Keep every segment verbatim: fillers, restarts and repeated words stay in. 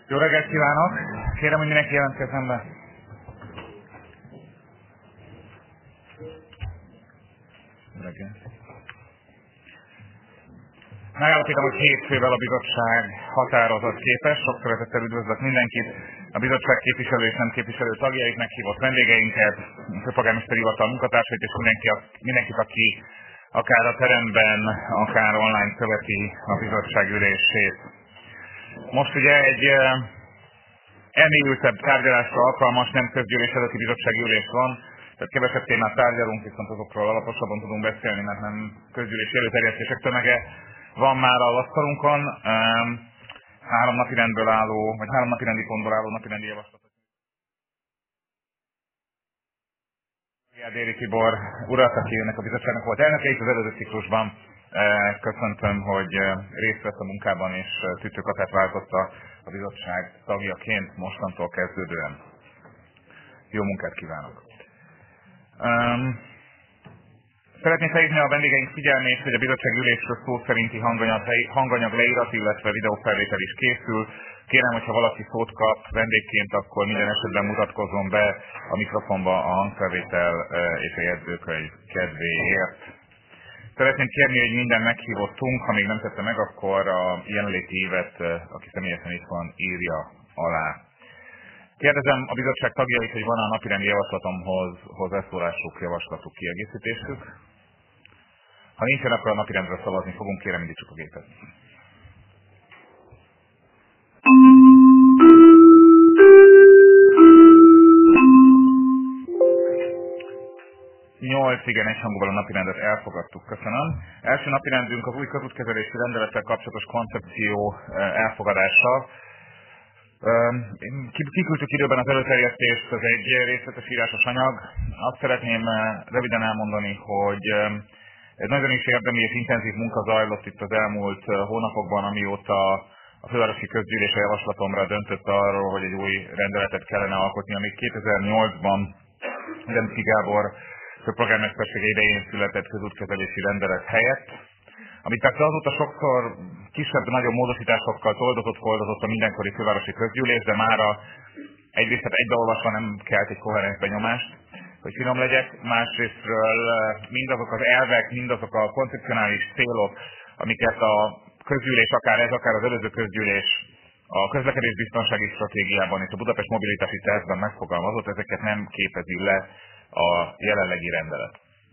Jó reggelt kívánok! Kérem, hogy mindenki jelentkezzen be. Reggel. Megállapítom, hogy hétfővel a bizottság határozat képes. Sok szeretettel üdvözlök mindenkit. A bizottság képviselő és nem képviselő tagjait, meghívott vendégeinket, a főpolgármesteri hivatal munkatársait és mindenki, mindenkit, aki akár a teremben, akár online követi a bizottság ülését. Most ugye egy elmélyültebb tárgyalásra alkalmas, nem közgyűlés előtti bizottsági ülés van, tehát kevesebb témát tárgyalunk, viszont azokról alaposabban tudunk beszélni, mert nem közgyűlési előterjesztések tömege van már a asztalunkon. Három napirendből álló, vagy három napirendi pontból álló napirendi javaslat. Déri Tibor urat, aki ennek a bizottságnak volt elnöke, itt az előző ciklusban. Köszöntöm, hogy részt vett a munkában, és tüttőkatát váltotta a bizottság tagjaként mostantól kezdődően. Jó munkát kívánok! Um, Szeretném felhívni a vendégeink figyelmét, hogy a bizottság ülésről szó szerinti hanganyag, hanganyag leírat, illetve videófelvétel is készül. Kérem, hogyha valaki szót kap vendégként, akkor minden esetben mutatkozzon be a mikrofonba a hangfelvétel és a jegyzőkönyv kedvéért. Szeretném kérni, hogy minden meghívottunk, ha még nem tette meg, akkor a jelenléti évet, aki személyesen itt van, írja alá. Kérdezem a bizottság tagjait, hogy van a napirendi javaslatomhoz hozzászólásuk, javaslatuk, kiegészítésük. Ha nincsen, akkor a napirendre szavazni fogunk, kérem indítsuk a gépet. nyolc igen, egyhangúval a napirendet elfogadtuk, köszönöm. Első napirendünk az új közútkezelési rendelettel kapcsolatos koncepció elfogadása. Kiküldtük időben az előterjesztést, ez egy részletes írásos anyag. Azt szeretném röviden elmondani, hogy egy nagyon is érdemi és intenzív munka zajlott itt az elmúlt hónapokban, amióta a fővárosi közgyűlés a javaslatomra döntött arról, hogy egy új rendeletet kellene alkotni, amíg kétezer-nyolcban Remszky Gábor főpolgármestersége idején született közútkezelési rendelet helyett, amit persze azóta sokszor kisebb-nagyobb módosításokkal toldozott-foldozott a mindenkori fővárosi közgyűlés, de mára egyrészt egybeolvasva nem kelt egy koherens benyomást, hogy finom legyek, másrésztről mindazok az elvek, mindazok a koncepcionális célok, amiket a közgyűlés, akár ez, akár az előző közgyűlés a közlekedésbiztonsági stratégiában és a Budapest mobilitási tervben megfogalmazott, ezeket nem képezi le a jelenlegi rendelet.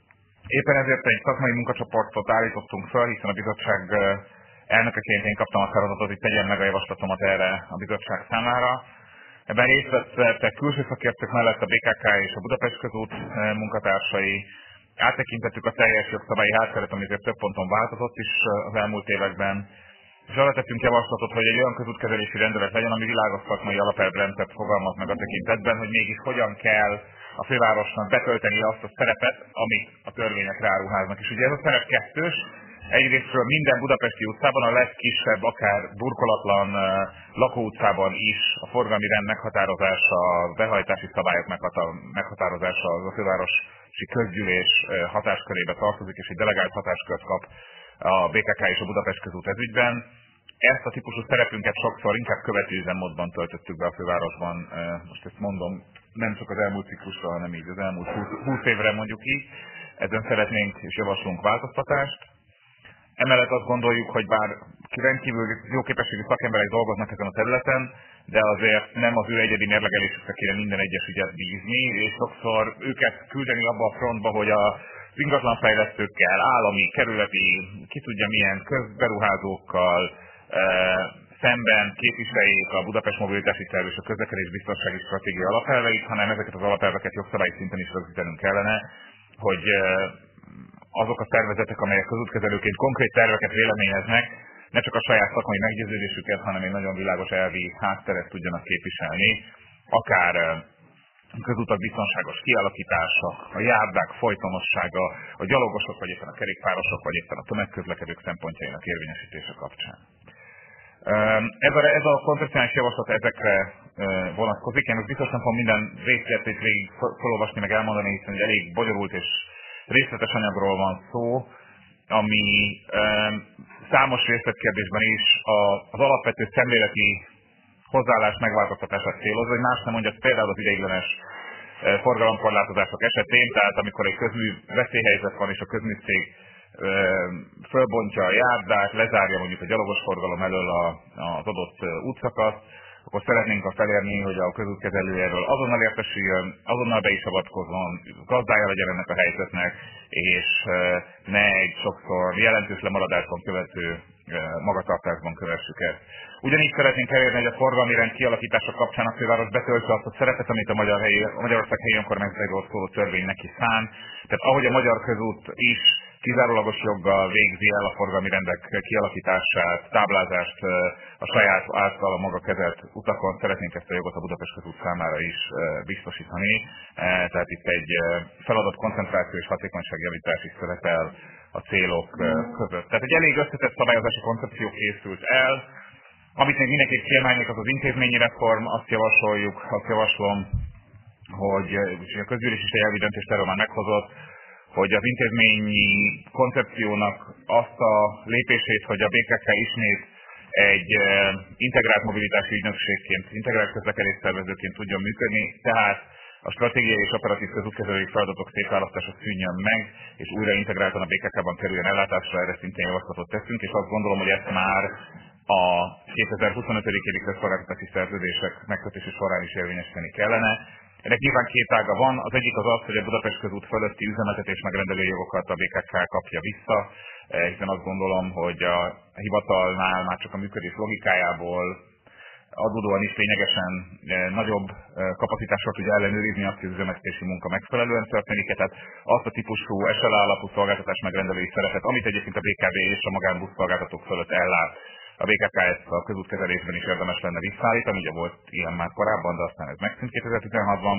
Éppen ezért egy szakmai munkacsoportot állítottunk fel, hiszen a bizottság elnökeként én kaptam a feladatot, hogy tegyem meg a javaslatomat erre a bizottság számára. Ebben részt vettek külső szakértők mellett a bé ká ká és a Budapest közút munkatársai. Áttekintettük a teljes jogszabályi hátteret, ami azért több ponton változott is az elmúlt években. És arra tettünk javaslatot, hogy egy olyan közútkezelési rendelet legyen, ami világos szakmai alapelvrendszert fogalmaz meg a tekintetben, hogy mégis hogyan kell a fővárosnak betölteni azt a szerepet, amit a törvények ráruháznak. És ugye ez a szerep kettős. Egyrésztről minden budapesti utcában, a legkisebb, akár burkolatlan uh, lakóutcában is a forgalmi rend meghatározása, a behajtási szabályok meghatározása az a fővárosi közgyűlés uh, hatáskörébe tartozik, és egy delegált hatáskört kap a bé ká ká és a Budapest közút ezügyben. Ezt a típusú szerepünket sokszor inkább követő üzemmódban töltöttük be a fővárosban. Uh, most ezt mondom, nem csak az elmúlt ciklusra, hanem így az elmúlt húsz évre mondjuk így. Ezen szeretnénk és javaslunk változtatást. Emellett azt gondoljuk, hogy bár rendkívül jó képességű szakemberek dolgoznak ezen a területen, de azért nem az ő egyedi mérlegelésükre kéne minden egyes ügyet bízni, és sokszor őket küldeni abba a frontba, hogy az ingatlanfejlesztőkkel, állami, kerületi, ki tudja milyen közberuházókkal e, szemben képviseljék a Budapest mobilitási terv és a közlekedés biztonsági stratégia alapelveit, hanem ezeket az alapelveket jogszabályi szinten is rögzítenünk kellene, hogy e, azok a szervezetek, amelyek közútkezelőként konkrét terveket véleményeznek, ne csak a saját szakmai meggyőződésüket, hanem egy nagyon világos elvi hátteret tudjanak képviselni, akár közútak biztonságos kialakítása, a járdák folytonossága, a gyalogosok, vagy éppen a kerékpárosok, vagy éppen a tömegközlekedők szempontjainak érvényesítése kapcsán. Ez a, ez a koncepcionális javaslat ezekre vonatkozik. Én most biztos nem fogom minden részletét végig felolvasni, meg elmondani, hiszen elég bonyolult és részletes anyagról van szó, ami e, számos részletkérdésben is a, az alapvető szemléleti hozzáállás megváltoztatását célozza, hogy más nem mondjak, például az ideiglenes forgalomkorlátozások esetén, tehát amikor egy közmű veszélyhelyzet van és a közműcég fölbontja a járdát, lezárja mondjuk a gyalogos forgalom elől a, az adott útszakaszt, akkor szeretnénk azt elérni, hogy a közútkezelő erről azonnal értesüljön, azonnal be is avatkozzon, gazdája legyen ennek a helyzetnek, és ne egy sokszor jelentős lemaradásban követő magatartásban kövessük ezt. Ugyanígy szeretnénk elérni, hogy a forgalmi rend kialakítása kapcsán a főváros betöltse azt a szerepet, amit a, Magyar helyi, a Magyarország helyi önkormányzatról szóló törvény neki szán. Tehát ahogy a Magyar Közút is kizárólagos joggal végzi el a forgalmi rendek kialakítását, táblázást a saját által a maga kezelt utakon, szeretnénk ezt a jogot a Budapest Közút számára is biztosítani. Tehát itt egy feladat koncentráció és hatékonyságjavítás is szerepel a célok között. Tehát egy elég összetett szabályozási koncepció készült el. Amit még mindenképp kiemelnék, az az intézményi reform, azt javasoljuk, azt javaslom, hogy a közgyűlés is egy elvi döntést erről már meghozott, hogy az intézményi koncepciónak azt a lépését, hogy a bé ká ká ismét egy integrált mobilitási ügynökségként, integrált közlekedésszervezőként tudjon működni, tehát a stratégiai és operatív közútkezelői feladatok szétválasztása szűnjön meg, és újra integráltan a bé ká ká-ban kerüljön ellátásra, erre szintén javaslatot teszünk, és azt gondolom, hogy ezt már a kétezer-huszonöt. évi közszolgáltatási szerződések megkötése során is érvényesíteni kellene. Ennek nyilván két ága van, az egyik az az, hogy a Budapest Közút fölötti üzemeltetés megrendelő jogokat a bé ká ká kapja vissza, hiszen azt gondolom, hogy a hivatalnál már csak a működés logikájából adódóan is lényegesen nagyobb kapacitással tudja ellenőrizni azt, hogy az üzemeltetési munka megfelelően történik, tehát azt a típusú es el á alapú szolgáltatás megrendelői szerepet, amit egyébként a bé ká vé és a magánbusz szolgáltatók fölött ellát, a bé ká ká ezt a közútkezelésben is érdemes lenne visszaállítani, ugye volt ilyen már korábban, de aztán ez megszűnt kétezer-tizenhatban,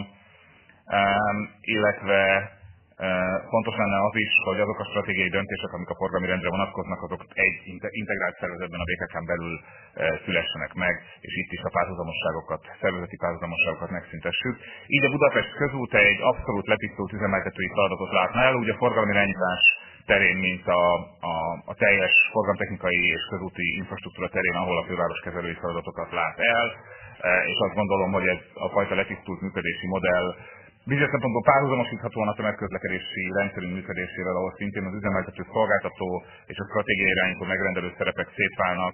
um, illetve uh, fontos lenne az is, hogy azok a stratégiai döntések, amik a forgalmi rendre vonatkoznak, azok egy integrált szervezetben a bé ká kán belül uh, szülessenek meg, és itt is a párhuzamosságokat, szervezeti párhuzamosságokat megszüntessük. Így a Budapest Közút egy abszolút letisztult üzemeltetői feladatot látna el, ugye a forgalmi irányítás terén, mint a, a, a teljes forgalomtechnikai és közúti infrastruktúra terén, ahol a főváros kezelői feladatokat lát el, és azt gondolom, hogy ez a fajta letisztult működési modell bizonyos szempontból párhuzamosíthatóan a tömegközlekedési rendszerünk működésével, ahol szintén az üzemeltető szolgáltató és a stratégiai irányító megrendelő szerepek szétválnak,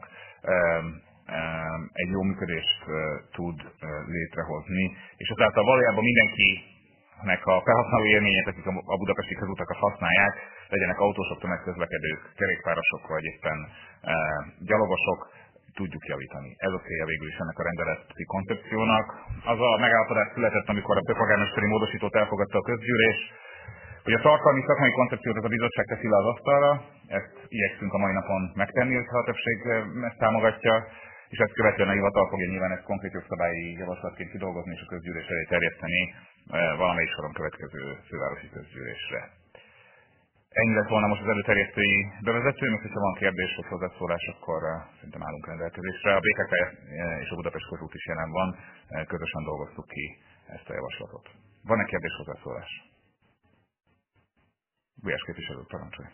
egy jó működést tud létrehozni, és ezáltal valójában mindenki a felhasználó élményét, akik a budapesti közutakat használják, legyenek autósok, tömegközlekedők, kerékpárosok vagy éppen e, gyalogosok, tudjuk javítani. Ez a célja végül is ennek a rendeleti koncepciónak. Az a megállapodás született, amikor a polgármesteri módosítót elfogadta a közgyűlés, hogy a tartalmi szakmai koncepciót az a bizottság teszi le az asztalra, ezt igyekszünk a mai napon megtenni, ha a többség ezt támogatja, és ezt követően a hivatal fogja nyilván ezt konkrét jogszabályi javaslatként kidolgozni és a közgyűlés elé terjeszteni valamelyik soron következő fővárosi közgyűlésre. Ennyi lett volna most az előterjesztői bevezető, és ha van kérdés vagy hozzászólás, akkor szerintem állunk rendelkezésre. A bé ká ká és a Budapest Közút is jelen van, közösen dolgoztuk ki ezt a javaslatot. Van-e kérdés, hozzászólás? Gulyás képviselő, parancsolj.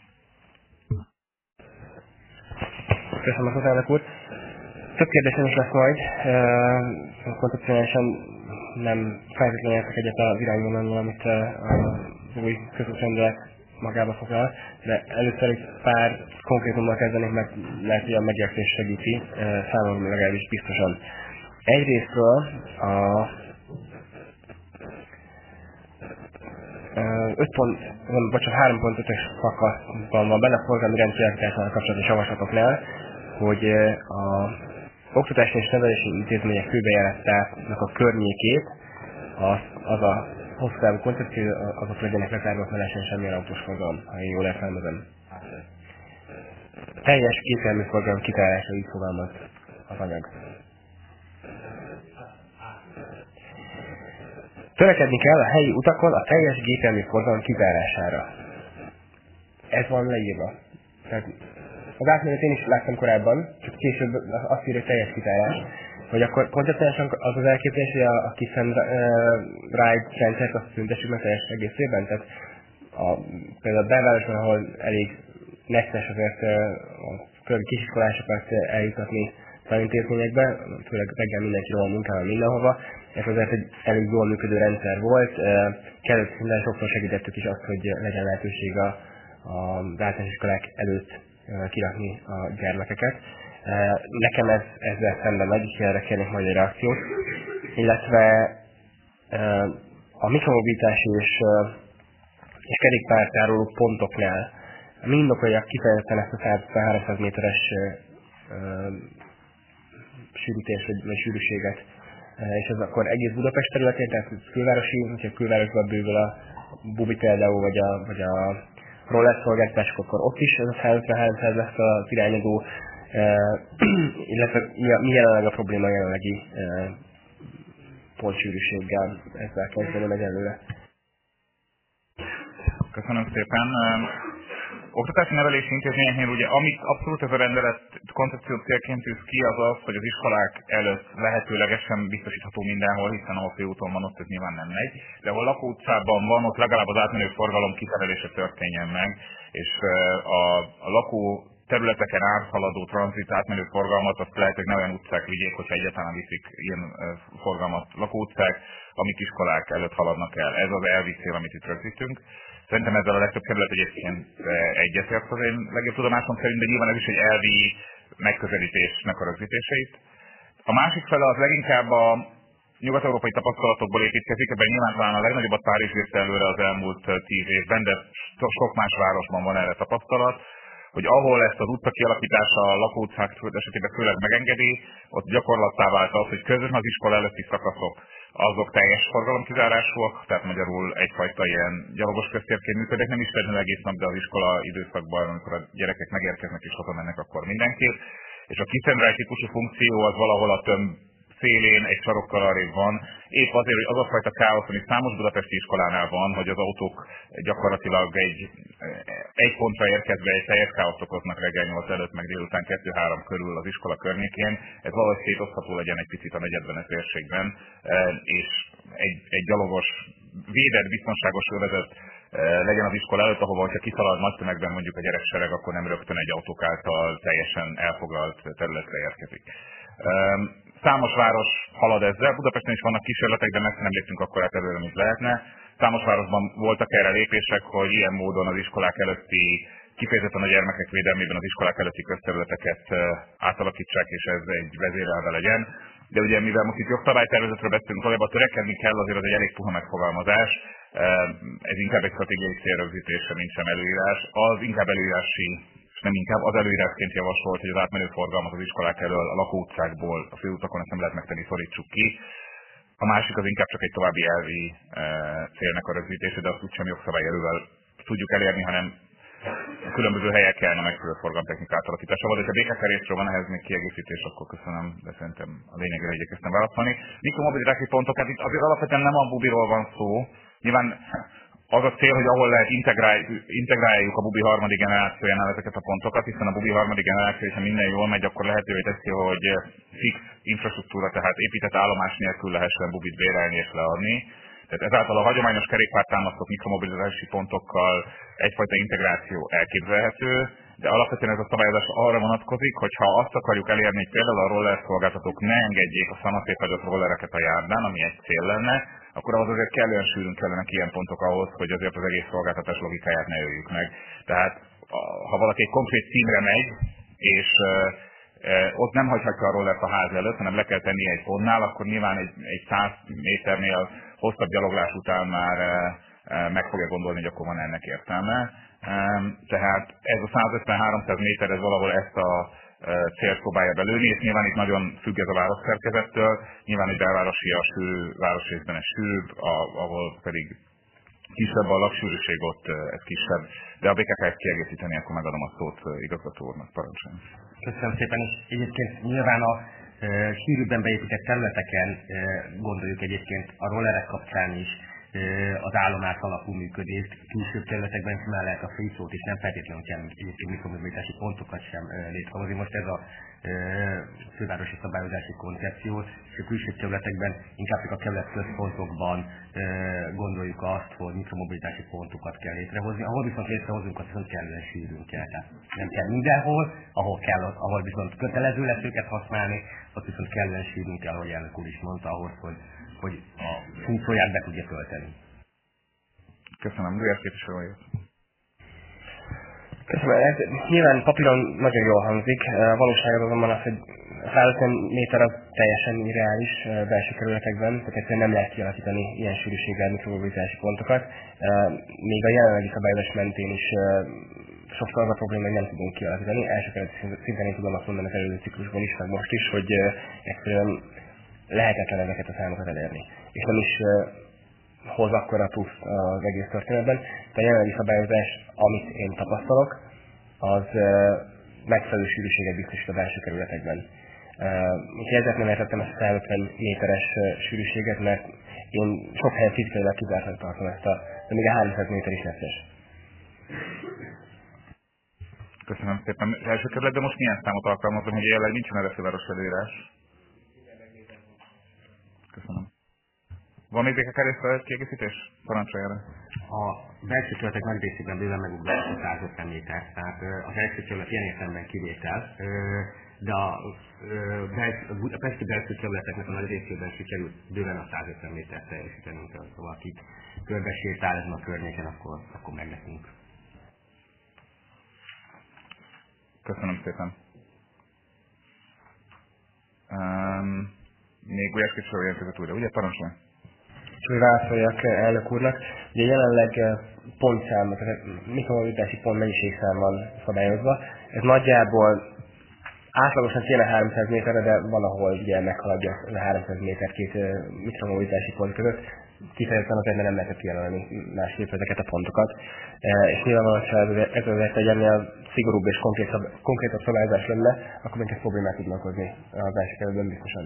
Köszönöm az elnök úr. Több kérdésem is lesz majd. Koncepcionálisan nem feltétlenül értek egyet az irányvonalon, amit az új közútrendelet magába foglal, de először egy pár konkrétummal kezdenék, meg lehet, hogy a megértés segíti, számomra legalábbis biztosan. Egyrésztről a öt pont, bocsánat, három pont ötös szakaszban van benne a forgalmi rendszerkiállításának kapcsolatos javaslatoknál, hogy a oktatási és nevelési intézmények főbejáratának a környékét, az, az a hosszú távú koncepció, azok legyenek lezárva, ne lehessen semmilyen autós forgalom, ha én jól értelmezem. Teljes kétjármű forgalom kitárása, így fogalmaz az anyag. Törekedni kell a helyi utakon a teljes gépjármű forgalom kizárására. Ez van leírva. Tehát az átmenet én is láttam korábban, csak később azt írja, hogy teljes kitárás. Hogy akkor konceptuálisan az az elképzelés, hogy a, a kiss and ride rendszert azt szüntessük meg teljes egészében. Tehát a, például a belvárosban, ahol elég nehéz azért a kisiskolásokat eljutatni tanintézményekbe, főleg reggel mindenki rohan munkával mindenhova, és azért egy elég jól működő rendszer volt. Kellett szinten sokszor segítettük is azt, hogy legyen lehetőség a, a általános iskolák előtt kirakni a gyermekeket. Nekem ez, ezzel szemben megy, és erre kérnék majd egy reakciót. Illetve a mikromobilitás és, és kerékpártároló pontoknál mi indokolja kifejezetten ezt a száz-háromszáz méteres sűrítés vagy, vagy sűrűséget. És ez akkor egész Budapest területén, tehát külvárosi, hogyha a külvárosban bővül a bubi például, vagy a, vagy a roller szolgáltatások, akkor ott is ez a százötven-háromszáz lesz az irányadó, uh, illetve mi jelenleg a probléma a jelenlegi uh, pontsűrűséggel, ezzel kezdeném egyelőre. Köszönöm szépen. Oktatási nevelési intézményeknél ugye, amit abszolút ez a rendelet koncepció célként tűz ki, az az, hogy az iskolák előtt lehetőlegesen biztosítható mindenhol, hiszen ahol főúton van, ott ez nyilván nem megy, de ahol lakóutcában van, ott legalább az átmenő forgalom kiterelése történjen meg, és a, a lakó területeken áthaladó tranzit átmenő forgalmat, azt lehet, hogy ne olyan utcák vigyék, hogyha egyáltalán viszik ilyen forgalmat lakóutcák, amik iskolák előtt haladnak el. Ez az elvi cél, amit itt rögzítünk. Szerintem ezzel a legtöbb kerület egyébként egyetért az én legjobb tudomásom szerint, de nyilván ez is egy elvi megközelítésnek a rögzítéseit. A másik fele az leginkább a nyugat-európai tapasztalatokból építkezik, ebben nyilván talán a legnagyobbat Párizs vitte előre az elmúlt tíz évben, de sok más városban van erre tapasztalat, hogy ahol ezt az utca kialakítása a lakóutcák esetében főleg megengedi, ott gyakorlattá vált az, hogy közben az iskola előtti szakaszok azok teljes forgalomkizárásúak, tehát magyarul egyfajta ilyen gyalogos köztérként működnek, nem is feltétlenül egész nap, de az iskola időszakban, amikor a gyerekek megérkeznek és haza mennek, akkor mindenképp. És a kiszendráj típusú funkció az valahol a tömb szélén, egy sarokkal arrébb van, épp azért, hogy az a fajta káosz, ami számos budapesti iskolánál van, hogy az autók gyakorlatilag egy, egy pontra érkezve egy teljes káoszt okoznak reggel nyolc előtt, meg délután kettő-három körül az iskola környékén. Ez valahogy szétosztható legyen egy picit a negyedben a térségben, és egy, egy gyalogos, védett, biztonságos övezet legyen az iskola előtt, ahova, hogyha kiszalad nagy tömegben mondjuk a gyereksereg, akkor nem rögtön egy autók által teljesen elfoglalt területre érkezik. Számos város halad ezzel, Budapesten is vannak kísérletek, de messze nem léptünk akkor át előre, mint lehetne. Számos városban voltak erre lépések, hogy ilyen módon az iskolák előtti, kifejezetten a gyermekek védelmében az iskolák előtti közterületeket átalakítsák, és ez egy vezérelve legyen. De ugye, mivel most itt jogszabálytervezetről beszélünk, valójában törekedni kell, azért az egy elég puha megfogalmazás. Ez inkább egy stratégiai célrögzítése, mint sem előírás. Az inkább előírási, és nem inkább az előírásként javasolt, hogy az átmenő forgalmat az iskolák elől a lakóutcákból, a főutakon ezt nem lehet megtenni, szorítsuk ki. A másik az inkább csak egy további elvi e, célnak a rögzítése, de azt úgysem jogszabály erővel tudjuk elérni, hanem különböző helyeken a megfelelő forgalomtechnika átalakítása van. De ha bé ká ká részről van ehhez még kiegészítés, akkor köszönöm, de szerintem a lényegre igyekeztem válaszolni. Mikromobilitási pontok, hát itt azért alapvetően nem a bubiról van szó. Nyilván az a cél, hogy ahol lehet integrálj, integráljuk a bubi harmadik generációjánál ezeket a pontokat, hiszen a bubi harmadik generáció, ha minden jól megy, akkor lehetővé teszi, hogy fix infrastruktúra, tehát épített állomás nélkül lehessen bubit bérelni és leadni. Tehát ezáltal a hagyományos kerékpártámasztott mikromobilitási pontokkal egyfajta integráció elképzelhető, de alapvetően ez a szabályozás arra vonatkozik, hogy ha azt akarjuk elérni, hogy például a roller szolgáltatók ne engedjék a szanaszéthagyott rollereket a járdán, ami egy cél lenne, akkor ahhoz azért kellően sűrűn kellenek ilyen pontok ahhoz, hogy azért az egész szolgáltatás logikáját ne öljük meg. Tehát ha valaki egy konkrét címre megy, és e, e, ott nem hagyhatja a rollert a ház előtt, hanem le kell tenni egy pontnál, akkor nyilván egy, egy száz méternél hosszabb gyaloglás után már e, e, meg fogja gondolni, hogy akkor van ennek értelme. E, tehát ez a százötven-háromszáz méter, ez valahol ezt a célt próbálja belőni, és nyilván itt nagyon függ ez a városszerkezettől, nyilván egy belvárosi a sűrű, városrészben ez sűrűbb, ahol pedig kisebb a laksűrűség, ott ez kisebb, de a bé ká ká ezt kiegészíteni, akkor megadom a szót igazgató úrnak, parancsoljon. Köszönöm szépen, és egyébként nyilván a e, sűrűbben beépített területeken e, gondoljuk egyébként a rollerek kapcsán is, az állomás alapú működést, külső területekben simán lehet a free flow-t, és nem feltétlenül kell egyébként mikromobilitási pontokat sem létrehozni. Most ez a fővárosi szabályozási koncepció, és a külső területekben inkább csak a kerület központokban gondoljuk azt, hogy mikromobilitási pontokat kell létrehozni. Ahol viszont létrehozunk, azt viszont kellően sűrűn kell. Tehát nem kell mindenhol, ahol kell, ahol viszont kötelező lesz őket használni, ott viszont kellően sűrűn kell, ahogy elnök úr is mondta, ahhoz, hogy, hogy a funkcióját be tudja tölteni. Köszönöm, Gulyás képviselő. Köszönöm. Ez nyilván papíron nagyon jól hangzik, valóságban azonban az, hogy százötven méter az teljesen irreális belső kerületekben, tehát egyszerűen nem lehet kialakítani ilyen sűrűséggel mikromobilitási pontokat. Még a jelenlegi szabályozás mentén is sokszor az a probléma, hogy nem tudunk kialakítani. Első szinten én tudom azt mondani az előző ciklusban is, meg most is, hogy egyszerűen lehetetlen ezeket a számokat elérni. És nem is hoz akkora plusz az egész történetben. A jelenlegi szabályozás, amit én tapasztalok, az megfelelő sűrűséget biztosít a belső kerületekben. Úgyhogy ezért nem értettem ezt a százötven méteres sűrűséget, mert én sok helyen fizikailag kizártnak tartom ezt a, de még a háromszáz méter is necces. Köszönöm szépen. Az első kerületben most milyen számot alkalmazom, hogy jelenleg nincsen erre főváros előírás? Köszönöm. Van még a keresztül kiegészítés? Parancsoljára. A belső területek nagy részében bőven megugrott a százötven méter, tehát az első terület ilyen értelemben kivétel, de a, a pesti belső területeknek a nagy részében sikerült bőven a százötven métert teljesítenünk, szóval akik körbesétál ezen a környéken, akkor, akkor megleszünk. Köszönöm szépen. Um, még Gulyás képviselő jelentkezett újra, ugye? Parancsolj! Csak hogy válaszoljak elnök úrnak. Ugye jelenleg pontszám, tehát mikromobilitási pont mennyiségszám van szabályozva. Ez nagyjából átlagosan kéne háromszáz méterre, de van, ahol ugye meghaladja a háromszáz méter két mikromobilitási pont között. Kifejezetten azért, mert nem lehetett kijelölni másképp ezeket a pontokat. És nyilvánvalóan, ha ez az egyetlen szigorúbb és konkrétabb szabályozás lenne, akkor még ezt problémát tudnak okozni a belső kerületben biztosan.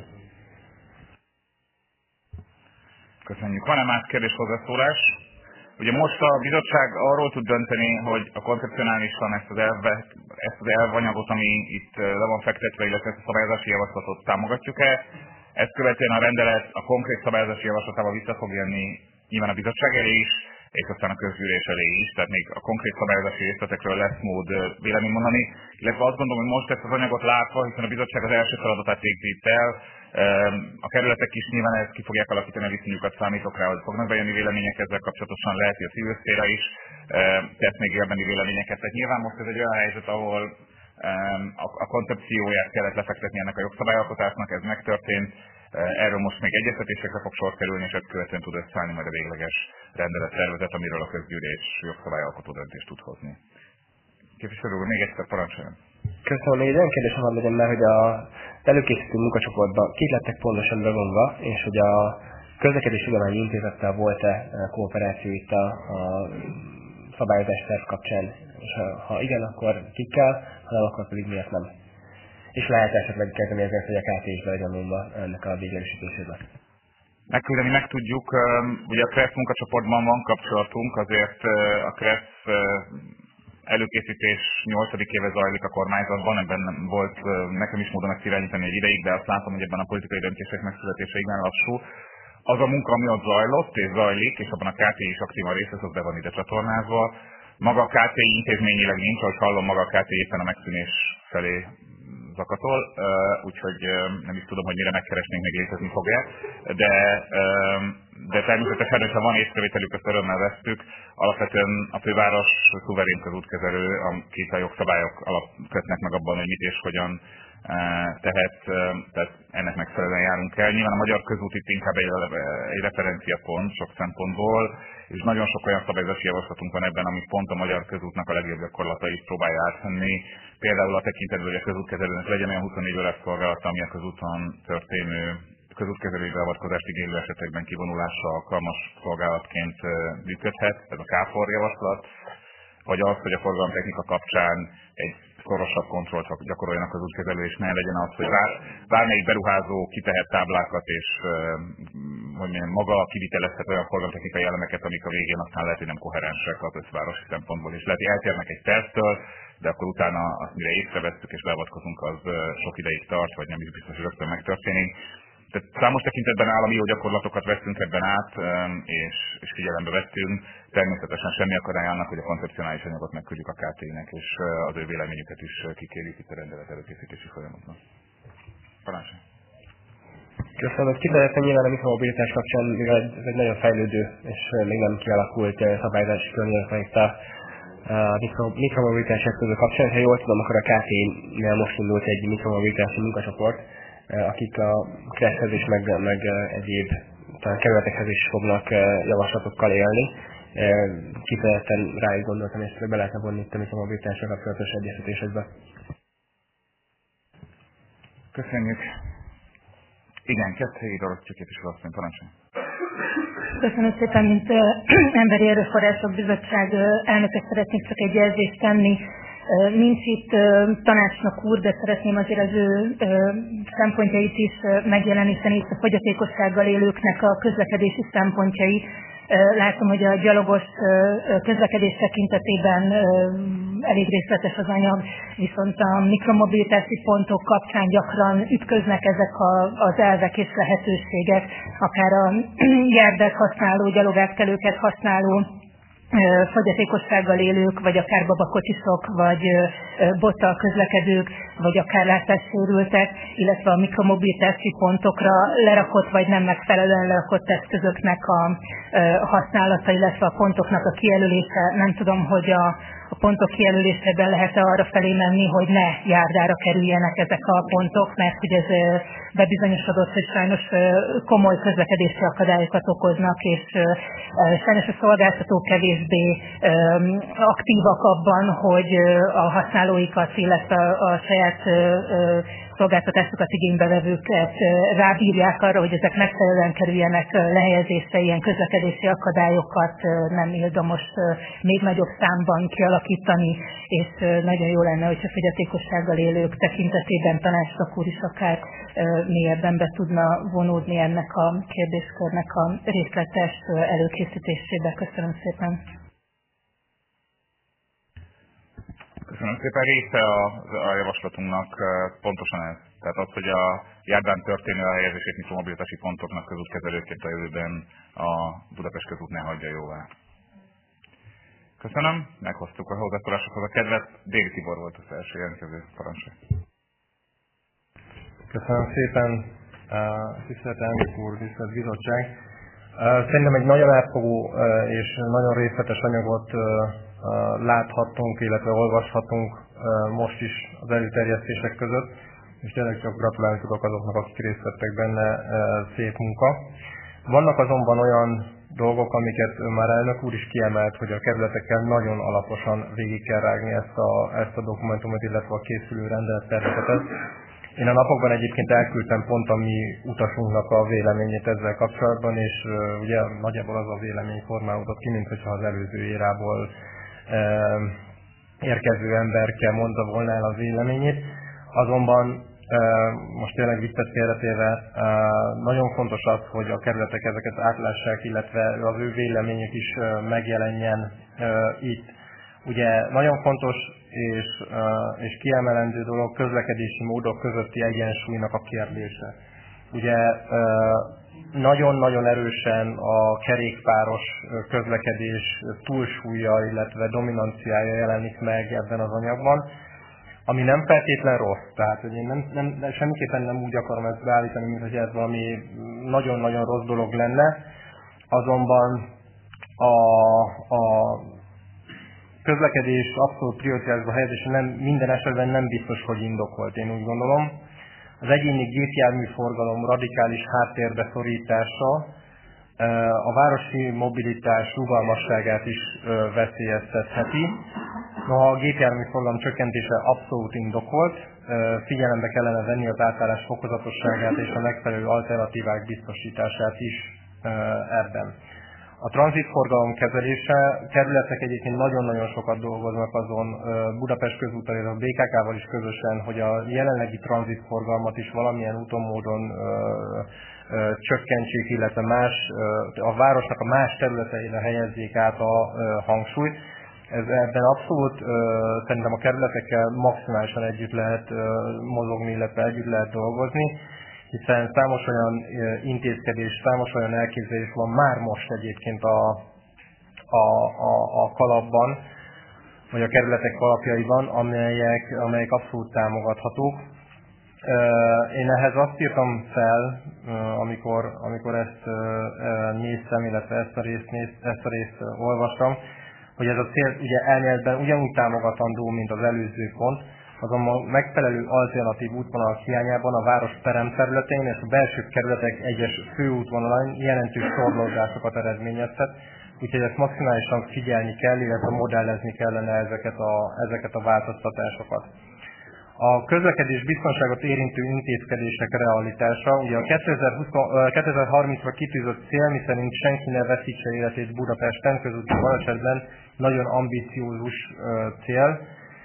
Köszönjük. Van-e más kérdés, hozzászólás? Ugye most a bizottság arról tud dönteni, hogy a koncepcionálisan ezt az, elve, ezt az elvanyagot, ami itt le van fektetve, illetve ezt a szabályozási javaslatot támogatjuk-e. Ezt követően a rendelet a konkrét szabályozási javaslatával vissza fog jönni nyilván a bizottság elé is, és aztán a közgyűlés elé is, tehát még a konkrét szabályozási részletekről lesz mód véleményt mondani. Illetve azt gondolom, hogy most ezt az anyagot látva, hiszen a bizottság az első feladatát végzi itt el, a kerületek is nyilván ezt ki fogják alakítani a viszonyukat, számítok rá, hogy fognak bejönni vélemények ezzel kapcsolatosan, lehet, hogy a civil szféra is tesz még élbeni véleményeket. Tehát nyilván most ez egy olyan helyzet, ahol a koncepcióját kellett lefektetni ennek a jogszabályalkotásnak, ez megtörtént, erről most még egyeztetésekre fog sor kerülni, és ezt követően tud összeállni majd a végleges rendelettervezet, amiről a közgyűlés jogszabályalkotó döntést tud hozni. Képviselő úr, még egyszer parancsoljon. Köszönöm, még egy olyan kérdésem van legyen, mert hogy a előkészítő munkacsoportban kik lettek pontosan bevonva, és hogy a közlekedési tudományi intézettel volt-e kooperáció itt a, a szabályozás terv kapcsán, és ha, ha igen, akkor kikkel, ha nem, akkor pedig miért nem. És lehet esetleg kezdeni ezzel, hogy a ká té is be legyen mondva ennek a véglegesítésébe. Megküldeni meg tudjuk, ugye a KRESZ munkacsoportban van kapcsolatunk, azért a KRESZ előkészítés nyolcadik éve zajlik a kormányzatban, ebben volt nekem is módon ezt irányítani egy ideig, de azt látom, hogy ebben a politikai döntések megszületése igen lassú. Az a munka, ami ott zajlott és zajlik, és abban a ká té is aktívan részt vesz, az be van ide csatornázva. Maga a ká té intézményileg nincs, ahogy hallom, maga a ká té éppen a megszűnés felé zakatol, úgyhogy nem is tudom, hogy mire megkeresnénk, még létezni fog-e, de, de természetesen, hogyha van észrevételük, ezt örömmel vesztük. Alapvetően a főváros szuverén közútkezelő, akit a jogszabályok alap kötnek meg abban, hogy mit és hogyan tehet, tehát ennek megfelelően járunk el. Nyilván a magyar közút itt inkább egy, egy referenciapont sok szempontból, és nagyon sok olyan szabályozási javaslatunk van ebben, ami pont a magyar közútnak a legjobb gyakorlatait próbálja átvenni. Például a tekintetben, hogy a közútkezelőnek legyen olyan huszonnégy órás szolgálata, ami a közúton történő közútkezelői beavatkozást igénylő esetekben kivonulásra alkalmas szolgálatként működhet, ez a káfor javaslat, vagy az, hogy a forgalomtechnika kapcsán egy szorosabb kontrollt gyakoroljanak az útkezelő, és ne legyen az, hogy bár, bármelyik beruházó kitehet táblákat és hogy mondjam, maga kivitelezhet olyan forgalomtechnikai elemeket, amik a végén aztán lehet, hogy nem koherensek az összvárosi szempontból is. Lehet, hogy eltérnek egy perctől, de akkor utána azt mire észrevesszük és beavatkozunk, az sok ideig tart, vagy nem is biztos, hogy rögtön megtörténik. Tehát számos tekintetben állami jó gyakorlatokat veszünk ebben át, és, és figyelembe vettünk. Természetesen semmi akadály annak, hogy a koncepcionális anyagot megküldjük a ká té-nek, és az ő véleményüket is kikérjük itt a rendelet előkészítési folyamatban. Parancsolj! Köszönöm. Kifejezetten nyilván a mikromobilitás kapcsán, mivel ez egy nagyon fejlődő és még nem kialakult szabályozási környezet van itt a mikromobilitás eszközök kapcsán. Ha jól tudom, akkor a ká té-nél most indult egy mikromobilitási munkacsoport, akik a Kreshez és meg, meg egyéb talán kerületekhez is fognak javaslatokkal élni. Kifejezetten rájuk gondoltam, és be lehetne vonni itt a mikromobilitással kapcsolatos egyeztetésekbe. Köszönjük! Igen, Ketthelyi Dorottya képviselőasszony, parancsolj! Köszönöm szépen, mint uh, Emberi Erőforrások Bizottság uh, elnöke szeretnék csak egy jelzést tenni. Uh, nincs itt uh, tanácsnok úr, de szeretném azért az ő uh, szempontjait is uh, megjeleníteni, itt a fogyatékossággal élőknek a közlekedési szempontjai. Látom, hogy a gyalogos közlekedés tekintetében elég részletes az anyag, viszont a mikromobilitási pontok kapcsán gyakran ütköznek ezek az elvek és lehetőségek, akár a járdát használó, gyalogátkelőket használó fogyatékossággal élők, vagy akár babakocsisok, vagy bottal közlekedők, vagy akár látássérültek, illetve a mikromobilitási pontokra lerakott, vagy nem megfelelően lerakott eszközöknek a használata, illetve a pontoknak a kijelölése. Nem tudom, hogy a, a pontok kijelölésében lehet-e arra felé menni, hogy ne járdára kerüljenek ezek a pontok, mert hogy ez bebizonyosodott, hogy sajnos komoly közlekedési akadályokat okoznak, és sajnos a szolgáltatók kevésbé aktívak abban, hogy a használóikat, illetve a saját szolgáltatásokat igénybevevőket rábírják arra, hogy ezek megfelelően kerüljenek lehelyezésre, ilyen közlekedési akadályokat nem illdomos még nagyobb számban kialakítani, és nagyon jó lenne, hogyha fogyatékossággal élők tekintetében tanácsnak úr is akár mélyebben be tudna vonódni ennek a kérdéskörnek a részletes előkészítésébe. Köszönöm szépen. Köszönöm szépen. Része a, a javaslatunknak pontosan ez. Tehát az, hogy a járdán történő elhelyezését mikromobilitási pontoknak közútkezelőként a jövőben a Budapest közút ne hagyja jóvá. Köszönöm, meghoztuk a hozzászólásokhoz a kedvet. Déli Tibor volt az első jelentkező, parancsolj. Köszönöm szépen, tisztelt elnök úr, tisztelt bizottság. Szerintem egy nagyon átfogó és nagyon részletes anyagot láthattunk, illetve olvashatunk most is az előterjesztések között, és tényleg csak gratulálni tudok azoknak, akik részt vettek benne, szép munka. Vannak azonban olyan dolgok, amiket már elnök úr is kiemelt, hogy a kerületekkel nagyon alaposan végig kell rágni ezt a, ezt a dokumentumot, illetve a készülő rendelettervezetet. Én a napokban egyébként elküldtem pont a mi utasunknak a véleményét ezzel kapcsolatban, és uh, ugye nagyjából az a vélemény formálódott ki, mint hogyha az előző érából uh, érkező emberke mondta volna el az véleményét. Azonban uh, most tényleg viccet félretélve uh, nagyon fontos az, hogy a kerületek ezeket átlássák, illetve az ő véleményük is uh, megjelenjen uh, itt. Ugye nagyon fontos és, uh, és kiemelendő dolog közlekedési módok közötti egyensúlynak a kérdése. Ugye nagyon-nagyon uh, erősen a kerékpáros közlekedés túlsúlya, illetve dominanciája jelenik meg ebben az anyagban, ami nem feltétlen rossz. Tehát, hogy én nem, nem, de semmiképpen nem úgy akarom ezt beállítani, mint hogy ez valami nagyon-nagyon rossz dolog lenne, azonban a, a közlekedés abszolút prioritásba helyezése nem, minden esetben nem biztos, hogy indokolt, én úgy gondolom. Az egyéni gépjárműforgalom radikális háttérbe szorítása a városi mobilitás rugalmasságát is veszélyeztetheti. Noha a gépjárműforgalom csökkentése abszolút indokolt, figyelembe kellene venni az átállás fokozatosságát és a megfelelő alternatívák biztosítását is ebben. A tranzitforgalom kezelése, kerületek egyébként nagyon-nagyon sokat dolgoznak azon Budapest közúton, a bé ká ká-val is közösen, hogy a jelenlegi tranzitforgalmat is valamilyen úton, módon ö, ö, csökkentsék, illetve más, ö, a városnak a más területeire helyezzék át a ö, hangsúlyt. Ez, ebben abszolút ö, szerintem a kerületekkel maximálisan együtt lehet ö, mozogni, illetve együtt lehet dolgozni, hiszen számos olyan intézkedés, számos olyan elképzelés van már most egyébként a, a, a, a kalapban, vagy a kerületek kalapjaiban, amelyek, amelyek abszolút támogathatók. Én ehhez azt írtam fel, amikor, amikor ezt néztem, illetve ezt a részt, néz, ezt a részt olvastam, hogy ez a cél ugye elméletben ugyanúgy támogatandó, mint az előző pont, azonban megfelelő alternatív útvonalak hiányában a város peremterületén és a belső kerületek egyes főútvonalain jelentős torlódásokat eredményezhet, úgyhogy ezt maximálisan figyelni kell, illetve modellezni kellene ezeket a, ezeket a változtatásokat. A közlekedés biztonságot érintő intézkedések realitása, ugye a kétezer-harmincra kitűzött cél, miszerint senki ne veszítse életét Budapesten közúti balesetben, nagyon ambiciózus cél.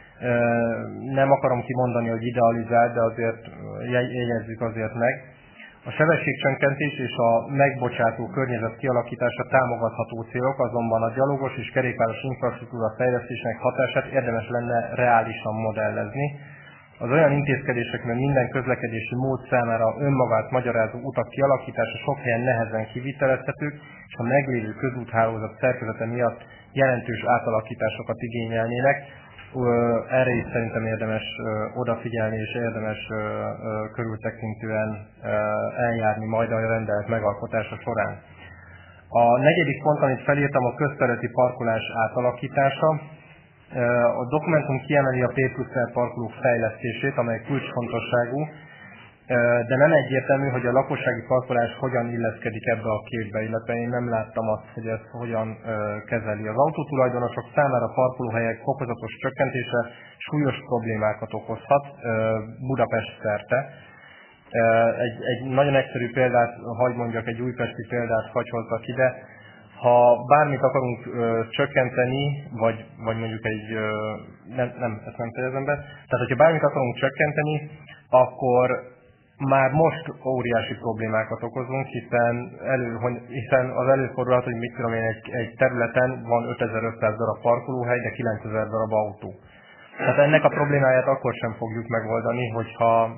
Nem akarom kimondani, hogy idealizált, de azért jegyezzük azért meg. A sebességcsökkentés és a megbocsátó környezet kialakítása támogatható célok, azonban a gyalogos és kerékpáros infrastruktúra fejlesztésnek hatását érdemes lenne reálisan modellezni. Az olyan intézkedések, mert minden közlekedési mód számára önmagát magyarázó utak kialakítása sok helyen nehezen kivitelezhetők, és a meglévő közúthálózat szerkezete miatt jelentős átalakításokat igényelnének. Erre is szerintem érdemes odafigyelni, és érdemes körültekintően eljárni majd a rendelet megalkotása során. A negyedik pont, amit felírtam, a közterületi parkolás átalakítása. A dokumentum kiemeli a P plusz R parkolók fejlesztését, amely kulcsfontosságú, de nem egyértelmű, hogy a lakossági parkolás hogyan illeszkedik ebbe a képbe, illetve én nem láttam azt, hogy ezt hogyan kezeli. Az autótulajdonosok számára a parkolóhelyek fokozatos csökkentése súlyos problémákat okozhat Budapest szerte. Egy, egy nagyon egyszerű példát, hagy mondjak, egy újpesti példát hagy hozzak ide. Ha bármit akarunk ö, csökkenteni, vagy, vagy mondjuk egy, ö, nem, nem, ezt nem fejezem be, tehát hogyha bármit akarunk csökkenteni, akkor már most óriási problémákat okozunk, hiszen, elő, hiszen az előfordulhat, hogy mit tudom én, egy, egy területen van ötezer-ötszáz darab parkolóhely, de kilencezer darab autó. Tehát ennek a problémáját akkor sem fogjuk megoldani, hogyha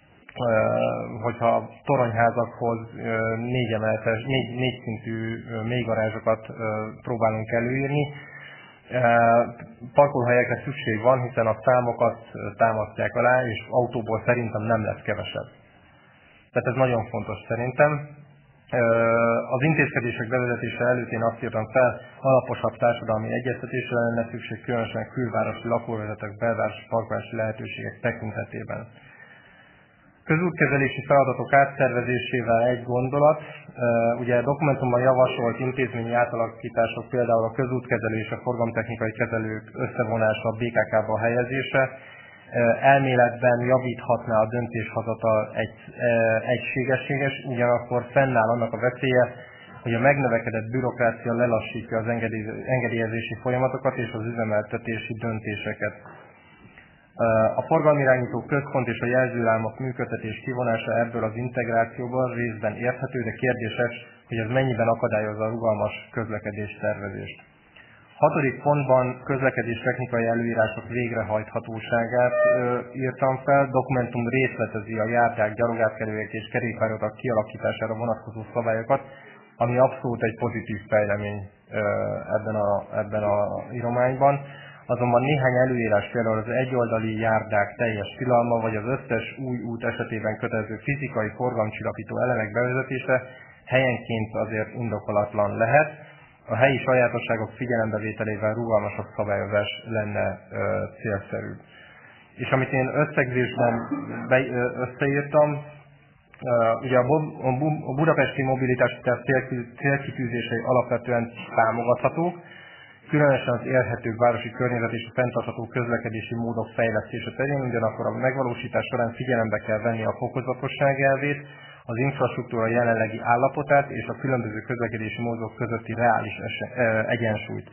hogyha toronyházakhoz négy emeletes, négy, négy szintű mélygarázsokat próbálunk előírni. Parkolóhelyekre szükség van, hiszen a számokat támasztják alá, és autóból szerintem nem lesz kevesebb. Tehát ez nagyon fontos szerintem. Az intézkedések bevezetése előtt én azt írtam fel, alaposabb társadalmi egyeztetésre lenne szükség, különösen külvárosi lakóvezetek belvárosi parkolási lehetőségek tekintetében. Közútkezelési feladatok átszervezésével egy gondolat. Ugye a dokumentumban javasolt intézményi átalakítások, például a közútkezelés, a forgalomtechnikai kezelők összevonása, a bé ká ká-ba helyezése, elméletben javíthatná a döntéshozatal egy, egységességes, ugyanakkor fennáll annak a veszélye, hogy a megnövekedett bürokrácia lelassítja az engedélyezési folyamatokat és az üzemeltetési döntéseket. A forgalmirányító központ és a jelzőlámok működtetés kivonása ebből az integrációból részben érthető, de kérdéses, hogy ez mennyiben akadályozza a rugalmas közlekedés tervezést. Hatodik pontban közlekedés technikai előírások végrehajthatóságát ö, írtam fel. Dokumentum részletezi a járdák, gyalogátkelőek és kerékpárutak kialakítására vonatkozó szabályokat, ami abszolút egy pozitív fejlemény ö, ebben a, ebben a írományban. Azonban néhány előírás, például az egyoldali járdák teljes tilalma, vagy az összes új út esetében kötelező fizikai forgalomcsillapító elemek bevezetése helyenként azért indokolatlan lehet. A helyi sajátosságok figyelembevételével rugalmasabb szabályozás lenne ö, célszerű. És amit én összegzésben be, ö, összeírtam, ö, ugye a, a, a budapesti mobilitási terv célkitűzései alapvetően támogathatók, különösen az élhető városi környezet és a fenntartható közlekedési módok fejlesztése terén, ugyanakkor a megvalósítás során figyelembe kell venni a fokozatosság elvét, az infrastruktúra jelenlegi állapotát és a különböző közlekedési módok közötti reális egyensúlyt.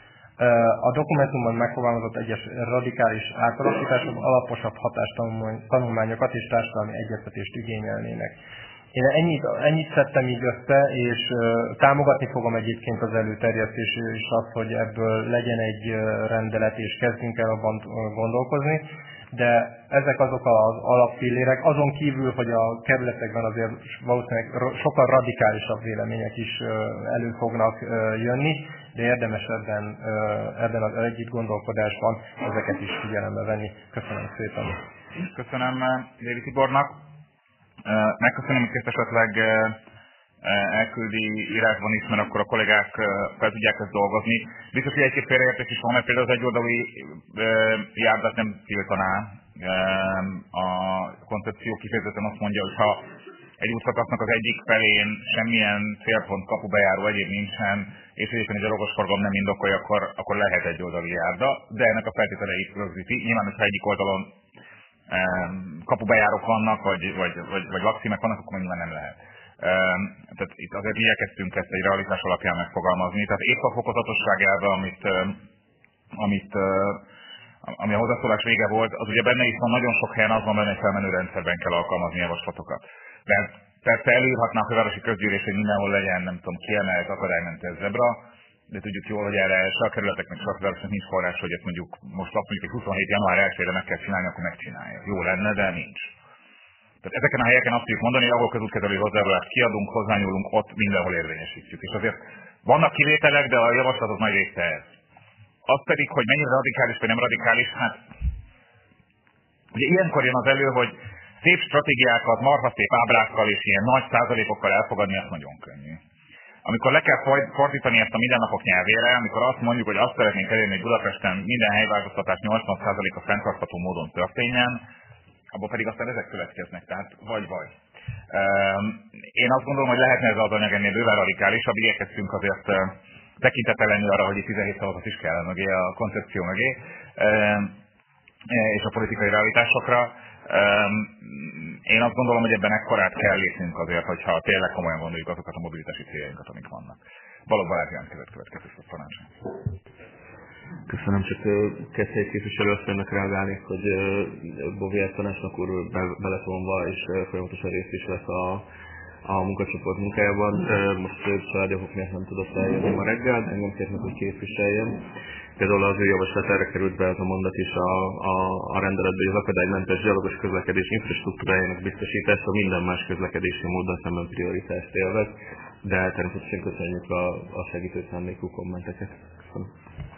A dokumentumban megfogalmazott egyes radikális átalakítások alaposabb hatástanulmányokat és társadalmi egyeztetést igényelnének. Én ennyit, ennyit szedtem így össze, és támogatni fogom egyébként az előterjesztés és azt, hogy ebből legyen egy rendelet, és kezdjünk el abban gondolkozni, de ezek azok az alappillérek, azon kívül, hogy a kerületekben azért valószínűleg sokkal radikálisabb vélemények is elő fognak jönni, de érdemes ebben, ebben az együtt gondolkodásban ezeket is figyelembe venni. Köszönöm szépen. Köszönöm Déri Tibornak. Megköszönöm, hogy ezt esetleg elküldi írásban is, mert akkor a kollégák fel tudják ezt dolgozni. Biztos, hogy egy-két félreértés is van, mert például az egyoldalú járdát nem tiltaná. A koncepció kifejezetten azt mondja, hogy ha egy útszakasznak az egyik felén semmilyen célpont, kapubejáró egyéb nincsen, és egyébként egy gyalogos forgalom nem indokolja, akkor, akkor lehet egy oldalú járda, de ennek a feltételeit rögzíti. Nyilván, hogyha egyik oldalon kapubejárok vannak, vagy, vagy, vagy, vagy lakszímek vannak, akkor nyilván nem lehet. Tehát itt azért igyekeztünk ezt egy realitás alapján megfogalmazni. Tehát épp a fokozatosság elve, amit, amit, ami a hozzászólás vége volt, az ugye benne is van, nagyon sok helyen az van benne, hogy felmenő rendszerben kell alkalmazni javaslatokat. Mert persze előírhatná a fővárosi közgyűlés, hogy mindenhol legyen, nem tudom, kiemelt, akadálymentes zebra, de tudjuk jól, hogy erre se a kerületeknek, se a fővárosnak nincs forrás, hogy ezt mondjuk most azt mondjuk, hogy huszonhét január elsejére meg kell csinálni, akkor megcsinálja. Jó lenne, de nincs. Tehát ezeken a helyeken azt tudjuk mondani, hogy ahol közútkezelő hozzájárulást kiadunk, hozzányúlunk, ott mindenhol érvényesítjük. És azért vannak kivételek, de a javaslatok nagy része ez. Az pedig, hogy mennyire radikális vagy nem radikális, hát ugye ilyenkor jön az elő, hogy szép stratégiákat, marha szép ábrákkal és ilyen nagy százalékokkal elfogadni, az nagyon könnyű. Amikor le kell fordítani ezt a mindennapok nyelvére, amikor azt mondjuk, hogy azt szeretnénk elérni, hogy Budapesten minden helyváltoztatás nyolcvan százaléka fenntartható módon történjen, abból pedig aztán ezek következnek, tehát vagy-vagy. Én azt gondolom, hogy lehetne ez az anyag ennél bőven radikálisabb, igyekeztünk azért tekintettel lenni arra, hogy itt tizenhét szavazat is kell mögé, a koncepció mögé, és a politikai realitásokra. Én azt gondolom, hogy ebben ekkorát kell lépnünk azért, hogyha tényleg komolyan gondoljuk azokat a mobilitási céljainkat, amik vannak. Balogh Balázs János következő parancsa. Köszönöm, csak kezdett képviselőasszonynak reagálnék, hogy Boviár tanácsnak úr be, be lett vonva, és folyamatosan részt is vesz a, a munkacsoport munkájában. Most családi okok miatt nem tudott eljönni ma reggel, engem kérnek, hogy képviseljem. Például az ő javaslat erre került be ez a mondat is a, a, a rendeletbe, hogy az akadálymentes gyalogos közlekedés infrastruktúrájának biztosítása minden más közlekedési módon szemben prioritást élvez, de természetesen köszönjük a, a segítő szándékú kommenteket. Köszönöm.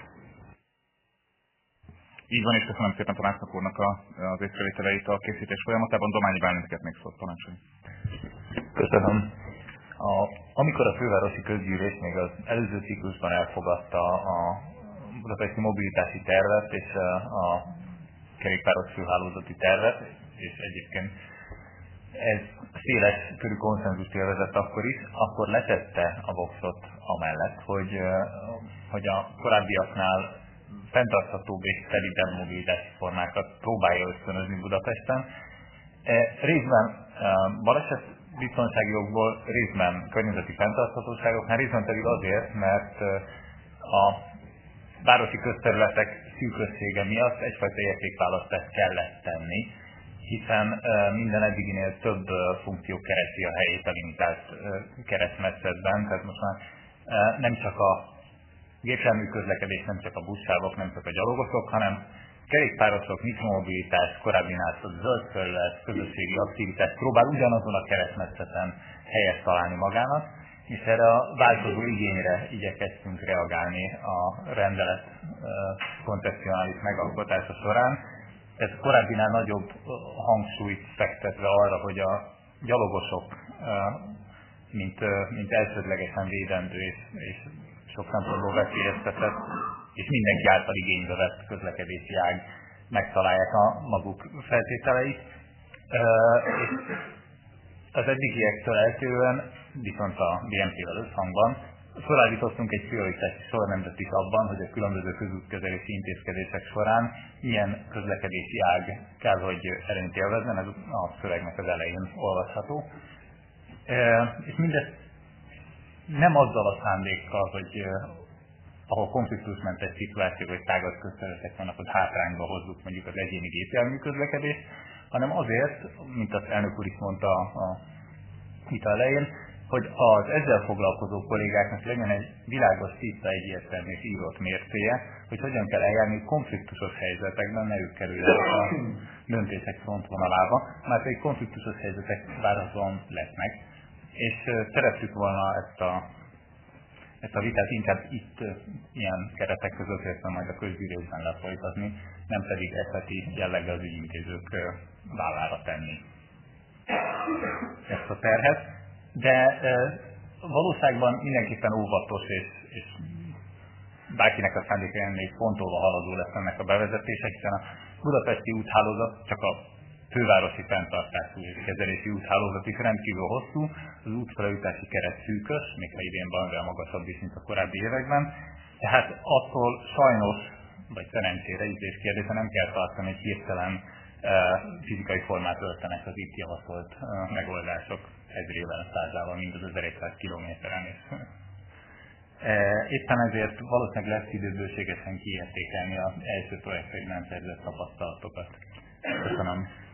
Így van, és köszönöm szépen Tanácsnak úrnak a, az észrevételeit a készítés folyamatában. Dományi Bálinteket még szólt, parancsolj. Köszönöm. A, amikor a fővárosi közgyűlés még az előző ciklusban elfogadta a budapesti mobilitási tervet és a, a kerékpáros főhálózati tervet, és egyébként ez széles körű konszenzust élvezett akkor is, akkor letette a voksot amellett, hogy, hogy a korábbiaknál fenntarthatóbb és szelidebb mobilitási formákat próbálja ösztönözni Budapesten. Részben baleset biztonsági jogból, részben környezeti fenntarthatóságoknál, részben pedig azért, mert a városi közterületek szűkössége miatt egyfajta értékválasztást kellett tenni, hiszen minden eddiginél több funkció keresi a helyét a limitált keresztmetszetben, tehát most már nem csak a gépjármű közlekedés, nem csak a buszsávok, nem csak a gyalogosok, hanem kerékpárosok, mikromobilitás, korábbinál zöld felület, közösségi aktivitás próbál ugyanazon a keresztmetszeten helyet találni magának, és erre a változó igényre igyekeztünk reagálni a rendelet koncepcionális megalkotása során. Ez korábbinál nagyobb hangsúlyt fektetve arra, hogy a gyalogosok, mint, mint elsődlegesen védendő és, és sok szempontból veszélyeztetett, és mindenki által igénybe vett közlekedési ág megtalálják a maguk feltételeit. És az eddigiektől eltérően, viszont a bé em té-vel összhangban felállítottunk egy prioritási sorrendet is abban, hogy a különböző közútkezelési intézkedések során milyen közlekedési ág kell, hogy előnyt élvezzen, ez a szövegnek az elején olvasható. És mindezt nem azzal a szándékkal, hogy ahol konfliktusmentes szituáció vagy tágad közterületek vannak, hogy hátrányba hozzuk mondjuk az egyéni gépjármű közlekedést, hanem azért, mint az elnök úr is mondta a vita elején, hogy az ezzel foglalkozó kollégáknak legyen egy világos, tiszta, egyértelmű és írott mércéje, hogy hogyan kell eljárni konfliktusos helyzetekben, ne ők kerüljenek a döntések frontvonalába, mert egy konfliktusos helyzetek várhatóan lesznek. És szerettük volna ezt a, ezt a vitát inkább itt ilyen keretek között, illetve majd a közgyűlésben lefolytatni, nem pedig eszeti jelleggel az ügyintézők vállára tenni ezt a terhet. De e, valóságban mindenképpen óvatos és, és bárkinek a szándéka még fontolva haladó lesz ennek a bevezetése, hiszen a budapesti úthálózat csak a fővárosi fenntartású és kezelési úthálózat is rendkívül hosszú, az útfelújítási keret szűkös, még ha idén valamivel magasabb is, mint a korábbi években. Tehát attól sajnos, vagy szerencsére ízlés kérdése nem kell tartani, hogy hirtelen e, fizikai formát öltenek az itt javasolt e, megoldások ezrével, százával, mind az ezerszáz kilométeren is. E, éppen ezért valószínűleg lesz idő bőségesen kiértékelni az első projektekben szerzett tapasztalatokat. Köszönöm.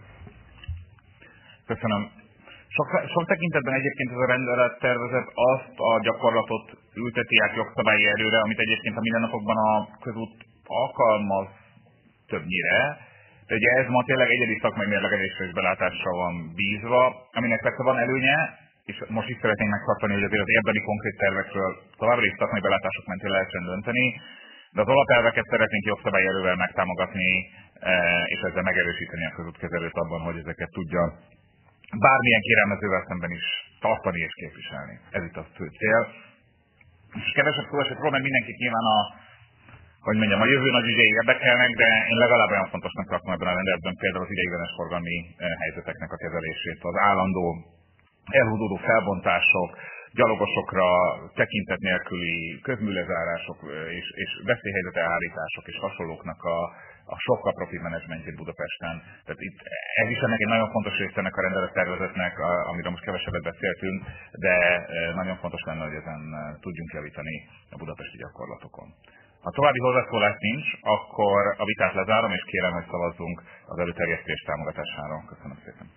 Köszönöm. Sok, sok tekintetben egyébként ez a rendelet tervezet azt a gyakorlatot ülteti át jogszabályi erőre, amit egyébként a mindennapokban a közút alkalmaz többnyire. De ugye ez ma tényleg egyedi szakmai mérlegelésre és belátásra van bízva, aminek persze van előnye, és most is szeretnénk megtartani, hogy azért az érdemi konkrét tervekről továbbra is szakmai belátások mentén lehessen dönteni, de az alapelveket szeretnénk jogszabályi erővel megtámogatni, és ezzel megerősíteni a közútkezelőt abban, hogy ezeket tudja bármilyen kérelmezővel szemben is tartani és képviselni. Ez itt a fő cél. És kevesebb szó esett róla, mert mindenkit nyilván a, hogy mondjam, a jövő nagy ügyei érdekelnek, de én legalább olyan fontosnak tartom ebben a rendeletben például az ideiglenes forgalmi helyzeteknek a kezelését, az állandó elhúzódó felbontások, gyalogosokra tekintet nélküli közműlezárások és, és veszélyhelyzet elhárítások és hasonlóknak a, a sokkal profi menedzsmentjét Budapesten. Tehát itt ez is ennek egy nagyon fontos része ennek a rendelettervezetnek, amiről most kevesebbet beszéltünk, de nagyon fontos lenne, hogy ezen tudjunk javítani a budapesti gyakorlatokon. Ha további hozzászólás nincs, akkor a vitát lezárom, és kérem, hogy szavazzunk az előterjesztés támogatására. Köszönöm szépen.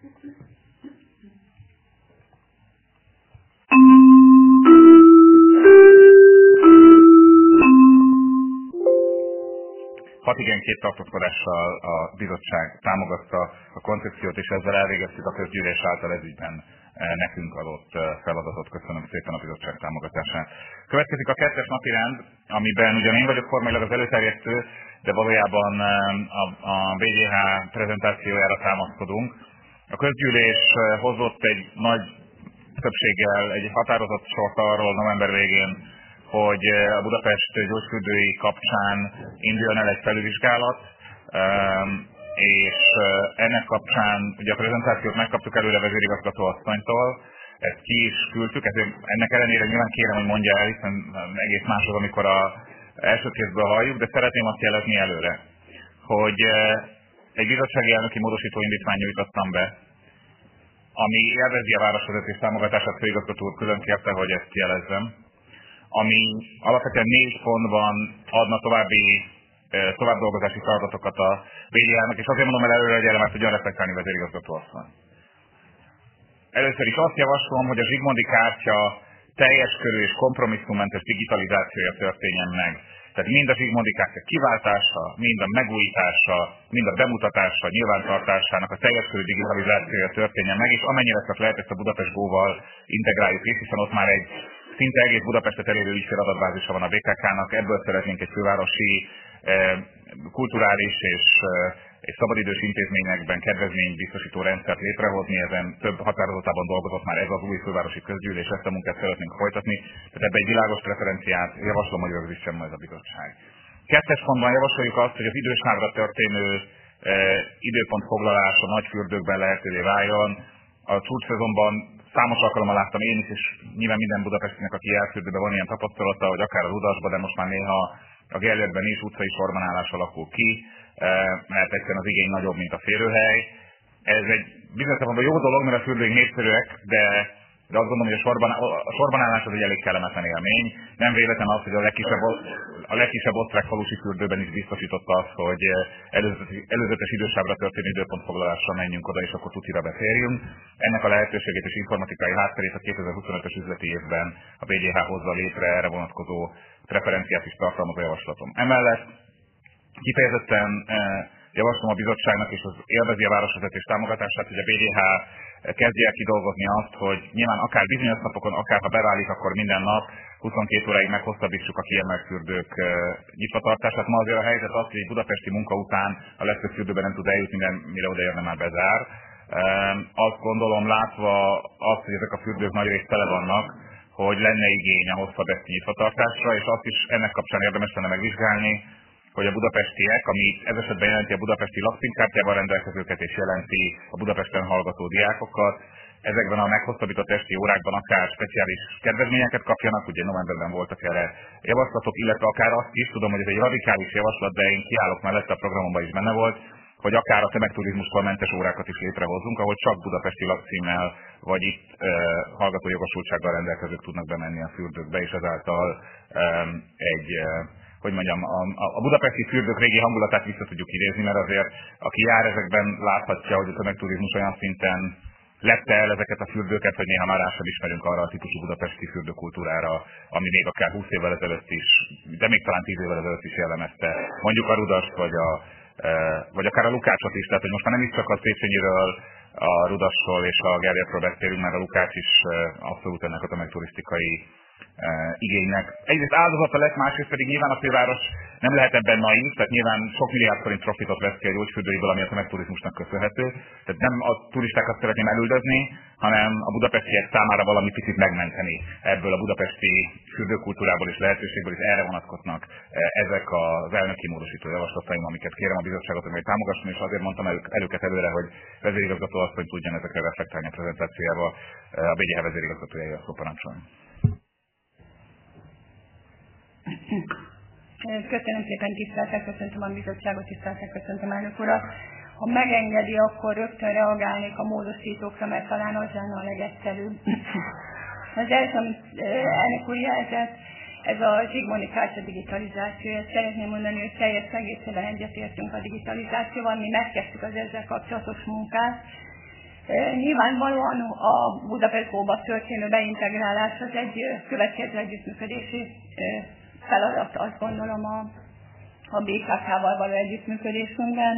Hat igen, két tartózkodással a bizottság támogatta a koncepciót, és ezzel elvégeztük a közgyűlés által ezügyben nekünk adott feladatot. Köszönöm szépen a bizottság támogatását. Következik a kettes napirend, amiben ugyan én vagyok formailag az előterjesztő, de valójában a, a bé gé há prezentációjára támaszkodunk. A közgyűlés hozott egy nagy többséggel egy határozott sort arról november végén, hogy a Budapest gyógyfürdői kapcsán induljon el egy felülvizsgálat, és ennek kapcsán ugye a prezentációt megkaptuk előre vezérigazgató asszonytól, ezt ki is küldtük, ezért ennek ellenére nyilván kérem, hogy mondja el, hiszen egész más az, amikor a első kézből halljuk, de szeretném azt jelezni előre, hogy egy bizottsági elnöki módosító indítvány nyújtottam be, ami élvezi a városvezetés támogatását, főigazgató úr külön kérte, hogy ezt jelezzem, ami alapvetően négy pontban adna további továbbdolgozási feladatokat a bé gé há-nak, és azért mondom el előre, hogy erre már tudjon reflektálni vezérigazgató asszony. Először is azt javaslom, hogy a Zsigmondy kártya teljes körű és kompromisszummentes digitalizációja történjen meg. Tehát mind a Zsigmondy kártya kiváltása, mind a megújítása, mind a bemutatása, nyilvántartásának a teljes körű digitalizációja történjen meg, és amennyire csak lehet ezt a Budapest Go-val integráljuk is, hiszen ott már egy szinte egész Budapestet elérő ügyféladatbázisa van a bé ká ká-nak, ebből szeretnénk egy fővárosi kulturális és, és szabadidős intézményekben kedvezménybiztosító rendszert létrehozni, ezen több határozatában dolgozott már ez az új fővárosi közgyűlés, ezt a munkát szeretnénk folytatni, tehát ebbe egy világos preferenciát javaslom, hogy rögzítsen majd a bizottság. Kettes pontban javasoljuk azt, hogy az idősávra történő e, időpontfoglalás a nagy fürdőkben lehetővé váljon. A csúcsszezonban számos alkalommal láttam én is, és nyilván minden budapestinek, aki elfürdőben van ilyen tapasztalata, hogy akár az udasban, de most már néha a Gellértben is utcai sorbanállás alakul ki, mert egyszerűen az igény nagyobb, mint a férőhely. Ez egy bizonyos szempontból jó dolog, mert a fürdőink népszerűek, de de azt gondolom, hogy a sorban, a sorban állás az egy elég kellemetlen élmény. Nem véletlen az, hogy a legkisebb, a legkisebb osztrák falusi fürdőben is biztosította azt, hogy előzetes, előzetes idősávra történő időpontfoglalásra menjünk oda, és akkor tutira beférjünk. Ennek a lehetőségét és informatikai hátterét a kétezer-huszonötös üzleti évben a bé gé há hozza létre, erre vonatkozó preferenciát is tartalmaz a javaslatom. Emellett kifejezetten javaslom a bizottságnak, és az élvezi a városvezetés támogatását, hogy a bé gé há kezdje el kidolgozni azt, hogy nyilván akár bizonyos napokon, akár ha beválik, akkor minden nap huszonkét óráig meghosszabbítsuk a kiemelt fürdők nyitvatartását. Ma azért a helyzet az, hogy egy budapesti munka után a legtöbb fürdőben nem tud eljutni, mire odaérne már bezár. Azt gondolom, látva azt, hogy ezek a fürdők nagy részt tele vannak, hogy lenne igény a hosszabb esti nyitvatartásra, és azt is ennek kapcsán érdemes lenne megvizsgálni, hogy a budapestiek, ami ez esetben jelenti a budapesti lakcímkártyával rendelkezőket és jelenti a Budapesten hallgató diákokat, ezekben a meghosszabbított esti órákban akár speciális kedvezményeket kapjanak, ugye novemberben voltak erre javaslatok, illetve akár azt is, tudom, hogy ez egy radikális javaslat, de én kiállok mellette, a programomban is benne volt, hogy akár a tömegturizmustól mentes órákat is létrehozzunk, ahol csak budapesti lakcímmel, vagy itt e, hallgató jogosultsággal rendelkezők tudnak bemenni a fürdőkbe, és ezáltal e, egy e, hogy mondjam, a, a budapesti fürdők régi hangulatát vissza tudjuk idézni, mert azért aki jár ezekben láthatja, hogy a tömegturizmus olyan szinten lette el ezeket a fürdőket, hogy néha már rá sem ismerünk arra a típusú budapesti fürdőkultúrára, ami még akár húsz évvel ezelőtt is, de még talán tíz évvel ezelőtt is jellemezte. Mondjuk a Rudast, vagy, a, vagy akár a Lukácsot is, tehát hogy most már nem is csak a Széchenyiről, a Rudasról és a Gellértről beszélünk, mert a Lukács is abszolút ennek a tömegturisztikai Uh, igénynek. Egyrészt áldozata lett, másrészt pedig nyilván a főváros nem lehet ebben naív, tehát nyilván sok milliárd forint profitot vesz ki a gyógyfürdőiből, ami a tömegturizmusnak köszönhető. Tehát nem a turistákat szeretném elüldözni, hanem a budapestiek számára valami picit megmenteni ebből a budapesti fürdőkultúrából és lehetőségből, és erre vonatkoznak ezek az elnöki módosító javaslataim, amiket kérem a bizottságot, hogy támogasson, és azért mondtam el, előket előre, hogy vezérigazgató asszony tudjon ezekre reflektálni a prezentációjával. A bé gé há vezérigazgatója a szó parancsoljon. Köszönöm szépen, tiszteltek, köszöntöm a bizottságot, tiszteltek, köszöntöm elnök urat. Ha megengedi, akkor rögtön reagálnék a módosítókra, mert talán az lenne a legegyszerűbb. Az első, amit elnök úr jelzett, ez a Zsigmondy kártya digitalizációja. Szeretném mondani, hogy teljes egészében egyetértünk a digitalizációval, mi megkezdtük az ezzel kapcsolatos munkát. Nyilvánvalóan a Budapest Go-ba történő beintegrálás az egy következő együttműködési feladat, azt gondolom a, a bé ká ká-val való együttműködésünkben.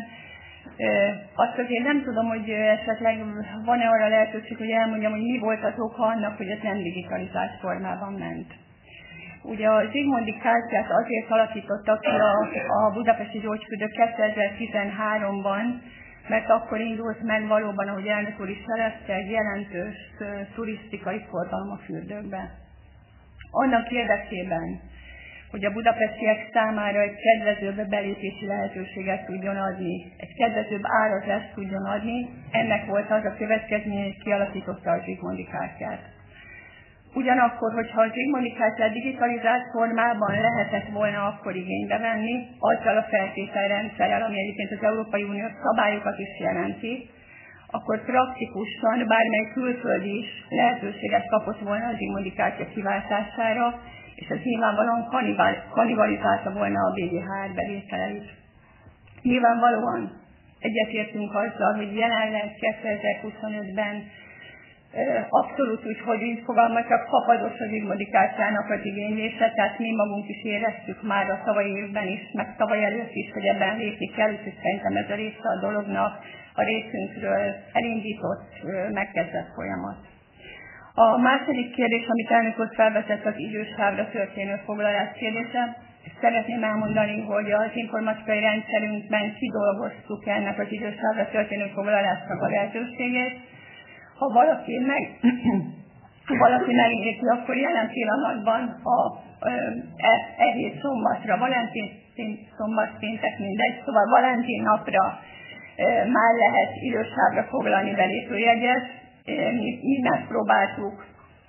Azt azért nem tudom, hogy esetleg van-e arra lehetőség, hogy elmondjam, hogy mi volt az oka annak, hogy ez nem digitalizált formában ment. Ugye a Zsigmondy kártyát azért alakítottak ki a, a budapesti gyógyfürdők kétezer-tizenháromban, mert akkor indult meg valóban, ahogy elnök úr is jelezte, egy jelentős turisztikai forgalom a fürdőkbe. Annak érdekében, hogy a budapestiek számára egy kedvezőbb belépési lehetőséget tudjon adni, egy kedvezőbb árazást tudjon adni, ennek volt az a következmény, hogy kialakította a Zsigmondy kártyát. Ugyanakkor, hogyha a Zsigmondy kártyát digitalizált formában lehetett volna akkor igénybe venni, azzal a feltételrendszerrel, ami egyébként az Európai Unió szabályokat is jelenti, akkor praktikusan bármely külföldi is lehetőséget kapott volna a Zsigmondy kártya kiváltására, és ez nyilvánvalóan kannibalizálta volna a bé gé há bevételeit. Nyilvánvalóan egyetértünk azzal, hogy jelenleg kétezer-huszonötben abszolút úgy, hogy így fogalmazok, fapados a Zsigmondy kártyának az igénylése, tehát mi magunk is éreztük már a tavalyi évben is, meg tavaly előtt is, hogy ebben lépni kell, úgyhogy szerintem ez a része a dolognak a részünkről elindított, megkezdett folyamat. A második kérdés, amit elnök úr felvetett, az idősávra történő foglalás kérdése. Szeretném elmondani, hogy az informatikai rendszerünkben kidolgoztuk ennek az idősávra történő foglalásnak a lehetőségét. Ha valaki meg, valaki megérti, akkor jelen pillanatban a e, e hét szombatra, Valentin szombat, péntek, mindegy, szóval Valentin napra e, már lehet idősávra foglalni belépőjegyet. Mi, mi megpróbáltuk.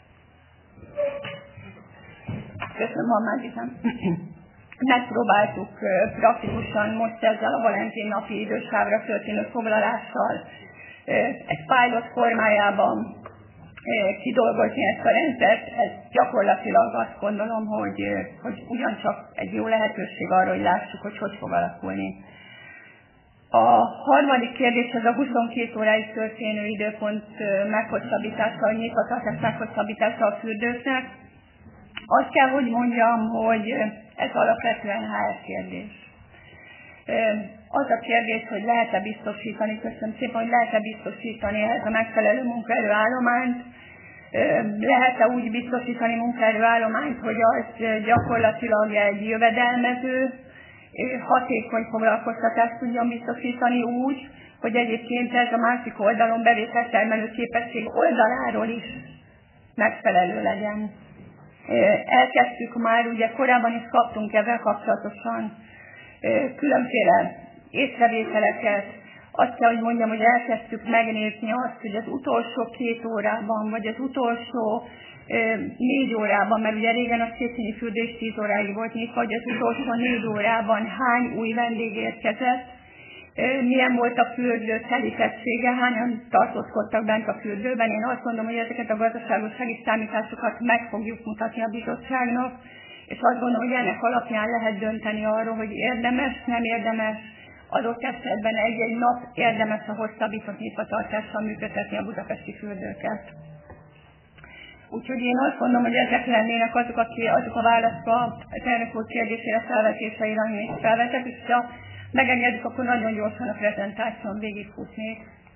Köszönöm, Mammágyizem. Megpróbáltuk praktikusan most ezzel a Valentin napi idősávra történő foglalással egy pilot formájában kidolgozni ezt a rendszert, ez gyakorlatilag azt gondolom, hogy, hogy ugyancsak egy jó lehetőség arra, hogy lássuk, hogy hogy fog alakulni. A harmadik kérdés az a huszonkét óráig történő időpont meghosszabbítása, vagy nyitvatartás meghosszabbítása a fürdőknek. Azt kell, hogy mondjam, hogy ez alapvetően há er kérdés. Az a kérdés, hogy lehet-e biztosítani, köszönöm szépen, hogy lehet-e biztosítani ehhez a megfelelő munkaerőállományt, lehet-e úgy biztosítani munkaerőállományt, hogy az gyakorlatilag egy jövedelmező, hatékony foglalkoztatást tudjon biztosítani úgy, hogy egyébként ez a másik oldalon bevételtermelő képesség oldaláról is megfelelő legyen. Elkezdtük már, ugye korábban is kaptunk ezzel kapcsolatosan különféle észrevételeket. Azt kell, hogy mondjam, hogy elkezdtük megnézni azt, hogy az utolsó két órában, vagy az utolsó négy órában, mert ugye régen a Széchenyi fürdés tíz óráig volt nyitva, hogy az utolsó négy órában hány új vendég érkezett, milyen volt a fürdő telítettsége, hányan tartózkodtak bent a fürdőben. Én azt mondom, hogy ezeket a gazdaságossági számításokat meg fogjuk mutatni a bizottságnak, és azt gondolom, hogy ennek alapján lehet dönteni arról, hogy érdemes, nem érdemes, adott esetben egy-egy nap érdemes a hosszabbított nyitvatartással működtetni a budapesti fürdőket. Úgyhogy én azt mondom, hogy ezek lennének azok a, azok a válaszok az elnök úr kérdésére, felvetéseire, amit felvetett, és ha megengedik, akkor nagyon gyorsan a prezentáción végigfutnék.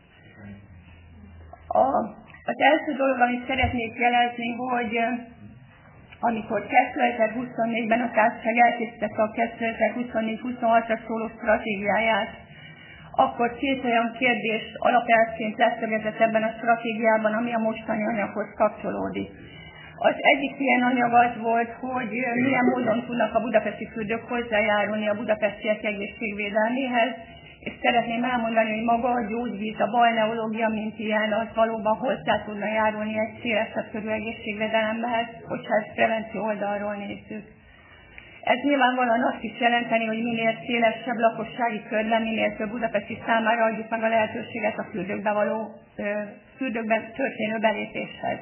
A, az első dolog, amit szeretnék jelezni, hogy amikor kétezer-huszonnégyben a társaság elkészítette a kétezer-huszonnégy huszonhatra szóló stratégiáját, akkor két olyan kérdés alapelvként leszögezett ebben a stratégiában, ami a mostani anyaghoz kapcsolódik. Az egyik ilyen anyag az volt, hogy milyen módon tudnak a budapesti fürdők hozzájárulni a budapestiek egészségvédelméhez, és szeretném elmondani, hogy maga a gyógyvíz, a balneológia, mint ilyen, az valóban hozzá tudna járulni egy szélesebb körű egészségvédelemhez, hogyha ezt prevenció oldalról nézzük. Ez nyilvánvalóan azt is jelenteni, hogy minél szélesebb lakossági körben, minél több budapesti számára adjuk meg a lehetőséget a fürdőkbe való, fürdőkben történő belépéshez.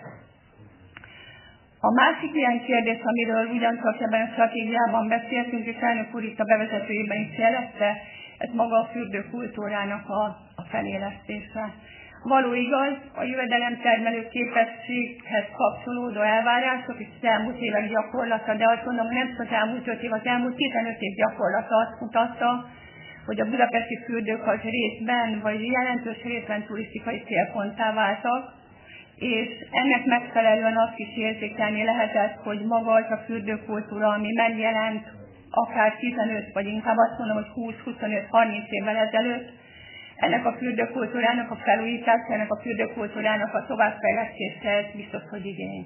A másik ilyen kérdés, amiről ugyancsak ebben a stratégiában beszéltünk, és elnök úr itt a bevezetőjében is jelezte, ez maga a fürdőkultúrának a, a felélesztése. Való igaz, a jövedelemtermelő képességhez kapcsolódó elvárások és az elmúlt évek gyakorlata, de azt gondolom, hogy nem csak az elmúlt öt év, az elmúlt tizenöt év gyakorlata azt mutatta, hogy a budapesti fürdők az részben, vagy jelentős részben turisztikai célponttá váltak, és ennek megfelelően azt is érzékelni lehetett, hogy maga az a fürdőkultúra, ami megjelent akár tizenöt, vagy inkább azt mondom, hogy húsz, huszonöt, harminc évvel ezelőtt, ennek a fürdőkultúrának a felújítása, ennek a fürdőkultúrának a továbbfejlesztése, ez biztos, hogy igény.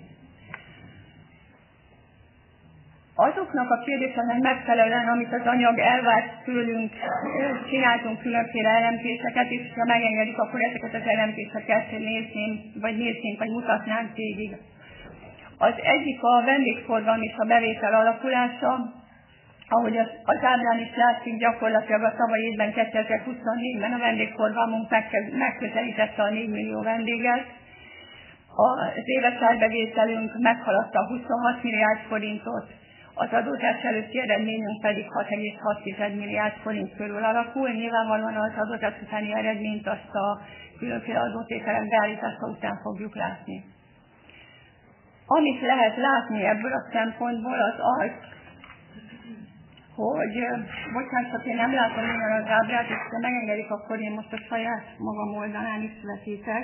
Azoknak a kérdéseknek megfelelően, amit az anyag elvárt tőlünk, csináltunk különféle elemzéseket, és ha megengedik, akkor ezeket az elemzéseket nézném, vagy néznénk, vagy mutatnánk végig. Az egyik a vendégforgalom és a bevétel alakulása, ahogy az, az ábrán is látszik, gyakorlatilag a tavalyi évben kétezer-huszonnégyben a vendégforgalmunk megközelítette a négy millió vendéget. Az éves árbevételünk meghaladta a huszonhat milliárd forintot, az adózás előtti eredményünk pedig hat egész hat milliárd forint körül alakul. Nyilvánvalóan az adózás utáni eredményt azt a különféle adótételek beállítása után fogjuk látni. Amit lehet látni ebből a szempontból az az, hogy, bocsánat, csak én nem látom minden az ábrát, és ha megengedik, akkor én most a saját magam oldalán is vetítek.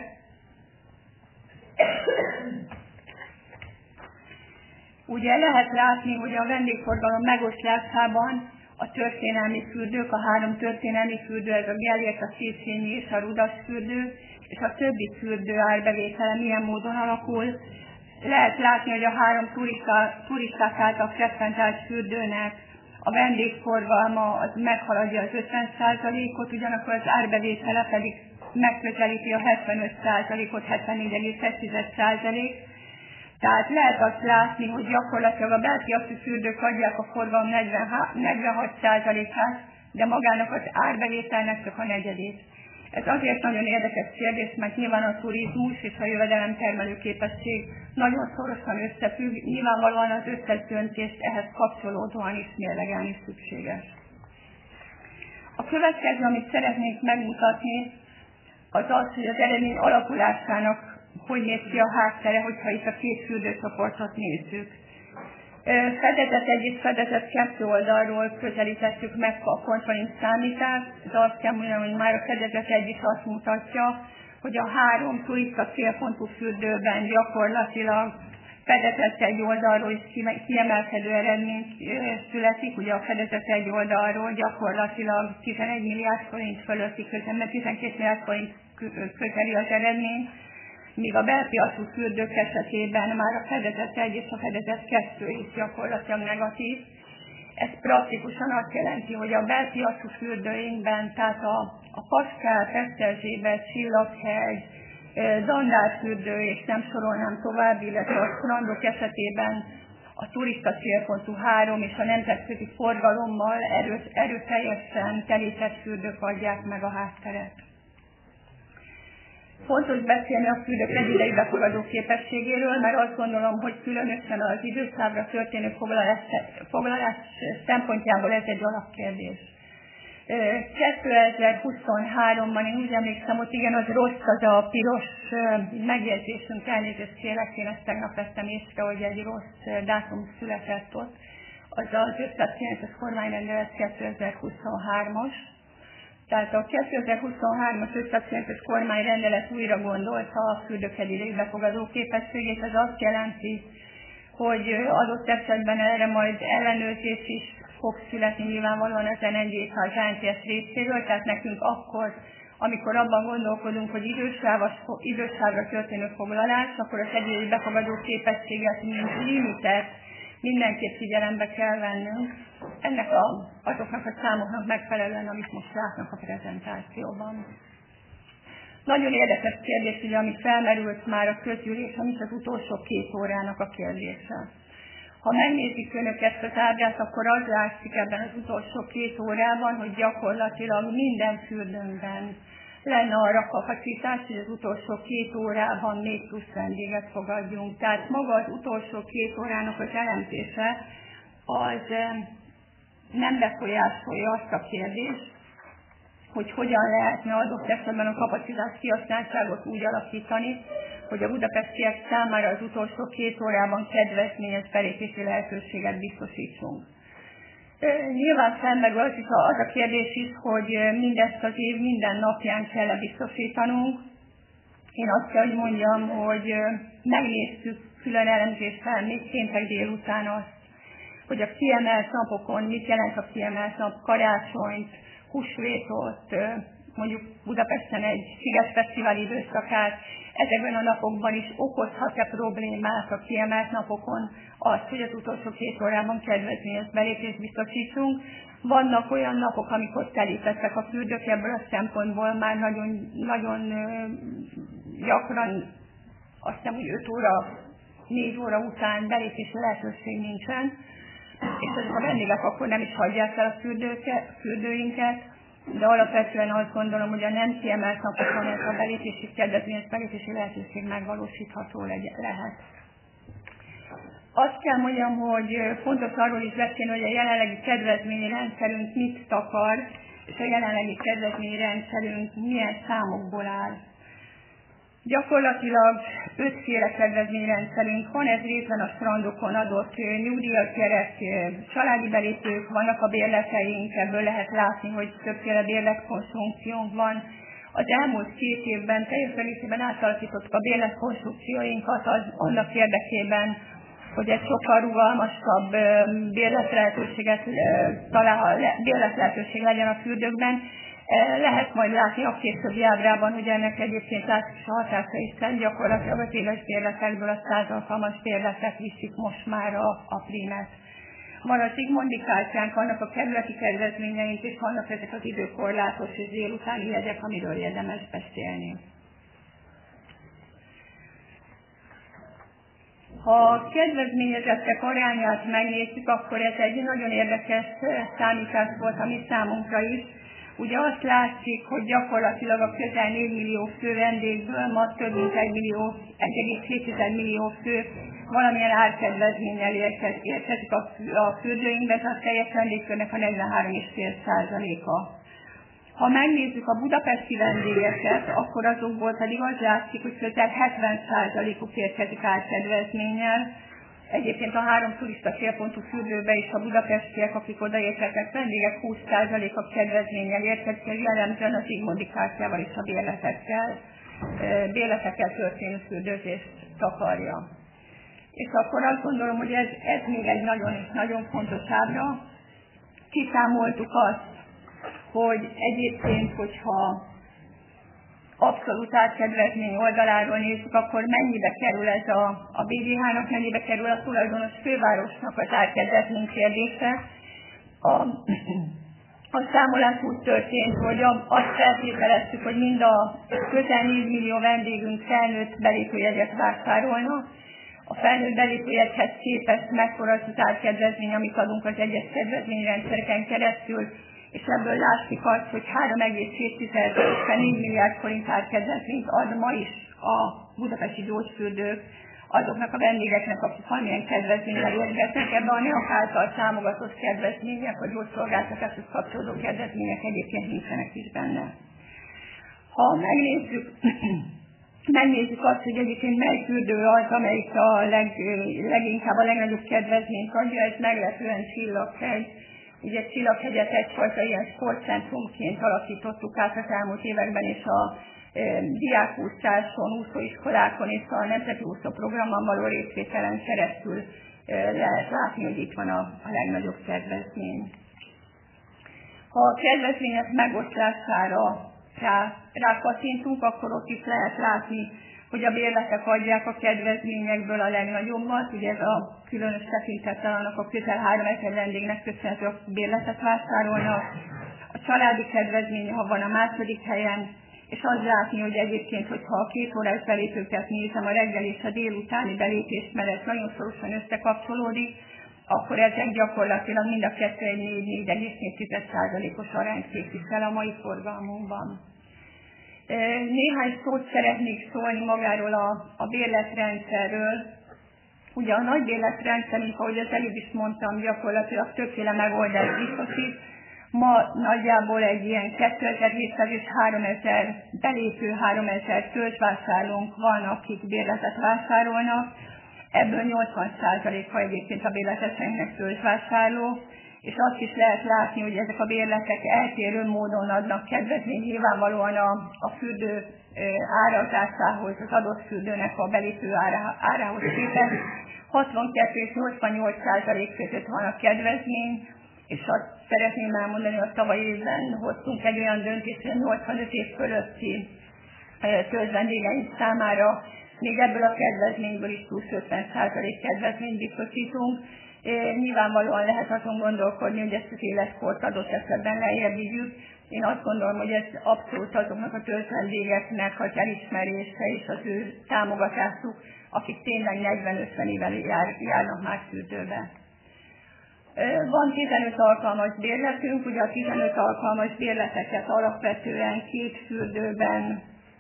Ugye lehet látni, hogy a vendégforgalom megoszlásában a történelmi fürdők, a három történelmi fürdő, ez a Gellért, a Széchenyi és a Rudas fürdő, és a többi fürdő árbevétele milyen módon alakul. Lehet látni, hogy a három turista, turisták által frekventált fürdőnek a vendégforgalma az meghaladja az ötven százalékot, ugyanakkor az árbevétele pedig megközelíti a hetvenöt százalékot, hetvennégy egész egy százalék. Tehát lehet azt látni, hogy gyakorlatilag a belpiaci fürdők adják a forgalom negyvenhat százalékát, de magának az árbevételnek csak a negyedét. Ez azért nagyon érdekes kérdés, mert nyilván a turizmus és a jövedelemtermelő képesség nagyon szorosan összefügg, nyilvánvalóan az összes döntést ehhez kapcsolódóan is mérlegelni szükséges. A következő, amit szeretnék megmutatni, az az, hogy az eredmény alakulásának hogy néz ki a háttere, hogyha itt a két fürdőcsoportot nézzük. Fedezet egy és fedezet kettő oldalról közelítettük meg a kontrolling számítást, de azt kell mondjam, hogy már a fedezet egy is azt mutatja, hogy a három turista célpontú fürdőben gyakorlatilag fedezet egy oldalról is kiemelkedő eredmény születik, ugye a fedezet egy oldalról gyakorlatilag tizenegy milliárd forint fölötti közben, tizenkét milliárd forint közeli az eredmény, míg a belpiacú fürdők esetében már a fedezet egy és a fedezet kettő is gyakorlatilag negatív. Ez praktikusan azt jelenti, hogy a belpiacú fürdőinkben, tehát a, a Paskál, Pesterzsébet, Csillaghegy, Zandár fürdő, és nem sorolnám tovább, illetve a strandok esetében a turista célpontú három és a nemzetközi forgalommal erős, erőteljesen telített fürdők adják meg a hátteret. Fontos beszélni a fürdők egyidejű befogadó képességéről, mert azt gondolom, hogy különösen az időszávra történő foglalás, foglalás szempontjából ez egy alapkérdés. kétezer-huszonháromban én úgy emlékszem, hogy igen, az rossz az a piros megjegyzésünk, elnézést kérek, én ezt tegnap vettem észre, hogy egy rossz dátum született ott. Az az ötszázkilences kormányrendelet kétezer-huszonhármas. Tehát a kétezer-huszonhármas ötszázkilences kormányrendelet újra gondolta a fürdők egyidejű befogadó képességét. Ez azt jelenti, hogy adott esetben erre majd ellenőrzés is fog születni nyilvánvalóan az en en gé és az á en té es részéről, tehát nekünk akkor, amikor abban gondolkodunk, hogy idősávra történő foglalás, akkor az egyidejű befogadó képességet, mint limitet mindenképp figyelembe kell vennünk, ennek a, azoknak a számoknak megfelelően, amit most látnak a prezentációban. Nagyon érdekes kérdés, ugye, ami felmerült már a közgyűlés, amit az utolsó két órának a kérdése. Ha megnézik önök ezt az ábrát, akkor az látszik ebben az utolsó két órában, hogy gyakorlatilag minden fürdőnkben lenne arra kapacitás, hogy az utolsó két órában még plusz vendéget fogadjunk. Tehát maga az utolsó két órának az elemzése az nem befolyásolja azt a kérdést, hogy hogyan lehetne adott esetben a kapacitás kihasználtságot úgy alakítani, hogy a budapestiek számára az utolsó két órában kedvezményes belépési lehetőséget biztosítsunk. Nyilván felmerül az, az a kérdés is, hogy mindezt az év minden napján kell biztosítanunk. Én azt kell, hogy mondjam, hogy megnéztük külön elemzéssel még péntek délután azt, hogy a kiemelt napokon mit jelent a kiemelt nap, karácsonyt, húsvétot, mondjuk Budapesten egy Szigetfesztivál időszakát, ezekben a napokban is okozhat-e problémát a kiemelt napokon az, hogy az utolsó két órában kedvezményes belépést biztosítsunk. Vannak olyan napok, amikor telítettek a fürdők, ebből a szempontból már nagyon, nagyon gyakran, azt hiszem, hogy öt óra, négy óra után belépési lehetőség nincsen, és ezek a vendégek akkor nem is hagyják el a fürdőinket, de alapvetően azt gondolom, hogy a nem kiemelt napokon ez a belépési kedvezményes belépési lehetőség megvalósítható lehet. Azt kell mondjam, hogy fontos arról is beszélni, hogy a jelenlegi kedvezményi rendszerünk mit takar, és a jelenlegi kedvezményi rendszerünk milyen számokból áll. Gyakorlatilag ötféle kedvezményrendszerünk van, ez részben a strandokon adott nyugdíjas gyerek, családi belépők, vannak a bérleteink, ebből lehet látni, hogy többféle bérletkonstrukciónk van. Az elmúlt két évben teljes egészében átalakítottuk a bérletkonstrukcióinkat az, annak érdekében, hogy egy sokkal rugalmasabb bérletlehetőséget talál, bérletlehetőség legyen a fürdőkben. Lehet majd látni a későbbi ábrában, hogy ennek egyébként látszik a hatása is, tehát gyakorlatilag az éves bérletekből a száz alkalmas bérletek viszik most már a, a prímet. Van a Zsigmondi kártyánk, vannak a kerületi kedvezményeink, és vannak ezek az időkorlátos és délutáni jegyek, amiről érdemes beszélni. Ha a kedvezményezettek arányát megnézzük, akkor ez egy nagyon érdekes számítás volt a mi számunkra is. ugye azt látszik, hogy gyakorlatilag a közel négy millió fő vendégből ma több mint egy egész hét millió fő valamilyen árkedvezménnyel érkezik a fürdőinkbe, ez a teljes vendégkörnek a negyvenhárom egész öt százaléka. Ha megnézzük a budapesti vendégeket, akkor azokból pedig az látszik, hogy közel hetven százalékuk érkezik árkedvezménnyel. Egyébként a három turista célpontú fürdőbe is a budapestiek, akik odaérkeznek vendégek, húsz százaléka kedvezménnyel érkezik, jellemzően az Zsigmondy kártyával és a bérletekkel, bérletekkel történő fürdőzést takarja. És akkor azt gondolom, hogy ez, ez még egy nagyon, nagyon fontos ábra. Kiszámoltuk azt, hogy egyébként, hogyha abszolút átkedvezmény oldaláról nézzük, akkor mennyibe kerül ez a, a bé gé há-nak, mennyibe kerül a tulajdonos fővárosnak az átkedvezmény kérdése. A, a számolás úgy történt, hogy a, azt feltételeztük, hogy mind a közel négy millió vendégünk felnőtt belépőjegyet vásárolna. A felnőtt belépőjegyhez képest mekkora az az átkedvezmény, amit adunk az egyes kedvezményrendszereken keresztül, és ebből látszik azt, hogy három egész hét négy milliárd forint árkedvezményt ad ma is a budapesti gyógyfürdők azoknak a vendégeknek, akik valamilyen kedvezménnyel érkeznek. Ebben a NEAK által támogatott kedvezmények, a gyógyszolgáltatáshoz kapcsolódó kedvezmények egyébként nincsenek is benne. Ha megnézzük, megnézzük azt, hogy egyébként mely fürdő az, amelyik a leg, leginkább a legnagyobb kedvezményt adja, ez meglepően Csillaghegy. Ugye Csillaghegyet egyfajta ilyen sportcentrumként alakítottuk át az elmúlt években, és a e, diákúszáson, úszóiskolákon és a Nemzeti Úszóprogramban való részvételen keresztül e, lehet látni, hogy itt van a, a legnagyobb kedvezmény. Ha a kedvezmények megoszlására rá, rákattintunk, akkor ott is lehet látni, hogy a bérletek adják a kedvezményekből a legnagyobbat, ugye ez a különös tekintettel annak a közel háromezer vendégnek köszönhető, akik bérletet vásárolnak. A családi kedvezmény, ha van a második helyen, és az látni, hogy egyébként, hogyha a két órás belépőket nézem, a reggel és a délutáni belépés mellett nagyon szorosan összekapcsolódik, akkor ezek gyakorlatilag mind a kettő egy négy egész négy százalékos arányt képvisel a mai forgalmunkban. Néhány szót szeretnék szólni magáról a, a bérletrendszerről. Ugye a nagy bérletrendszerünk, ahogy az előbb is mondtam, gyakorlatilag többféle megoldást biztosít. Ma nagyjából egy ilyen kétezer-hétszáz és háromezer belépő, háromezer törzsvásárlónk van, akik bérletet vásárolnak. Ebből nyolcvan százaléka egyébként a bérleteseinknek törzsvásárló, és azt is lehet látni, hogy ezek a bérletek eltérő módon adnak kedvezményt nyilvánvalóan a, a fürdő árazásához, az adott fürdőnek a belépő ára, árához képest. hatvankettő és nyolcvannyolc százalék között van a kedvezmény, és azt szeretném elmondani, hogy tavaly évben hoztunk egy olyan döntést, hogy a nyolcvanöt év fölötti törzsvendégeink számára még ebből a kedvezményből is plusz ötven százalék kedvezményt biztosítunk. Nyilvánvalóan lehet azon gondolkodni, hogy ezt az életkort adott esetben lejjebb vigyük. Én azt gondolom, hogy ez abszolút azoknak a törzsvendégeknek az elismerése és az ő támogatásuk, akik tényleg negyven-ötven éve jár, járnak már fürdőbe. Van tizenöt alkalmas bérletünk, ugye a tizenöt alkalmas bérleteket alapvetően két fürdőben,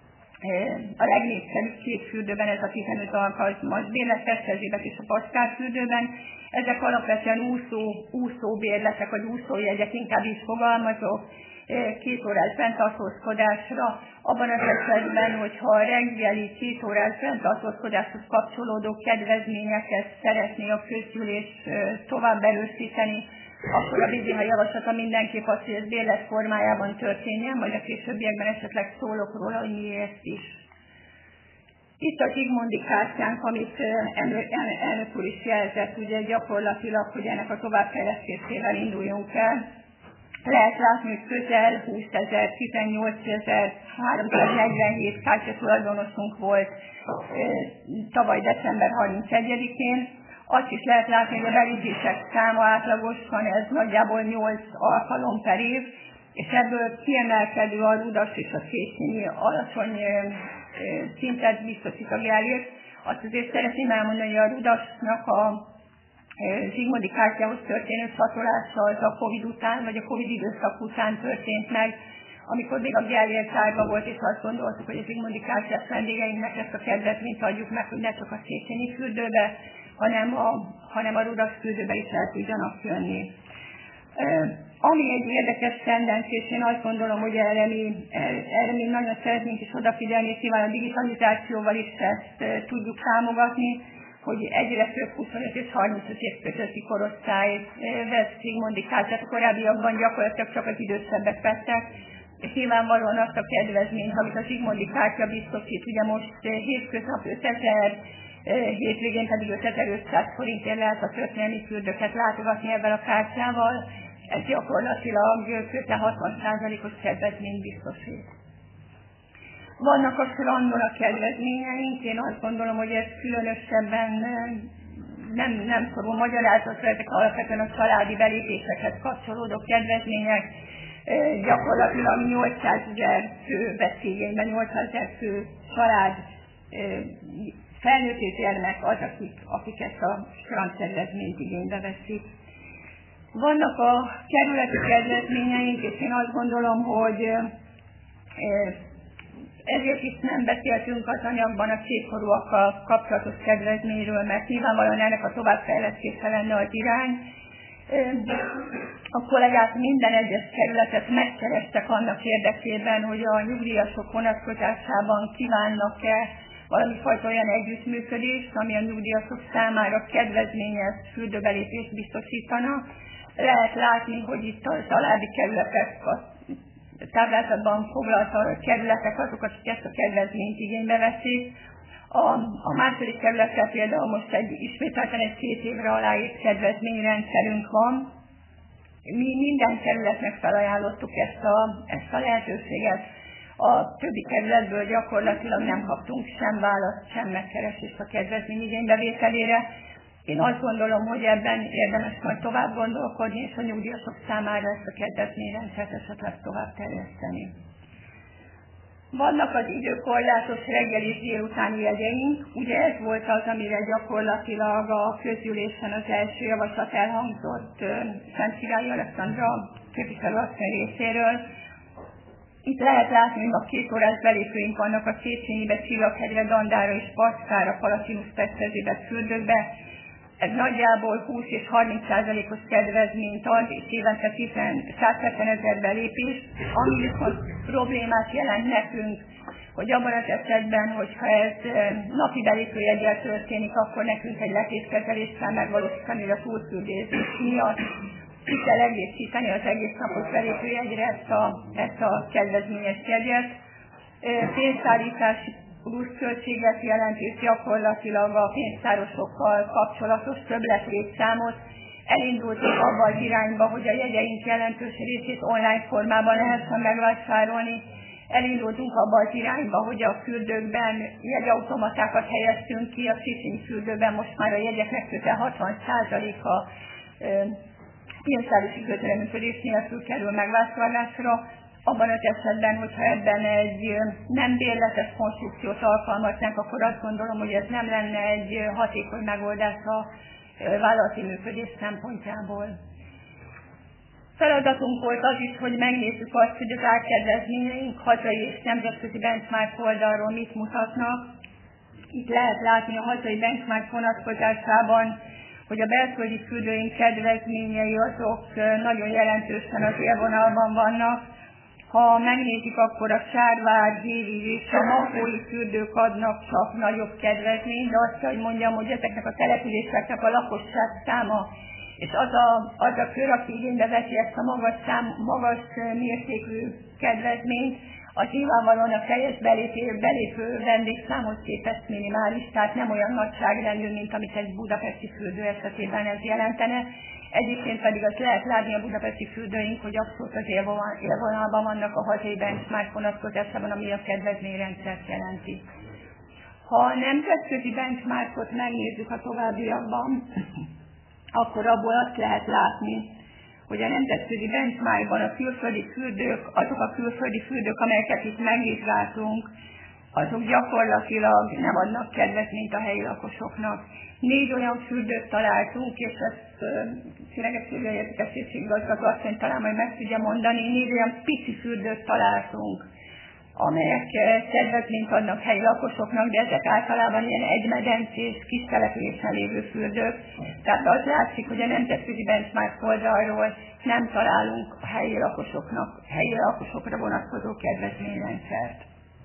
a legnépszerűbb két fürdőben ez a tizenöt alkalmas bérlet, Veszterzsébet és a Paskár fürdőben. Ezek alapvetően úszó, úszó bérletek, vagy úszójegyek, inkább is fogalmazok, két órás benntartózkodásra, abban az esetben, hogyha a reggeli két órás benntartózkodáshoz kapcsolódó kedvezményeket szeretné a közgyűlés tovább erősíteni, akkor a bé gé há javaslata mindenképp az, hogy ez bérlet formájában történjen, majd a későbbiekben esetleg szólok róla, hogy miért is. Itt a Zsigmondy kártyánk, amit elnök úr is jelzett, ugye gyakorlatilag, hogy ennek a továbbfejlesztésével induljunk el. Lehet látni, hogy közel húszezer, tizennyolcezer-háromszáznegyvenhét kártyatulajdonosunk volt tavaly december harmincegyedikén. Azt is lehet látni, hogy a belépések száma átlagosan ez nagyjából nyolc alkalom per év, és ebből kiemelkedő a Rudas és a Széchenyi alacsony szintet biztosít a Gellért. Azt azért szeretném elmondani, hogy a Rudasnak a Zsigmondy kártyához történő csatolása az a Covid után, vagy a Covid időszak után történt meg, amikor még a Gellért sárga volt, és azt gondoltuk, hogy a Zsigmondy kártyás vendégeinknek ezt a kedvezményt adjuk meg, hogy ne csak a Széchenyi fürdőbe, hanem a, hanem a Rudas fürdőbe is el tudjanak jönni. Ami egy érdekes tendencia, és én azt gondolom, hogy erre mi, erre mi nagyon szeretnénk is odafigyelni, és nyilván a digitalizációval is ezt tudjuk támogatni, hogy egyre több huszonöt és harmincöt év közötti korosztály vesz Zsigmondy kártyát, a korábbiakban gyakorlatilag csak az idősebbek vettek, és nyilvánvalóan azt a kedvezményt, amit a Zsigmondy kártya biztosít, ugye most hétköznap ötezer, hétvégén pedig ötezer-ötszáz forintért lehet a történelmi fürdőket látogatni ebben a kártyával, ez gyakorlatilag közel hatvan százalékos kedvezményt biztosít. Vannak a strandon a kedvezményeink, én azt gondolom, hogy ez különösebben nem, nem szorul magyarázatra, ezek alapvetően a családi belépésekhez kapcsolódó kedvezmények, gyakorlatilag nyolcszázezer fő vesz igénybe, nyolcszázezer fő család, felnőtt és gyermek az, akik, akik ezt a strandkedvezményt igénybe veszik. Vannak a kerületi kedvezményeink, és én azt gondolom, hogy ezért is nem beszéltünk az anyagban a kétkorúakkal kapcsolatos kedvezményről, mert nyilvánvalóan ennek a továbbfejlesztése lenne az irány. A kollégák minden egyes kerületet megkerestek annak érdekében, hogy a nyugdíjasok vonatkozásában kívánnak-e valami fajta olyan együttműködést, ami a nyugdíjasok számára kedvezményes fürdőbelépést biztosítana. Lehet látni, hogy itt az alábbi kerületek, a táblázatban foglalt kerületek azok, akik ezt a kedvezményt igénybe veszik. A, a második kerülettel például most egy ismételten egy két évre aláírt kedvezményrendszerünk van. Mi minden kerületnek felajánlottuk ezt a, ezt a lehetőséget. A többi kerületből gyakorlatilag nem kaptunk sem választ, sem megkeresést a kedvezmény igénybevételére. Én azt gondolom, hogy ebben érdemes majd tovább gondolkodni, és a nyugdíjasok számára ezt a kedvezményrendszert esetleg tovább terjeszteni. Vannak az időkorlátos reggel és délutáni jegyeink, ugye ez volt az, amire gyakorlatilag a közgyűlésen az első javaslat elhangzott Szent Királyi Alexandra képviselőasszony részéről. Itt lehet látni, hogy a két órás belépőink vannak a Széchenyibe, Csillaghegyre, Dandára és Baszkára, Palatinus Pesztezébe, fürdőkbe. Ez nagyjából húsz és harminc százalékos kedvezményt ad, és évente százhetven ezer belépés, ami viszont problémát jelent nekünk, hogy abban az esetben, hogyha ez napi belépőjeggyel történik, akkor nekünk egy letétkezelést kell megvalósítani a túlfürdés miatt. Ki kell egészíteni az egész napos belépőjegyre ezt a, ezt a kedvezményes jegyet. Pénzszállítási pluszköltséget jelent, és gyakorlatilag a pénztárosokkal kapcsolatos többletlétszámot. Elindultunk abba az irányba, hogy a jegyeink jelentős részét online formában lehessen megvásárolni. Elindultunk abba az irányba, hogy a fürdőkben jegyautomatákat helyeztünk ki, a Széchenyi fürdőben most már a jegyeknek közel hatvan százaléka pénztárosi közreműködés nélkül kerül megvásárlásra. Abban az esetben, hogyha ebben egy nem bérletes konstrukciót alkalmaznánk, akkor azt gondolom, hogy ez nem lenne egy hatékony megoldás a vállalati működés szempontjából. Feladatunk volt az is, hogy megnézzük azt, hogy az árkedvezményeink hazai és nemzetközi benchmark oldalról mit mutatnak. Itt lehet látni a hazai benchmark vonatkozásában, hogy a belföldi fürdőink kedvezményei azok nagyon jelentősen az élvonalban vannak. Ha megnézik, akkor a Sárvár, Hévíz és a Makói fürdők adnak csak nagyobb kedvezményt, de azt kell, hogy mondjam, hogy ezeknek a településeknek a lakosság száma, és az a, az a kör, aki igénybe veszi ezt a magas, szám, magas mértékű kedvezményt, az nyilvánvalóan a teljes belépő, belépő vendégszámhoz képest minimális, tehát nem olyan nagyságrendű, mint amit egy budapesti fürdő esetében ez jelentene. Egyébként pedig azt lehet látni a budapesti fürdőink, hogy abszolút az élvonalban vannak a hazai benchmark vonatkozásában, ami a kedvezményrendszert jelenti. Ha a nemzetközi benchmarkot megnézzük a továbbiakban, akkor abból azt lehet látni, hogy a nemzetközi benchmarkban a külföldi fürdők, azok a külföldi fürdők, amelyeket itt megvizsgáltunk, azok gyakorlatilag nem adnak kedvezményt a helyi lakosoknak. Négy olyan fürdőt találtunk, és ezt tényleg ezt fürdői értékesítségigazgató asszony talán majd meg tudja mondani, négy olyan pici fürdőt találtunk, amelyek kedvezményt adnak helyi lakosoknak, de ezek általában ilyen egymedencés, kis településen lévő fürdők. Tehát az látszik, hogy a nemzetközi benchmark oldalról nem találunk a helyi lakosoknak, helyi lakosokra vonatkozó kedvezményrendszert.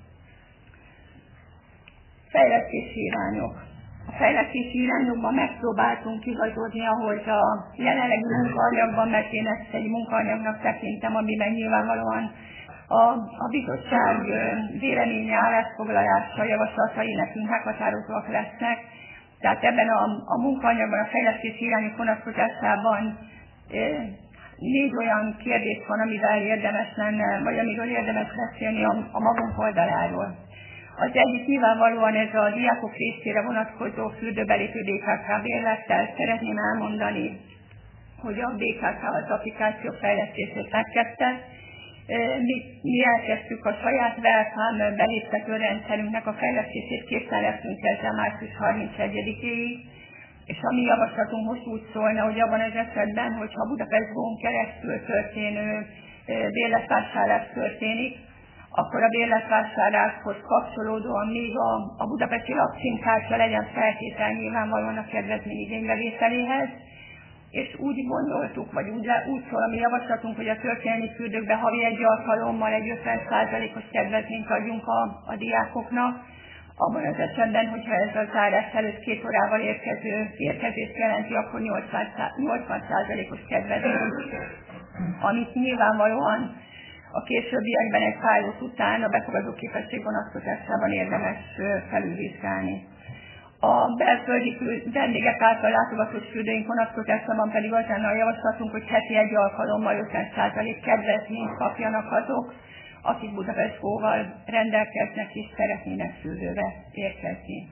Fejlesztési irányok. A fejlesztési irányokban megpróbáltunk igazodni ahhoz a jelenlegi munkaanyagban, mert én ezt egy munkaanyagnak tekintem, amiben nyilvánvalóan a, a bizottság véleménye, állásfoglalása, javaslatai nekünk meghatározóak lesznek. Tehát ebben a, a munkaanyagban, a fejlesztési irányok vonatkozásában e, négy olyan kérdés van, amivel érdemes lenne, vagy amiről érdemes beszélni a, a magunk oldaláról. Az egyik nyilvánvalóan ez a diákok részére vonatkozó fürdőbelépő bé ká ká bérlettel. Szeretném elmondani, hogy a bé ká ká az applikáció fejlesztését megkezdte. Mi, mi elkezdtük a saját welcome beléptető rendszerünknek a fejlesztését, készen leszünk ezzel március harmincegyedikéig, és a mi javaslatunk most úgy szólna, hogy abban az esetben, hogyha Budapest Go-n keresztül történő bérletvásárlás történik, akkor a bérletvásárláshoz kapcsolódóan még a, a budapesti lakcímkártya legyen feltétel nyilvánvalóan a kedvezmény igénybevételéhez, és úgy gondoltuk, vagy úgy, úgy szól a mi javaslatunk, hogy a történelmi fürdőkbe havi egy alkalommal egy ötven százalékos kedvezményt adjunk a, a diákoknak, abban az esetben, hogyha ez a zárás előtt két órával érkező érkezést jelenti, akkor nyolcvan százalékos kedvezményt, amit nyilvánvalóan a későbbiekben egy pilot után a befogadó képesség vonatkozásában érdemes felülvizsgálni. A belföldi vendégek által látogatott fürdőink vonatkozásában pedig az lenne a javaslatunk, hogy heti egy alkalommal ötven százalék kedvezményt kapjanak azok, akik Budapest Go-val rendelkeznek és szeretnének fürdőbe érkezni.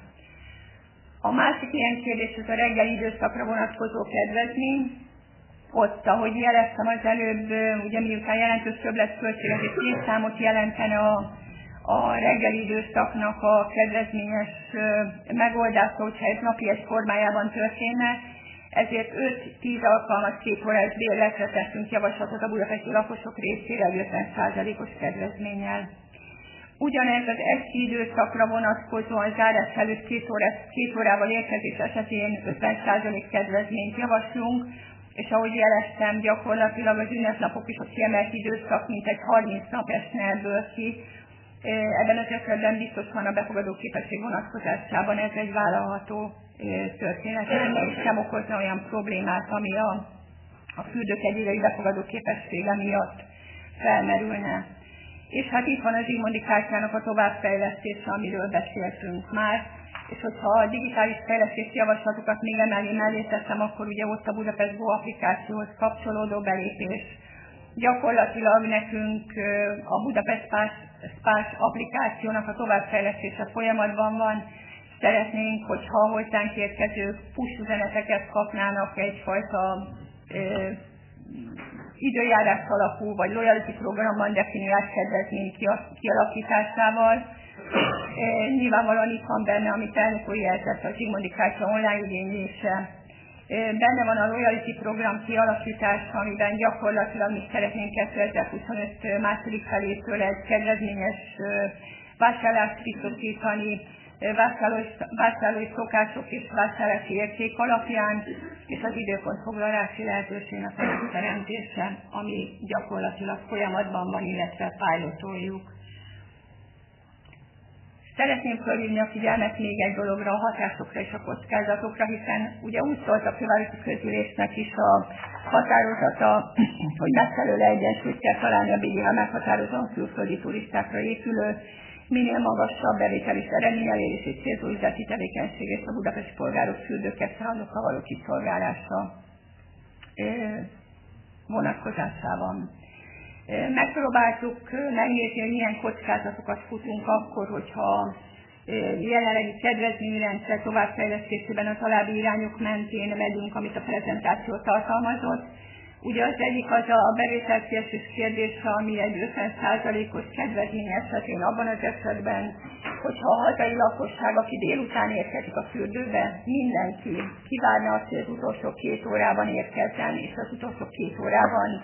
A másik ilyen kérdés az a reggeli időszakra vonatkozó kedvezmény. Ott, ahogy jeleztem az előbb, ugye miután jelentős többletköltség, ez egy két számot jelentene a, a reggeli időszaknak a kedvezményes megoldása, hogyha ez napi egy formájában történne, ezért öt-tíz alkalmas két órás bérletre tettünk javaslatot a budapesti lakosok részére ötven százalékos kedvezménnyel. Ugyanez az esti időszakra vonatkozóan zárás előtt két, órás, két órával érkezés esetén ötven százalék kedvezményt javaslunk, és ahogy jeleztem, gyakorlatilag az ünnepnapok is a kiemelt időszak, mint egy harminc nap esne ebből ki. Ebben az esetben biztos van a befogadó képesség vonatkozásában ez egy vállalható történet, és nem okozna olyan problémát, ami a, a fürdők egyidejű befogadó képessége miatt felmerülne. És hát itt van az Zsigmondy kártyának a továbbfejlesztése, amiről beszéltünk már, és hogyha a digitális fejlesztési javaslatokat még emelni mellé teszem, akkor ugye ott a Budapest Go applikációhoz kapcsolódó belépés. Gyakorlatilag nekünk a Budapest Pass applikációnak a továbbfejlesztése folyamatban van. Szeretnénk, hogyha hozzánk érkezők push üzeneteket kapnának egyfajta e, időjárás alapú vagy loyalty programban definiált kedvezmény kialakításával. E, nyilvánvalóan itt van benne, amit elnök úr jelzett, a Zsigmondy kártya online igénylése. E, benne van a loyalty program kialakítása, amiben gyakorlatilag mi szeretnénk kétezer-huszonöt második felétől egy kedvezményes vásárlást biztosítani, vásárlói, vásárlói szokások és vásárlási érték alapján, és az időpontfoglalási lehetőségnek a megteremtése, ami gyakorlatilag folyamatban van, illetve pilotoljuk. Szeretném fölhívni a figyelmet még egy dologra, a hatásokra és a kockázatokra, hiszen ugye úgy szólt a fővárosi közgyűlésnek is a határozata, hogy megfelelő egyensúlyt kell találni a bé gé há meghatározóan külföldi turistákra épülő, minél magasabb bevétel és eredményelérés és célzó üzleti tevékenység és a budapesti polgárok fürdőket szállókkal való kiszolgálása vonatkozásában. Megpróbáltuk megnézni, hogy milyen kockázatokat futunk akkor, hogyha jelenlegi kedvezményrendszer továbbfejlesztésében az alábbi irányok mentén megyünk, amit a prezentáció tartalmazott. Ugye az egyik az a bevételkiesés kérdése, ami egy ötven százalékos kedvezmény esetén abban az esetben hogyha a hazai lakosság, aki délután érkezik a fürdőbe, mindenki kívánna azt, hogy az utolsó két órában érkezzen, és az utolsó két órában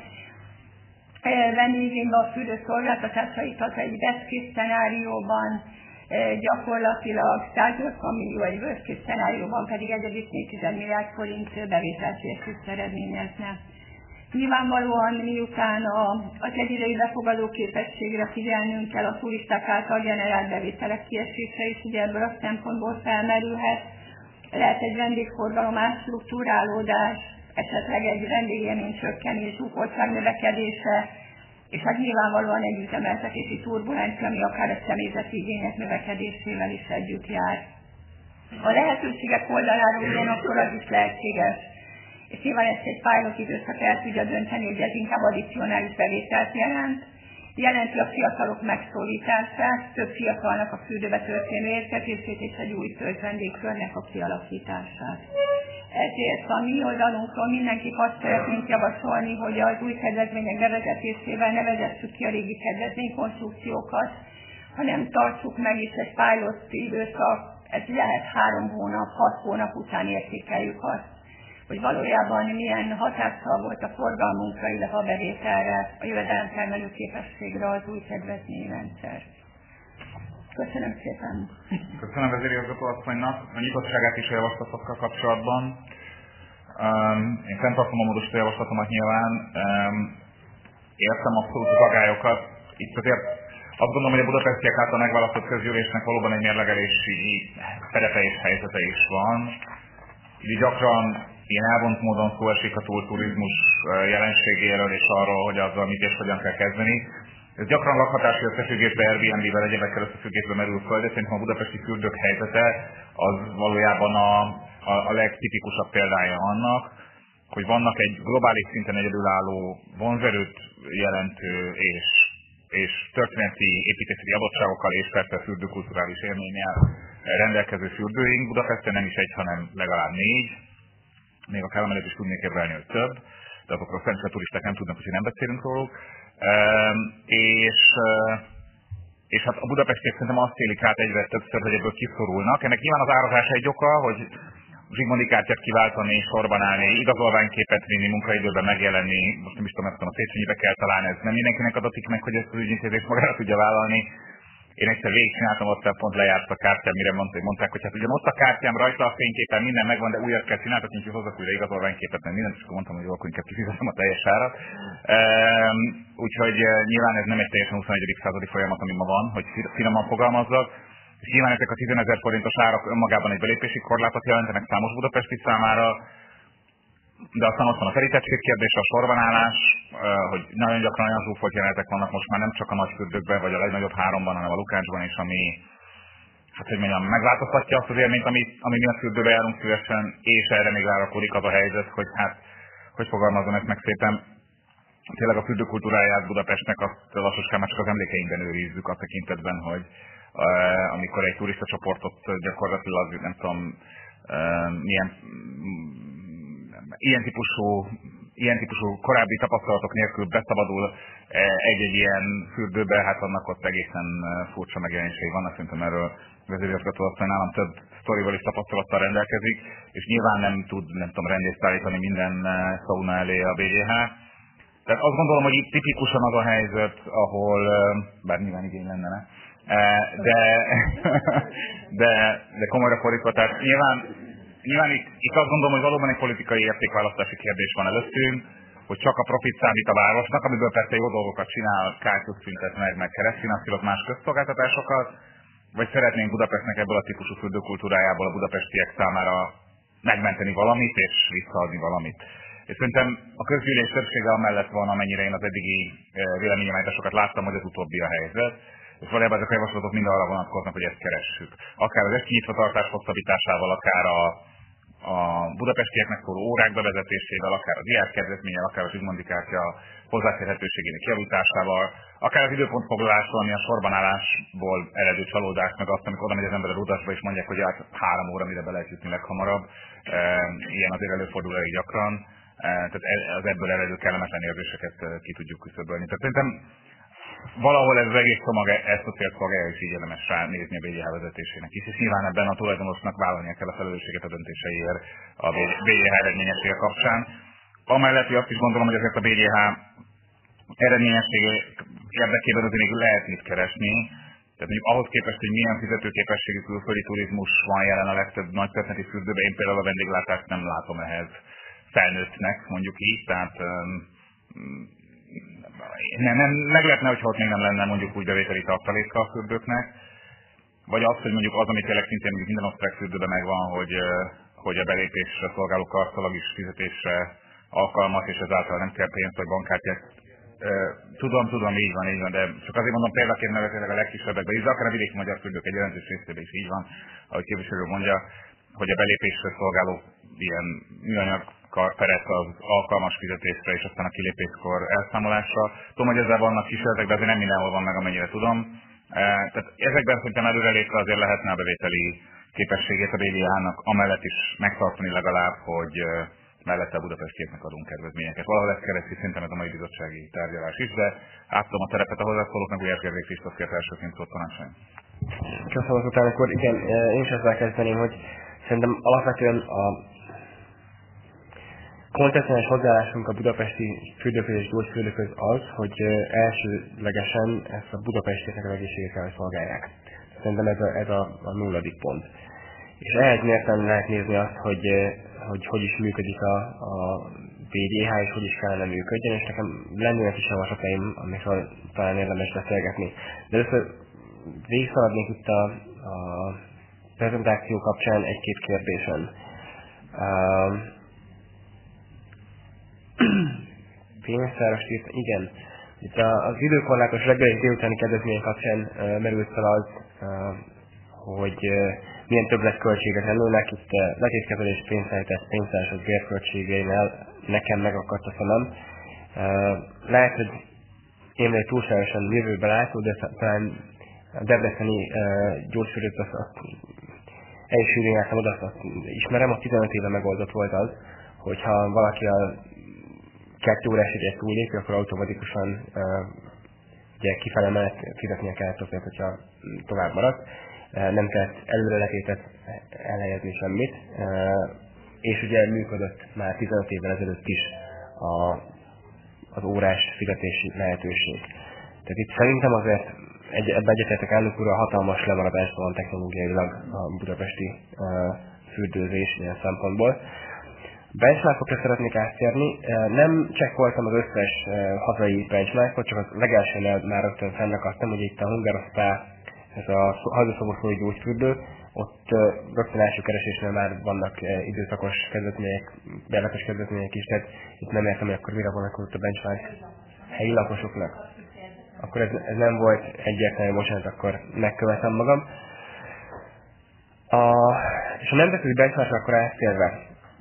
venni igénybe a fürdőszolgáltatásait, az egy best case szenárióban gyakorlatilag száznyolcvan millió, egy worst case szenárióban pedig egy egész négy milliárd forint bevételkiesést eredményezne. Nyilvánvalóan miután a, az egyidejű befogadó képességre figyelnünk kell, a turisták által generált bevételek kiesése is ugye ebből a szempontból felmerülhet. Lehet egy vendégforgalom átstruktúrálódás, esetleg egy vendégélmény csökkenés, zsúfoltság növekedése, és hát nyilvánvalóan egy üzemeltetési turbulencia, ami akár a személyzeti igények növekedésével is együtt jár. A lehetőségek oldaláról ugyanakkor az is lehetséges, és nyilván ezt egy pilot időszak el tudja dönteni, hogy ez inkább addicionális bevételt jelent, jelenti a fiatalok megszólítását, több fiatalnak a fürdőbe történő érkezését és egy új vendégkörnek a kialakítását. Ezért a mi oldalunkról mindenképp azt szeretnénk javasolni, hogy az új kedvezmények bevezetésével ne vezessük ki a régi kedvezménykonstrukciókat, hanem tartsuk meg is egy pilot időszak, ez lehet három hónap, hat hónap után értékeljük azt, hogy valójában milyen hatással volt a forgalmunkra, illetve a bevételre, a jövedelemtermelő képességre az új kedvezményrendszer. Köszönöm szépen. Köszönöm vezérigazgató asszonynak a nyitottságát is a javaslatokkal kapcsolatban. Um, én fenntartom a módosító javaslatomat nyilván. Um, értem abszolút az agályokat. Itt azért azt gondolom, hogy a budapestiek által megválasztott közgyűlésnek valóban egy mérlegelési szerepe és helyzete is van. Így gyakran ilyen elvont módon szó esik a túlturizmus jelenségéről és arról, hogy azzal mit és hogyan kell kezdeni. Ez gyakran lakhatási összefüggésben, Airbnb-vel, egyébekkel összefüggésben merül föl, de szerintem a budapesti fürdők helyzete az valójában a, a, a legtipikusabb példája annak, hogy vannak egy globális szinten egyedülálló, vonzerőt jelentő és, és történeti építészeti adottságokkal és persze fürdőkulturális élménnyel rendelkező fürdőink. Budapesten nem is egy, hanem legalább négy. Még a Kelemen is tudnék érvelni, hogy több, de azokról szerintem a turisták nem tudnak, hogy nem beszélünk róluk. Uh, és, uh, és hát a budapestiek szerintem azt élik át egyre többször, hogy ebből kiszorulnak. Ennek nyilván az árazás egy oka, hogy Zsigmondi kártyát kiváltani, sorban állni, igazolványképet vinni, munkaidőben megjelenni, most nem is tudom, ezt a Széchenyibe kell találni, ez nem mindenkinek adatik meg, hogy ezt az ügyintézést magára tudja vállalni. Én egyszer végigcsináltam, ott pont lejárt a kártyám, mire mondta, hogy mondták, hogy hát ugyan ott a kártyám, rajta a fényképen minden megvan, de újat kell csináltatni, úgyhogy hozzak újra igazolványképet, mert mindent, és akkor mondtam, hogy jó, akkor inkább kifizetem a teljes árat. Um, úgyhogy uh, nyilván ez nem egy teljesen huszonegyedik századi folyamat, ami ma van, hogy finoman fogalmazzak. És nyilván ezek a tizenezer forintos árak önmagában egy belépési korlátot jelentenek számos budapesti számára, de aztán ott van a terítettség kérdése, a sorbanállás, hogy nagyon gyakran olyan zsúfolt jelenetek vannak most már nem csak a nagy fürdőkben, vagy a legnagyobb háromban, hanem a Lukácsban is, ami, hát hogy mondjam, megváltoztatja azt az élményt, ami, ami mi a fürdőbe járunk szívesen, és erre még rárakodik az a helyzet, hogy hát, hogy fogalmazom ezt meg szépen, tényleg a fürdőkultúráját Budapestnek azt lassúskán már csak az emlékeinkben őrizzük a tekintetben, hogy uh, amikor egy turista csoportot gyakorlatilag, nem tudom, uh, milyen Ilyen típusú, ilyen típusú korábbi tapasztalatok nélkül beszabadul egy-egy ilyen fürdőbe, hát annak ott egészen furcsa megjelenései vannak, szerintem erről vezérigazgató asszony nálam több sztorival és tapasztalattal rendelkezik, és nyilván nem tud, nem tudom, rendészt állítani minden szauna elé a bé gé há. Tehát azt gondolom, hogy itt tipikusan az a helyzet, ahol, bár nyilván igény lenne, ne? De, de, de komolyra fordítva, tehát nyilván Nyilván itt, itt azt gondolom, hogy valóban egy politikai értékválasztási kérdés van előttünk, hogy csak a profit számít a városnak, amiből persze jó dolgokat csinál, kártyút szüntet meg, meg keresztfinanszíroz más közszolgáltatásokat, vagy szeretnénk Budapestnek ebből a típusú fürdőkultúrájából a budapestiek számára megmenteni valamit és visszaadni valamit. És szerintem a közgyűlés többsége amellett van, amennyire én az eddigi véleményemlításokat láttam, hogy az utóbbi a helyzet. És valójában ezek a javaslatok mind arra vonatkoznak, hogy ezt keressük. Akár az esti nyitvatartás hosszabbításával, akár a, a budapestieknek szóló órák bevezetésével, akár a diákkedvezménnyel, akár a Zsigmondi kártya hozzáférhetőségének javításával, akár az időpontfoglalással, ami a sorbanállásból eredő csalódás, meg azt, amikor oda megy az ember a Rudasba és mondják, hogy át három óra, mire be lehet jutni leghamarabb. E, ilyen azért előfordul elég gyakran. E, tehát az ebből eredő kellemetlen érzéseket ki tudjuk küszöbölni. Tehát szerintem valahol ez az egész csomag, ezt a célt szolgálja, és így érdemes ránézni a bé gé há vezetésének is, és nyilván ebben a tulajdonosnak vállalnia kell a felelősséget a döntéseiért a bé gé há eredményessége kapcsán. Amellett azt is gondolom, hogy ezért a bé gé há eredményessége érdekében azért még lehet mit keresni. Tehát mondjuk ahhoz képest, hogy milyen fizetőképességű külföldi turizmus van jelen a legtöbb nagytörténeti fürdőben, én például a vendéglátást nem látom ehhez felnőttnek, mondjuk így, tehát um, nem, nem, meglepne, hogyha ott még nem lenne mondjuk úgy bevételi tartaléka a fürdőknek, vagy az, hogy mondjuk az, ami tényleg szintén mondjuk minden osztrák fürdőben megvan, hogy, hogy a belépésre szolgáló kartszalag is fizetésre alkalmas, és ezáltal nem kell pénzt vagy bankkártyát. Tudom, tudom, így van, így van, de csak azért mondom példaként nevetőleg a legkisebbekben, és akár a vidéki magyar fürdők egy jelentős részében is így van, ahogy képviselő mondja, hogy a belépésre szolgáló ilyen műanyag peret az alkalmas fizetésre, és aztán a kilépéskor elszámolásra. Tudom, hogy ezzel vannak kísérletek, de azért nem mindenhol van meg, amennyire tudom. Tehát ezekben szerintem előrelépve azért lehetne a bevételi képességét a bé gé há-nak amellett is megtartani legalább, hogy mellette a Budapestieknek adunk kedvezményeket. Valahol ezt keresztül szerintem ez a mai bizottsági tárgyalás is, de átadom a terepet a hozzászólóknak, Gulyás Gergely Krisztof kért elsőként szót tanácsolni. Köszönöm az utána, akkor igen, én is ezzel kezdeném, hogy szerintem alapvetően a koncepcionális hozzáállásunk a budapesti fürdőkhöz és gyógyfürdőkhöz az, hogy elsőlegesen ezt a budapestieknek az egészséget kell, hogy szolgálják. Szerintem ez a, ez a, a nulladik pont. És ehhez mérten lehet nézni azt, hogy hogy, hogy is működik a, a bé gé há, és hogy is kellene működjön, és nekem lennének is javaslataim, amikről talán érdemes beszélgetni. De először végigszaladnék itt a, a prezentáció kapcsán egy-két kérdésen. Uh, Pénztáros írt, igen. Itt az időkorlátos reggeli délutáni kedvezmény kapcsán uh, merült fel az, uh, hogy uh, milyen többletköltségek lennének. Itt uh, letétkezelés, pénzszállítás, pénztárosok bérköltségeinél nekem megakadt a szemem. Uh, lehet, hogy én még túlságosan jövőbe látó, de talán a debreceni uh, gyógyfürdőt azt, azt elsőrén álltam oda, azt ismerem, a tizenöt éve megoldott volt az, hogyha valaki a kettő órás egyet túllépi, akkor automatikusan uh, ugye kifele mellett fizetnie kellett azért, hogyha tovább maradt. Uh, nem kellett előreletétet elhelyezni semmit. Uh, és ugye működött már tizenöt évvel ezelőtt is a, az órás fizetési lehetőség. Tehát itt szerintem azért egy, ebbe egyetértek elnök úr, a hatalmas lemaradás van technológiailag a budapesti uh, fürdőzés ilyen szempontból. Benchmarkokra szeretnék áttérni. Nem csekkoltam az összes hazai benchmarkot, csak az legelsőnél már rögtön fennakadtam, hogy itt a Hungarosztá, ez a hazaszoboszlói gyógyfürdő, ott rögtön első keresésnél már vannak időszakos kedvezmények, bérletes kedvezmények is, tehát itt nem értem, hogy akkor mire vonatkozott a benchmark helyi lakosoknak. Akkor ez, ez nem volt egyértelmű, bocsánat, akkor megkövetem magam. A, és a nemzetközi benchmarkra akkor áttérve,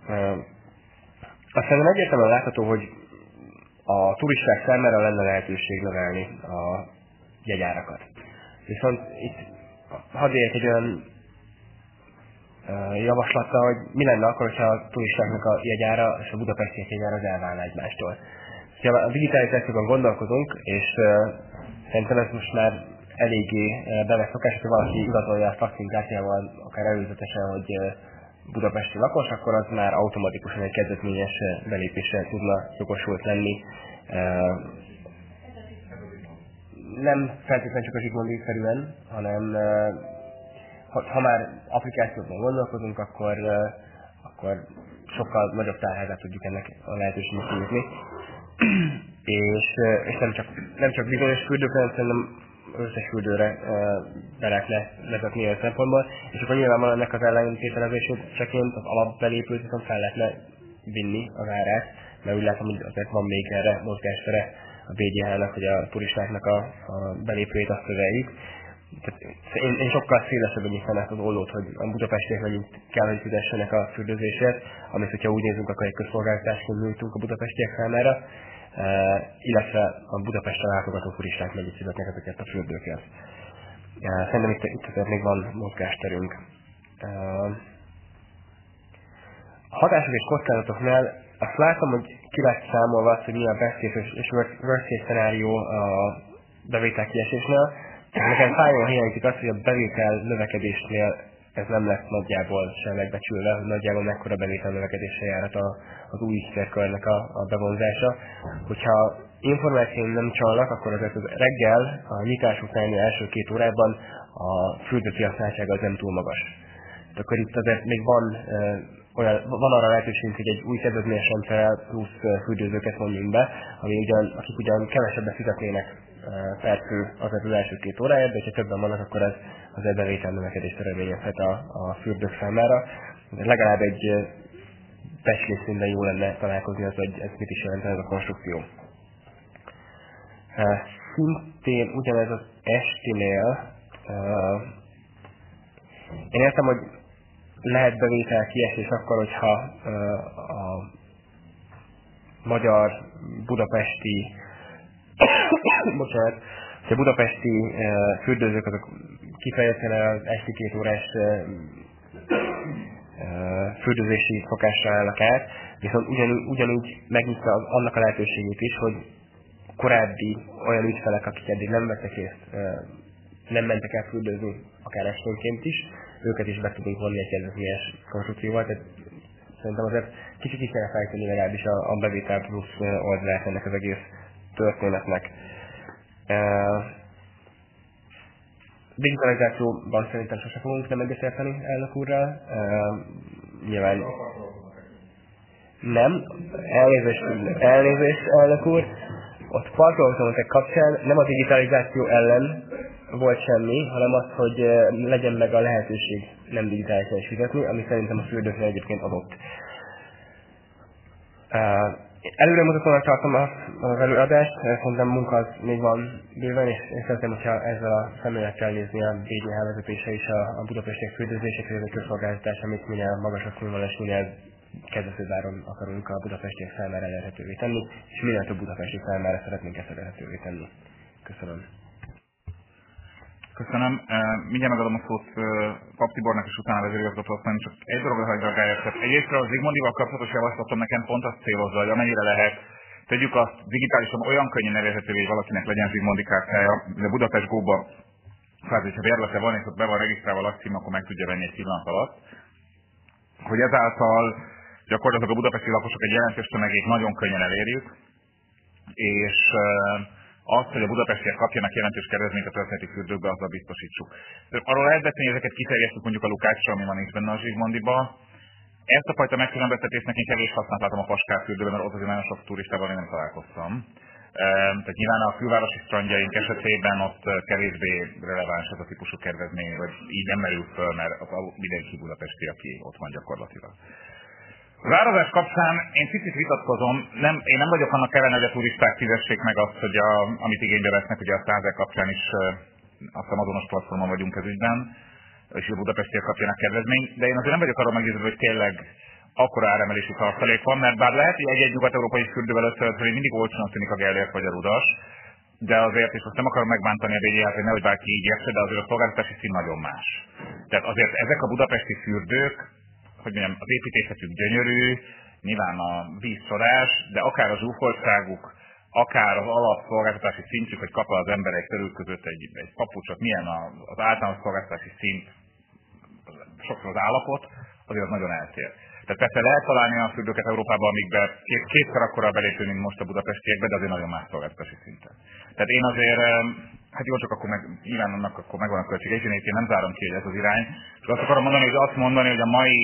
azt szerintem egyértelműen látható, hogy a turisták számára lenne lehetőség növelni a jegyárakat. Viszont itt hadd éljek egy olyan javaslattal, hogy mi lenne akkor, hogyha a turistáknak a jegyára és a budapestiek jegyára az elválna egymástól. Ha a digitalizációban gondolkozunk, és szerintem ez most már eléggé bevett szokás, hogy valaki igazolja a vakcinkártyával, akár előzetesen, hogy budapesti lakos, akkor az már automatikusan egy kedvezményes belépéssel tudna jogosult lenni. Nem feltétlenül csak a zsigmondi-szerűen, hanem ha, ha már applikációban gondolkozunk, akkor, akkor sokkal nagyobb tárházát tudjuk ennek a lehetőségnek nyújtani. és és nem, csak, nem csak bizonyos fürdőkre, hanem szerintem összes fürdőre be lehetne vezetni ilyen szempontból, és akkor nyilvánvalóan ennek az ellentételezéseként az alapbelépőt viszont fel lehetne vinni az árát, mert úgy látom, hogy azért van még erre mozgástere a bé gé há-nak, hogy a turistáknak a, a belépőjét azt köveljük. Én, én sokkal szélesebben nyitom ezt az ollót, hogy a budapestiek megint kell, hogy fizessenek a fürdőzésért, amit, hogyha úgy nézünk, akkor egy közszolgáltatásként nyújtunk a budapestiek számára. Uh, illetve a Budapesten látogató turisták mennyit fizetnek ezeket a fürdőkért. Uh, szerintem itt, itt azért még van mozgásterünk. Uh, a hatások és kockázatoknál azt látom, hogy ki lett számolva azt, hogy mi a best case és worst case szenárió a bevételkiesésnél. Nekem fájóan hiányzik az, hogy a bevétel növekedésnél ez nem lesz nagyjából sem megbecsülve, hogy nagyjából mekkora bevétel növekedésre járhat az új ügyfélkörnek a, a bevonzása. Hogyha információim nem csalnak, akkor azért az reggel, a nyitás utáni első két órában a fürdőkihasználtsága az nem túl magas. Akkor itt azért még van, e, olyan, van arra lehetőségünk, hogy egy új kedvezményes rendszerrel plusz fürdőzőket vonjunk be, ami ugyan, akik ugyan kevesebbet fizetnének per fő azért az első két óráját, de ha többen vannak, akkor ez az bevétel növekedést eredményezhet a, a fürdők számára. De legalább egy becslés szinten jó lenne találkozni az, hogy ez mit is jelent ez a konstrukció. Szintén ugyanez az estinél, én értem, hogy lehet bevétel kiesés akkor, hogyha a magyar, budapesti bocsánat, hogy a budapesti uh, fürdőzők azok kifejezetten az esti két órás uh, uh, fürdőzési szokásra állnak át, viszont ugyanúgy, ugyanúgy megnyitva annak a lehetőségét is, hogy korábbi olyan ügyfelek, akik eddig nem vettek részt, uh, nem mentek el fürdőzni, akár esténként is, őket is be tudunk vonni egy kedvezményes konstrukcióval, tehát szerintem azért kicsit ki kell fejteni legalábbis a, a bevétel plusz oldalát ennek az egész történetnek. Uh, digitalizációban szerintem sose fogunk nem egyetérteni elnök úrral. Uh, nyilván nem. Elnézést, elnézést elnök úr. Ott parkolóautomaták kapcsán nem a digitalizáció ellen volt semmi, hanem az, hogy legyen meg a lehetőség nem digitálisan is fizetni, ami szerintem a fürdőknél egyébként adott. Uh, Előremutatónak tartom az előadást, szerintem munka az még van bőven, és én szeretném, hogyha ezzel a szemlélettel nézni a bé gé há vezetése is a, a budapestiek fürdőzésekről, ez a közszolgáltatás, amit minél magasabb színvonalon és minél kedvezőbb áron akarunk a budapestiek számára elérhetővé tenni, és minél több budapesti számára szeretnénk ezt elérhetővé tenni. Köszönöm. Köszönöm. Mindjárt megadom a szót Pap Tibornak, és utána vezérigazgató asszony, csak egy dologra hagyj reagáljak. Egyébként az Zsigmondival kapcsolatos javaslatom nekem pont azt célozza, hogy amennyire lehet, tegyük azt digitálisan olyan könnyen elérhetővé, hogy valakinek legyen Zsigmondi kártyája, de Budapest Go-ba, hát hogyha bérlete van, és ott be van regisztrálva a lakcím, akkor meg tudja venni egy pillanat alatt. Hogy ezáltal gyakorlatilag a budapesti lakosok egy jelentős tömegét nagyon könnyen elérjük, és azt, hogy a budapestiek kapjanak jelentős kedvezményt a történeti fürdőkbe, azzal biztosítsuk. Arról lehet beszélni, hogy ezeket kiterjesztjük mondjuk a Lukácsra, ami van nincs benne a Zsigmondiba. Ezt a fajta megkülönböztetésnek én kevés hasznát látom a Paskár fürdőben, mert ott azért nagyon sok turistával én nem találkoztam. Tehát nyilván a fővárosi strandjaink esetében ott kevésbé releváns ez a típusú kedvezmény, vagy így nem merül föl, mert az mindenki budapesti, aki ott van gyakorlatilag. Az árazás kapcsán én picit vitatkozom, nem, én nem vagyok annak ellen, hogy a turisták fizessék meg azt, hogy a, amit igénybe vesznek, ugye a százer kapcsán is azt hiszem azonos platformon vagyunk ez ügyben, és a budapestiek kapjanak kedvezményt, de én azért nem vagyok arról meggyőződve, hogy tényleg akkora áremelési tartalék van, mert bár lehet, hogy egy-egy nyugat-európai fürdővel összevetve mindig olcsóan tűnik a Gellért vagy a Rudas, de azért, és azt nem akarom megbántani a bé gé hát, hogy nehogy bárki így értse, de azért a szolgáltatási szín nagyon más. Tehát azért ezek a budapesti fürdők, hogy mondjam, az építészetük gyönyörű, nyilván a vízcsodás, de akár a zsúfoltságuk, akár az alapszolgáltatási szintjük, hogy kap az ember egy körül között egy, egy papucsot, milyen az általános szolgáltatási szint, sokszor az állapot, azért az nagyon eltér. Tehát persze lehet találni olyan fürdőket Európában, amikben két, kétszer akkora a belépő, mint most a budapestiekben, de azért nagyon más szolgáltatási szinten. Tehát én azért, hát jó, csak akkor meg, nyilván annak akkor megvan a költség. Egyébként én nem zárom ki, hogy ez az irány. Csak azt akarom mondani, hogy azt mondani, hogy a mai,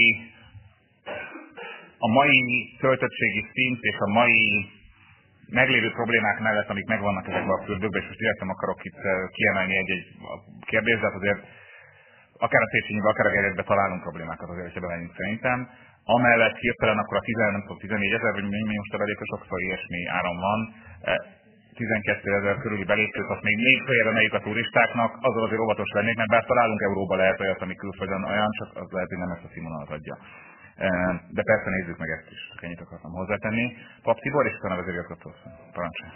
a mai töltöttségi szint és a mai meglévő problémák mellett, amik megvannak ezekben a fürdőkben, és most direkt nem akarok itt kiemelni egy-egy kérdést, de azért akár a Széchenyiben, akár a Gellértben találunk problémákat azért, hogyha bemegyünk szerintem. Amellett hirtelen akkor a tizennégy ezer, vagy mi most a belépő, sokszor ilyesmi áron van, tizenkettezer körüli belépőt, azt még még följebb emeljük a turistáknak, azzal azért óvatos lennék, mert bár találunk Euróba lehet olyat, ami külföldön olyan, csak az lehet, hogy nem ezt a színvonalat adja. De persze nézzük meg ezt is, csak ennyit akartam hozzátenni. Pap Tibor és utána vezérigazgató. Parancsolj!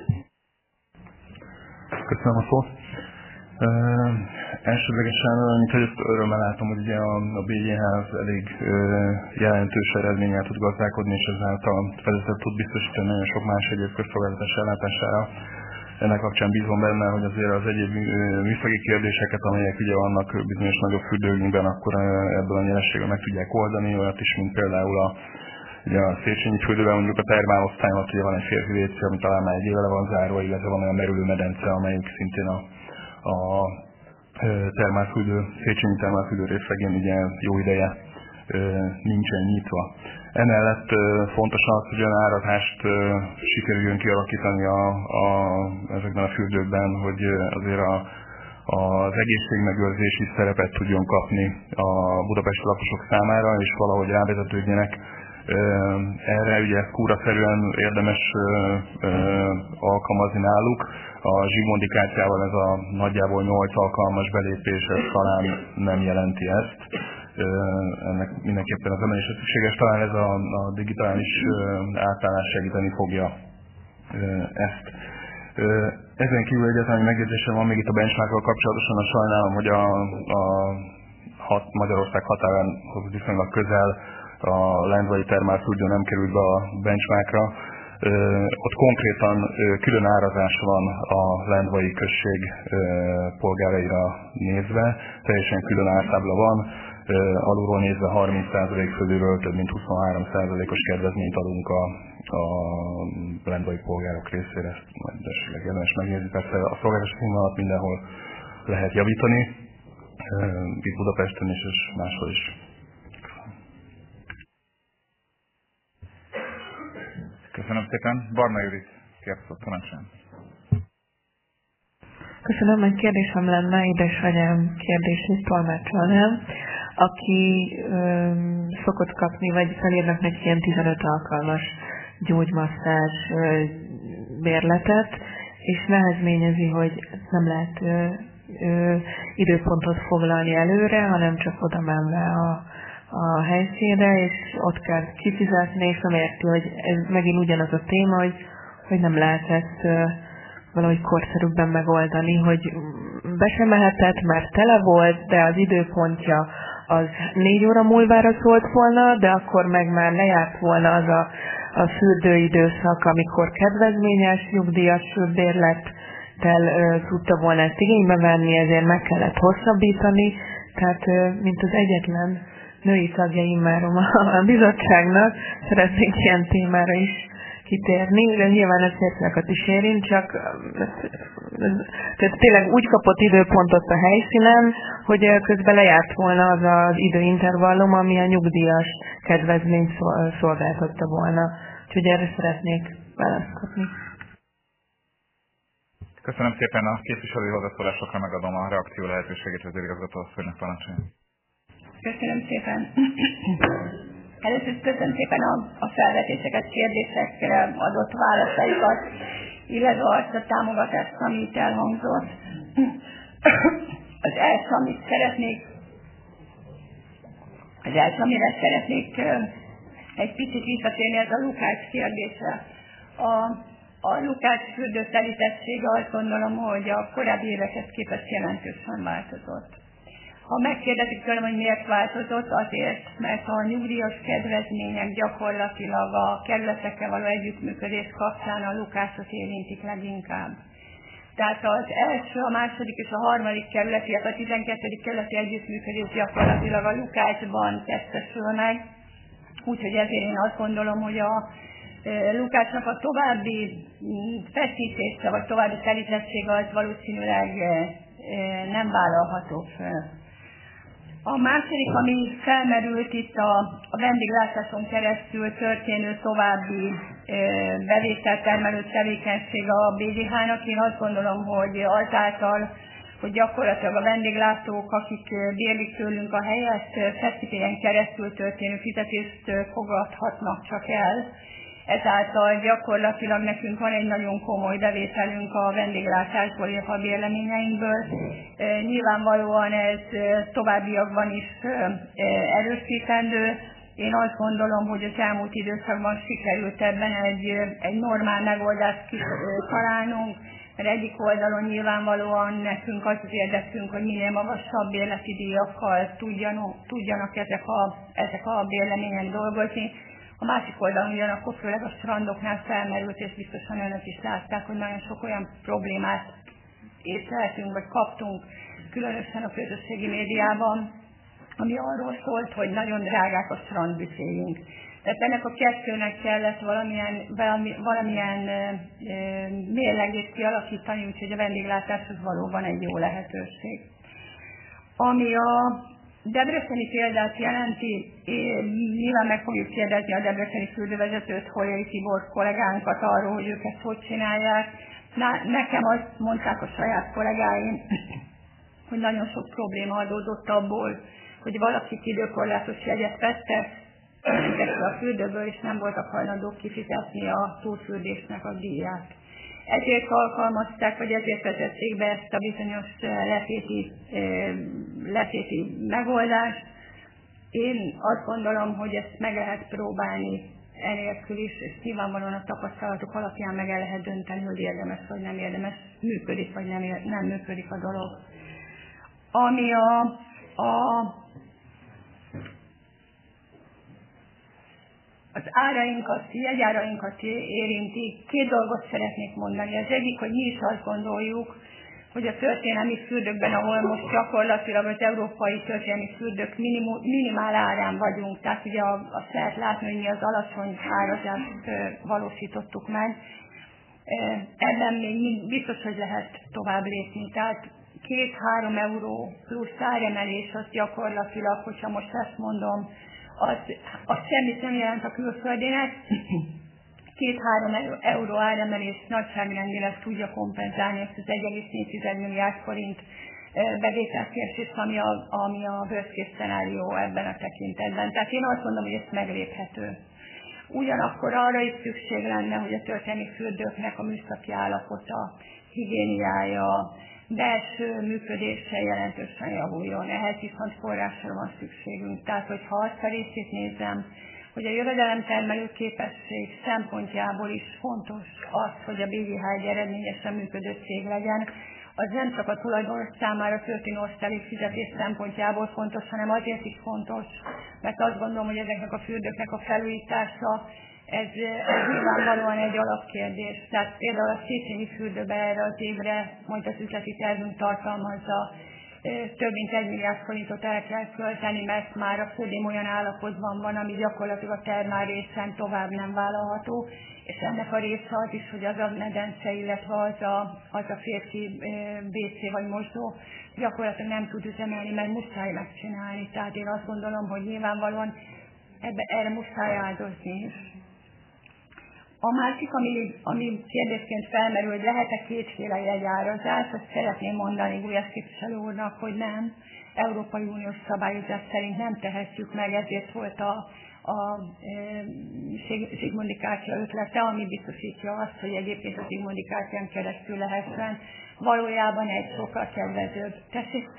Köszönöm a szót. Uh, elsődlegesen, mint hogy ezt örömmel látom, hogy ugye a, a bé gé há az elég uh, jelentős eredménnyel tud gazdálkodni, és ezáltal fedezetet tud biztosítani nagyon sok más egyéb közszolgáltatás ellátására. ennek kapcsán bízom benne, hogy azért az egyéb műszaki kérdéseket, amelyek ugye vannak bizonyos nagyobb fürdőkben, akkor ebből a nyerességgel meg tudják oldani, olyat is, mint például a, ugye a Széchenyi fürdőben mondjuk a termálosztályon, ugye van egy férfi vé cé, ami talán már egy éve le van zárva, illetve van olyan merülő medence, amelyik szintén a, a termálfürdő, Széchenyi termálfürdő részlegén ugye jó ideje nincsen nyitva. Emellett fontos az, hogy olyan árazást sikerüljön kialakítani a, a, ezekben a fürdőkben, hogy azért a, az egészségmegőrzés is szerepet tudjon kapni a budapesti lakosok számára, és valahogy rávezetődjenek erre. Ugye kúraszerűen érdemes alkalmazni náluk. A Zsigmondi kártyával ez a nagyjából nyolc alkalmas belépés, ez talán nem jelenti ezt. Ennek mindenképpen az emelésre szükséges, talán ez a, a digitális átállás segíteni fogja ezt. Ezen kívül egyetlen megjegyzésem van még itt a benchmarkkal kapcsolatosan, a sajnálom, hogy a, a hat, Magyarország határánhoz viszonylag közel a lendvai termálfürdő nem került be a benchmarkra. Ott konkrétan külön árazás van a lendvai község polgáraira nézve, teljesen külön ártábla van. Alulról nézve harminc százalék, fölülről több mint huszonhárom százalékos kedvezményt adunk a, a lendvai polgárok részére, ezt majd esetleg érdemes megnézni. Persze a szolgáltatási színvonalat mindenhol lehet javítani, itt Budapesten is és máshol is. Köszönöm szépen. Barna Judit, kérdezett tanácsán. Köszönöm, egy kérdésem lenne, édesanyám kérdését tolmácsolnám, aki öm, szokott kapni, vagy felírnak neki ilyen tizenöt alkalmas gyógymasszázs ö, bérletet, és nehezményezi, hogy nem lehet ö, ö, időpontot foglalni előre, hanem csak oda menve a, a helyszínre, és ott kell kifizetni, és nem érti, hogy ez megint ugyanaz a téma, hogy, hogy nem lehet ezt ö, valahogy korszerűbben megoldani, hogy be sem mehetett, mert tele volt, de az időpontja az négy óra múlvára szólt volna, de akkor meg már lejárt volna az a, a fürdőidőszak, amikor kedvezményes nyugdíjas bérlettel ö, tudta volna ezt igénybe venni, ezért meg kellett hosszabbítani. Tehát, ö, mint az egyetlen női tagja immárom a, a bizottságnak, szeretnék ilyen témára is kitérni, de nyilván ez férfiakat is érint, csak tehát tényleg úgy kapott időpontot a helyszínen, hogy közben lejárt volna az az időintervallum, ami a nyugdíjas kedvezményt szolgáltatta volna. Úgyhogy erre szeretnék választ kapni. Köszönöm szépen, a képviselői hozzászólásokra megadom a reakció lehetőségét az igazgató asszonynak, parancsoljon. Köszönöm szépen. Először is köszönöm szépen a, a felvetéseket, kérdésekre adott válaszaikat, illetve azt a támogatást, ami itt elhangzott. Az első, amit szeretnék, az első, amire szeretnék egy picit visszatérni, ez a Lukács kérdése. A, a Lukács fürdő telítettsége, azt gondolom, hogy a korábbi évekhez képest jelentősen változott. Ha megkérdezik tőlem, hogy miért változott, azért, mert a nyugdíjas kedvezmények gyakorlatilag a kerületekkel való együttműködés kapcsán a Lukácsot érintik leginkább. Tehát az első, a második és a harmadik kerületi, a tizenkettedik kerületi együttműködés gyakorlatilag a Lukácsban testesül meg. Úgyhogy ezért én azt gondolom, hogy a Lukácsnak a további feszítése, vagy további telítettsége az valószínűleg nem vállalható fel. A második, ami felmerült itt a, a vendéglátáson keresztül történő további e, bevételtermelő tevékenysége a bé gé há-nak, én azt gondolom, hogy azáltal, hogy gyakorlatilag a vendéglátók, akik bérlik tőlünk a helyet, feszítélyen keresztül történő fizetést fogadhatnak csak el. Ezáltal gyakorlatilag nekünk van egy nagyon komoly bevételünk a vendéglátásból, illetve a bérleményeinkből. E, nyilvánvalóan ez továbbiakban is erősítendő. Én azt gondolom, hogy az elmúlt időszakban sikerült ebben egy, egy normál megoldást találnunk, mert egyik oldalon nyilvánvalóan nekünk az az érdekünk, hogy minél magasabb bérleti díjakkal tudjanak, tudjanak ezek, a, ezek a bérlemények dolgozni. A másik oldalon ugyanakkor főleg a strandoknál felmerült, és biztosan önök is látták, hogy nagyon sok olyan problémát észleltünk, vagy kaptunk, különösen a közösségi médiában, ami arról szólt, hogy nagyon drágák a strandbüféink. Tehát ennek a kettőnek kellett valamilyen, valami, valamilyen e, e, mérlegét kialakítani, úgyhogy a vendéglátás az valóban egy jó lehetőség. Ami a debreceni példát jelenti, nyilván meg fogjuk kérdezni a debreceni fürdővezetőt, Holyai Tibor kollégánkat arról, hogy ők ezt hogy csinálják. Na, nekem azt mondták a saját kollégáim, hogy nagyon sok probléma adódott abból, hogy valakik időkorlátos jegyet vettek a fürdőből, és nem voltak hajlandók kifizetni a túlfürdésnek a díját. Ezért alkalmazták, vagy ezért vezették be ezt a bizonyos letéti, letéti megoldást. Én azt gondolom, hogy ezt meg lehet próbálni enélkül is, és nyilvánvalóan a tapasztalatok alapján meg el lehet dönteni, hogy érdemes vagy nem érdemes, működik vagy nem, nem működik a dolog. Ami a, a az árainkat, jegyárainkat érinti, két dolgot szeretnék mondani. Az egyik, hogy mi is azt gondoljuk, hogy a történelmi fürdőkben, ahol most gyakorlatilag az európai történelmi fürdők minimum, minimál árán vagyunk, tehát ugye a, azt lehet látni, hogy mi az alacsony árazást valósítottuk meg. Ebben még biztos, hogy lehet tovább lépni. Tehát két-három euró plusz áremelés az gyakorlatilag, hogyha most ezt mondom, az, az semmit nem jelent a külföldinek. Két-három euró áremelés nagyságrendileg tudja kompenzálni ezt az egy egész négy milliárd forint bevételkiesést, ami a, ami a worst case szenárió ebben a tekintetben. Tehát én azt mondom, hogy ez megléphető. Ugyanakkor arra is szükség lenne, hogy a történelmi fürdőknek a műszaki állapota, higiéniája, belső működése jelentősen javuljon. Ehhez viszont forrásra van szükségünk. Tehát, hogyha azt a részét nézem, hogy a jövedelemtermelő képesség szempontjából is fontos az, hogy a bé vé há egy eredményesen működő cég legyen, az nem csak a tulajdonos számára történő osztalékfizetés szempontjából fontos, hanem azért is fontos, mert azt gondolom, hogy ezeknek a fürdőknek a felújítása, ez, ez nyilvánvalóan egy alapkérdés. Tehát például a Széchenyi fürdőbe erre az évre, majd az üzleti tervünk tartalmazza, több mint egy milliárd forintot el kell költeni, mert már a földém olyan állapotban van, ami gyakorlatilag a termál részen tovább nem vállalható, és ennek a része az is, hogy az a medence, illetve az a, az a férfi bé cé vagy mosdó gyakorlatilag nem tud üzemelni, mert muszáj megcsinálni. Tehát én azt gondolom, hogy nyilvánvalóan ebbe, erre muszáj áldozni is. A másik, ami, ami kérdésként felmerül, hogy lehet-e kétféle jegyárazás, azt szeretném mondani Gulyás képviselő úrnak, hogy nem. Európai Uniós szabályozás szerint nem tehetjük meg, ezért volt a, a e, Zsigmondy kártya ötlete, ami biztosítja azt, hogy egyébként a Zsigmondy kártyán keresztül lehessen valójában egy sokkal kedvezőbb. Tessék?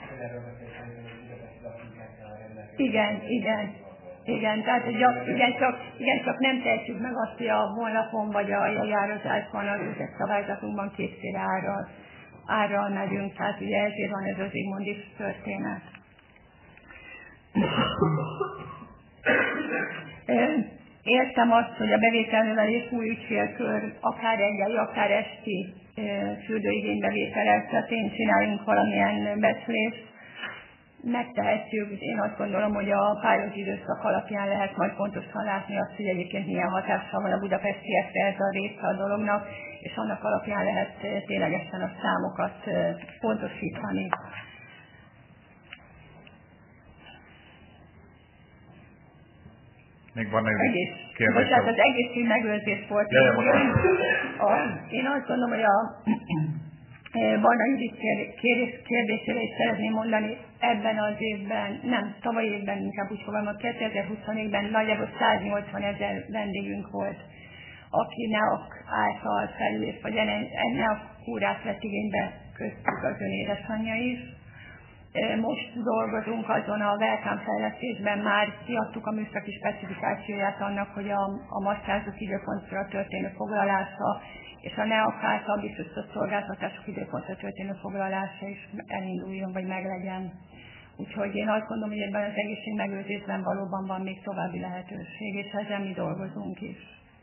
Igen, igen. Igen, tehát igen csak, igen, csak nem tehetjük meg azt, hogy a honlapon vagy a jározásban, az üzlet szabályzatunkban kétféle árral, árral megyünk, tehát ugye ezért van ez az Zsigmondy történet. Értem azt, hogy a bevételnövelés új ügyfélkör, akár reggeli, akár esti fürdőigénybevételek, tehát én csináljunk valamilyen becslést, megtehetjük. Én azt gondolom, hogy a pályázat időszak alapján lehet majd pontosan látni azt, hogy egyébként milyen hatással van a budapestiekre ez a része a dolognak, és annak alapján lehet ténylegesen a számokat pontosítani. Még van egy kérdés. Most hát az egészség megőrzés volt. Ja, a, én azt gondolom, hogy a Barna Judit kérdésére is szeretném mondani, ebben az évben, nem, tavaly évben, inkább úgy fogalmaz, kétezer-huszonnégyben nagyjából száznyolcvan ezer vendégünk volt, aki NEAK által felülést, vagy NEAK kúrát vett igénybe, köztük az ön édesanyja is. Most dolgozunk azon a welcome fejlesztésben, már kiadtuk a műszaki specifikációját annak, hogy a, a masszázok időpontra történő foglalása, és a NEAK által biztosított szolgáltatások időpontra történő foglalása is elinduljon, vagy meglegyen. Úgyhogy én azt gondolom, hogy ebben az egészségmegőrzésben valóban van még további lehetőség, és ezzel mi dolgozunk is.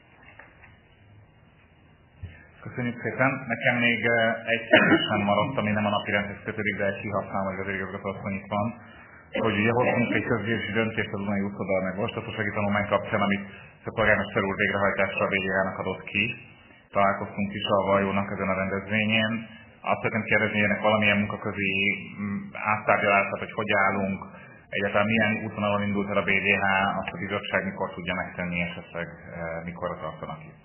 Köszönjük szépen. Nekem még egy kérdésem maradt, ami nem a napirendhez kötődik, de egy kihasználom, hogy az igazgató asszony itt van. Hogy ugye hoztunk egy közgyűlési döntést a Dunai útszodal meg vastatósági tanulmány kapcsán, amit a polgármester úr végrehajtásra a bé gé há-nak adott ki. Találkoztunk is a Vajónak ezen a rendezvényen. Azt szeretném kérdezni, hogy ennek valamilyen munkaközi áttárgyalását, hogy hogy állunk, egyáltalán milyen útvonalon indult el a bé gé há, azt a bizottság mikor tudja megtenni esetleg, mikorra tartanak itt.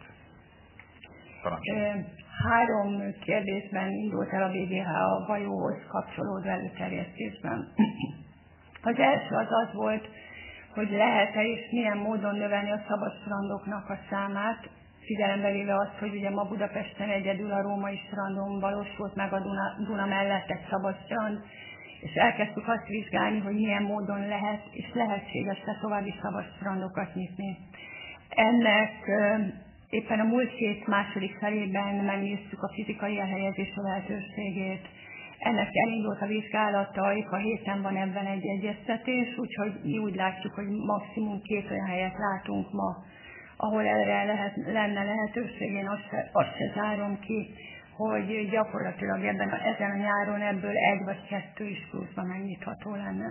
Parancsolj. Három kérdésben indult el a bé gé há a Vajóhoz kapcsolódó előterjesztésben. Az első az az volt, hogy lehet-e és milyen módon növelni a szabad strandoknak a számát, figyelembe véve azt, hogy ugye ma Budapesten egyedül a római strandon valósult meg a Duna, Duna mellett egy szabad strand, és elkezdtük azt vizsgálni, hogy milyen módon lehet és lehetséges-e további szabad strandokat nyitni. Ennek éppen a múlt hét második felében megnéztük a fizikai elhelyezés lehetőségét. Ennek elindult a vizsgálata, épp a héten van ebben egy egyeztetés, úgyhogy mi úgy látjuk, hogy maximum két olyan helyet látunk ma, ahol erre lehet, lenne lehetőség. Én azt se, azt se zárom ki, hogy gyakorlatilag ebben a, ezen a nyáron ebből egy vagy kettő is pluszban megnyitható lenne.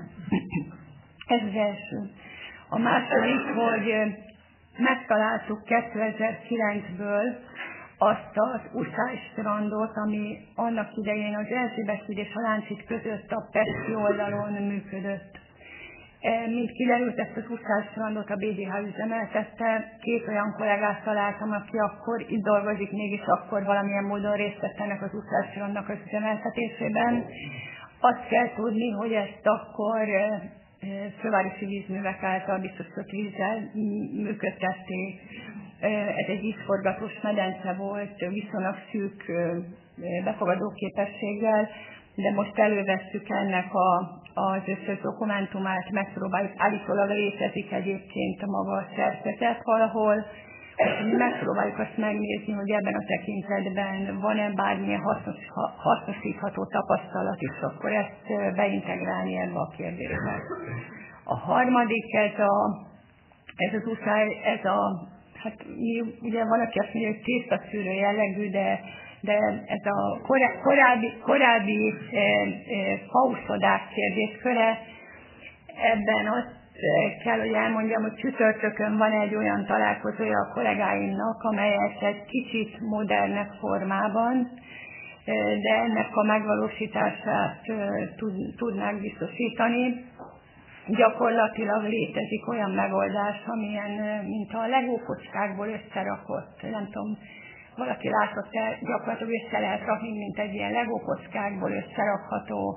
Ez az első. A második, hogy megtaláltuk kétezer-kilencből azt az Uszály strandot, ami annak idején az Erzsébet híd és a Lánchíd között a pesti oldalon működött. Mint kiderült, ezt az Uszály strandot a bé gé há üzemeltette, két olyan kollégát találtam, aki akkor itt dolgozik, mégis akkor valamilyen módon részt vett ennek az Uszály strandnak az üzemeltetésében. Azt kell tudni, hogy ezt akkor fővárosi vízművek által biztosított vízzel működtették. Ez egy vízforgatós medence volt, viszonylag szűk befogadó képességgel, de most elővesszük ennek a, az összes dokumentumát, megpróbáljuk, állítólag létezik egyébként maga a szerkezet valahol, és megpróbáljuk azt megnézni, hogy ebben a tekintetben van-e bármilyen hasznos, hasznosítható tapasztalat, és akkor ezt beintegrálni ebbe a kérdésbe. A harmadik, ez, a, ez az Uszály, ez a, hát ugye van, aki azt mondja, hogy tésztaszűrő jellegű, de, de ez a korábbi, korábbi e, e, fauszodák kérdésköre, ebben azt kell, hogy elmondjam, hogy csütörtökön van egy olyan találkozója a kollégáimnak, amelyet egy kicsit modernebb formában, de ennek a megvalósítását tudnák biztosítani. Gyakorlatilag létezik olyan megoldás, amilyen, mint a legókockákból összerakott, nem tudom, valaki látott el, gyakorlatilag össze lehet rakni, mint egy ilyen legókockákból összerakható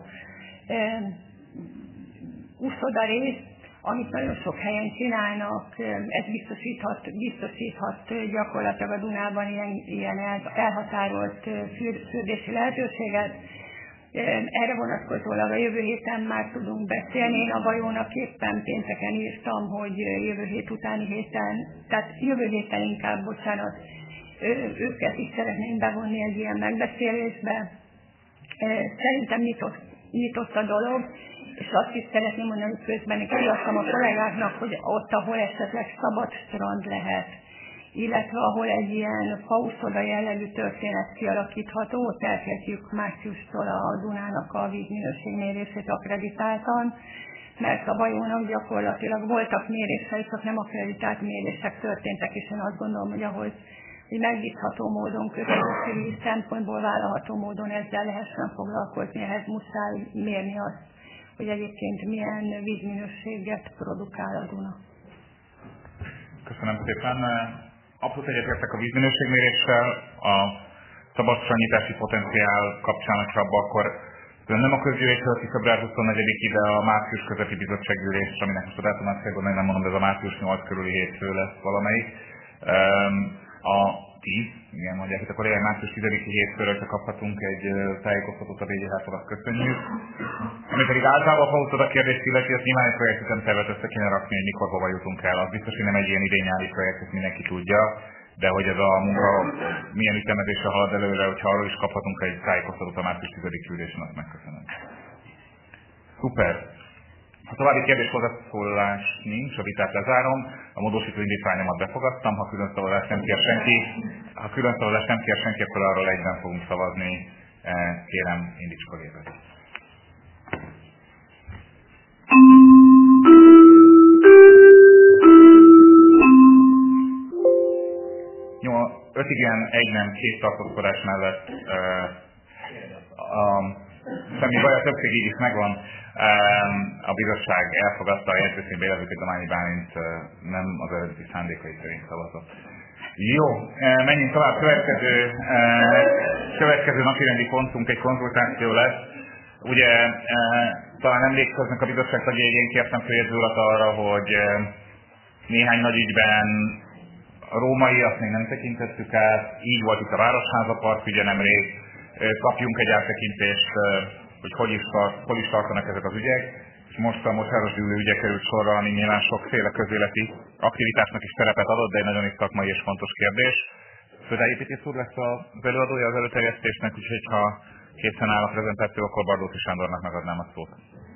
úszodarész, amit nagyon sok helyen csinálnak, ez biztosíthat, biztosíthat gyakorlatilag a Dunában ilyen, ilyen elhatárolt fürdési lehetőséget. Erre vonatkozólag a jövő héten már tudunk beszélni. Én a Vajónak éppen pénteken írtam, hogy jövő hét utáni héten, tehát jövő héten inkább, bocsánat, őket is szeretnénk bevonni egy ilyen megbeszélésbe. Szerintem nyitott, nyitott a dolog, és azt is szeretném mondani, hogy közben kiadtam a kollégáknak, hogy ott, ahol esetleg szabad strand lehet, illetve ahol egy ilyen fauszoda jellegű történet kialakítható, ott elkezdjük márciustól a Dunának a vízminőségmérését akreditáltan, mert a Vajónak gyakorlatilag voltak mérései, csak nem akreditált mérések történtek, és én azt gondolom, hogy ahhoz, hogy megbízható módon, közösségi szempontból vállalható módon ezzel lehessen foglalkozni, ehhez muszáj mérni azt, hogy egyébként milyen vízminőséget produkál a Duna. Köszönöm szépen. Abszolút egyetértek a vízminőségméréssel, a szabadstrandnyitási potenciál kapcsán, hogyha abba akkor nem a közgyűlésről, aki február huszonnegyedike, de a március közepi bizottsággyűlés, aminek most a dátumát kell gondolni, nem mondom, de ez a március nyolc körüli hétfő lesz valamelyik. A tíz, igen, mondják itt, akkor ilyen március tizedike hétfőről csak kaphatunk egy tájékoztatót a bé gé há-tól, azt köszönjük. Ami pedig általában a fauszod a kérdést illeti, azt nyilván egy projektütem tervet össze kéne rakni, hogy mikor hova jutunk el. Az biztos, hogy nem egy ilyen idén-nyári projekt, ezt mindenki tudja, de hogy ez a munka milyen ütemezésre halad előre, hogyha arról is kaphatunk egy tájékoztatót a március tizedike ülésen, azt megköszönöm. Szuper! Ha további kérdés hozzászólás nincs, a vitát lezárom. A módosító indítványomat befogadtam, ha külön szavazást nem kér senki. Ha külön szavazást nem kér senki, akkor arról egyben fogunk szavazni. Kérem, indítsuk a gépet. Jó, öt igen, egy nem, két tartózkodás mellett uh, um, semmi baj, a többség így is megvan. Um, a bizottság elfogadta a jegyzőkönyvbe jelző Tudományi Bálint uh, nem az eredeti szándékai szerint szavazott. Jó, uh, menjünk tovább. Következő, uh, következő napirendi pontunk egy konzultáció lesz. Ugye uh, talán emlékeznek a bizottság tagjai, én kértem főjegyző urat arra, hogy uh, néhány nagy ügyben a római, azt még nem tekintettük át, így volt itt a Városháza Park ügye nemrég, kapjunk egy áttekintést, hogy hogy is, tart, hol is tartanak ezek az ügyek, és most a mocsáros gyűlő ügye került sorra, ami nyilván sokféle közéleti aktivitásnak is szerepet adott, de egy nagyon is szakmai és fontos kérdés. Földépítész úr lesz az előadója az előterjesztésnek, úgyhogy ha készen áll a prezentáció, akkor Bardóci Sándornak megadnám a szót.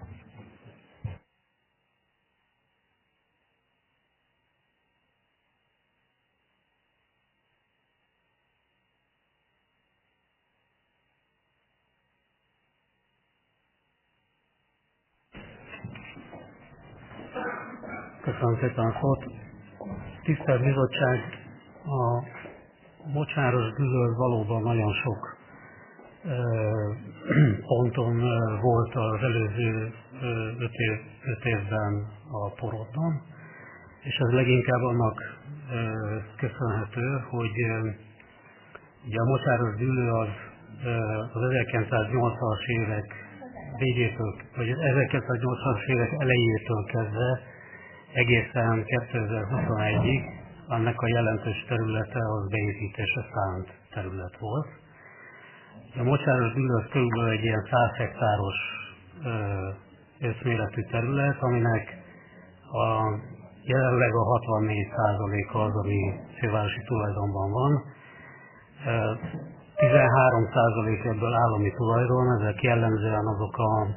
Köszönöm szépen a szót. Tisztelt Bizottság, a mocsáros gyűlöl valóban nagyon sok ö, ponton ö, volt az előző ö, öt, év, öt évben a porodban, és ez leginkább annak ö, köszönhető, hogy ö, ugye a mocsáros gyűlöl az, ö, az ezerkilencszáznyolcvanas évek végétől, vagy az ezerkilencszáznyolcvanas évek elejétől kezdve egészen kétezer-huszonegyig annak a jelentős területe az beépítésre szánt terület volt. A mocsáros gyűlöl az körülbelül egy ilyen száz hektáros összméretű terület, aminek a, jelenleg a hatvannégy százaléka az, ami fővárosi tulajdonban van. tizenhárom százalék ebből állami tulajdon, ezek jellemzően azok a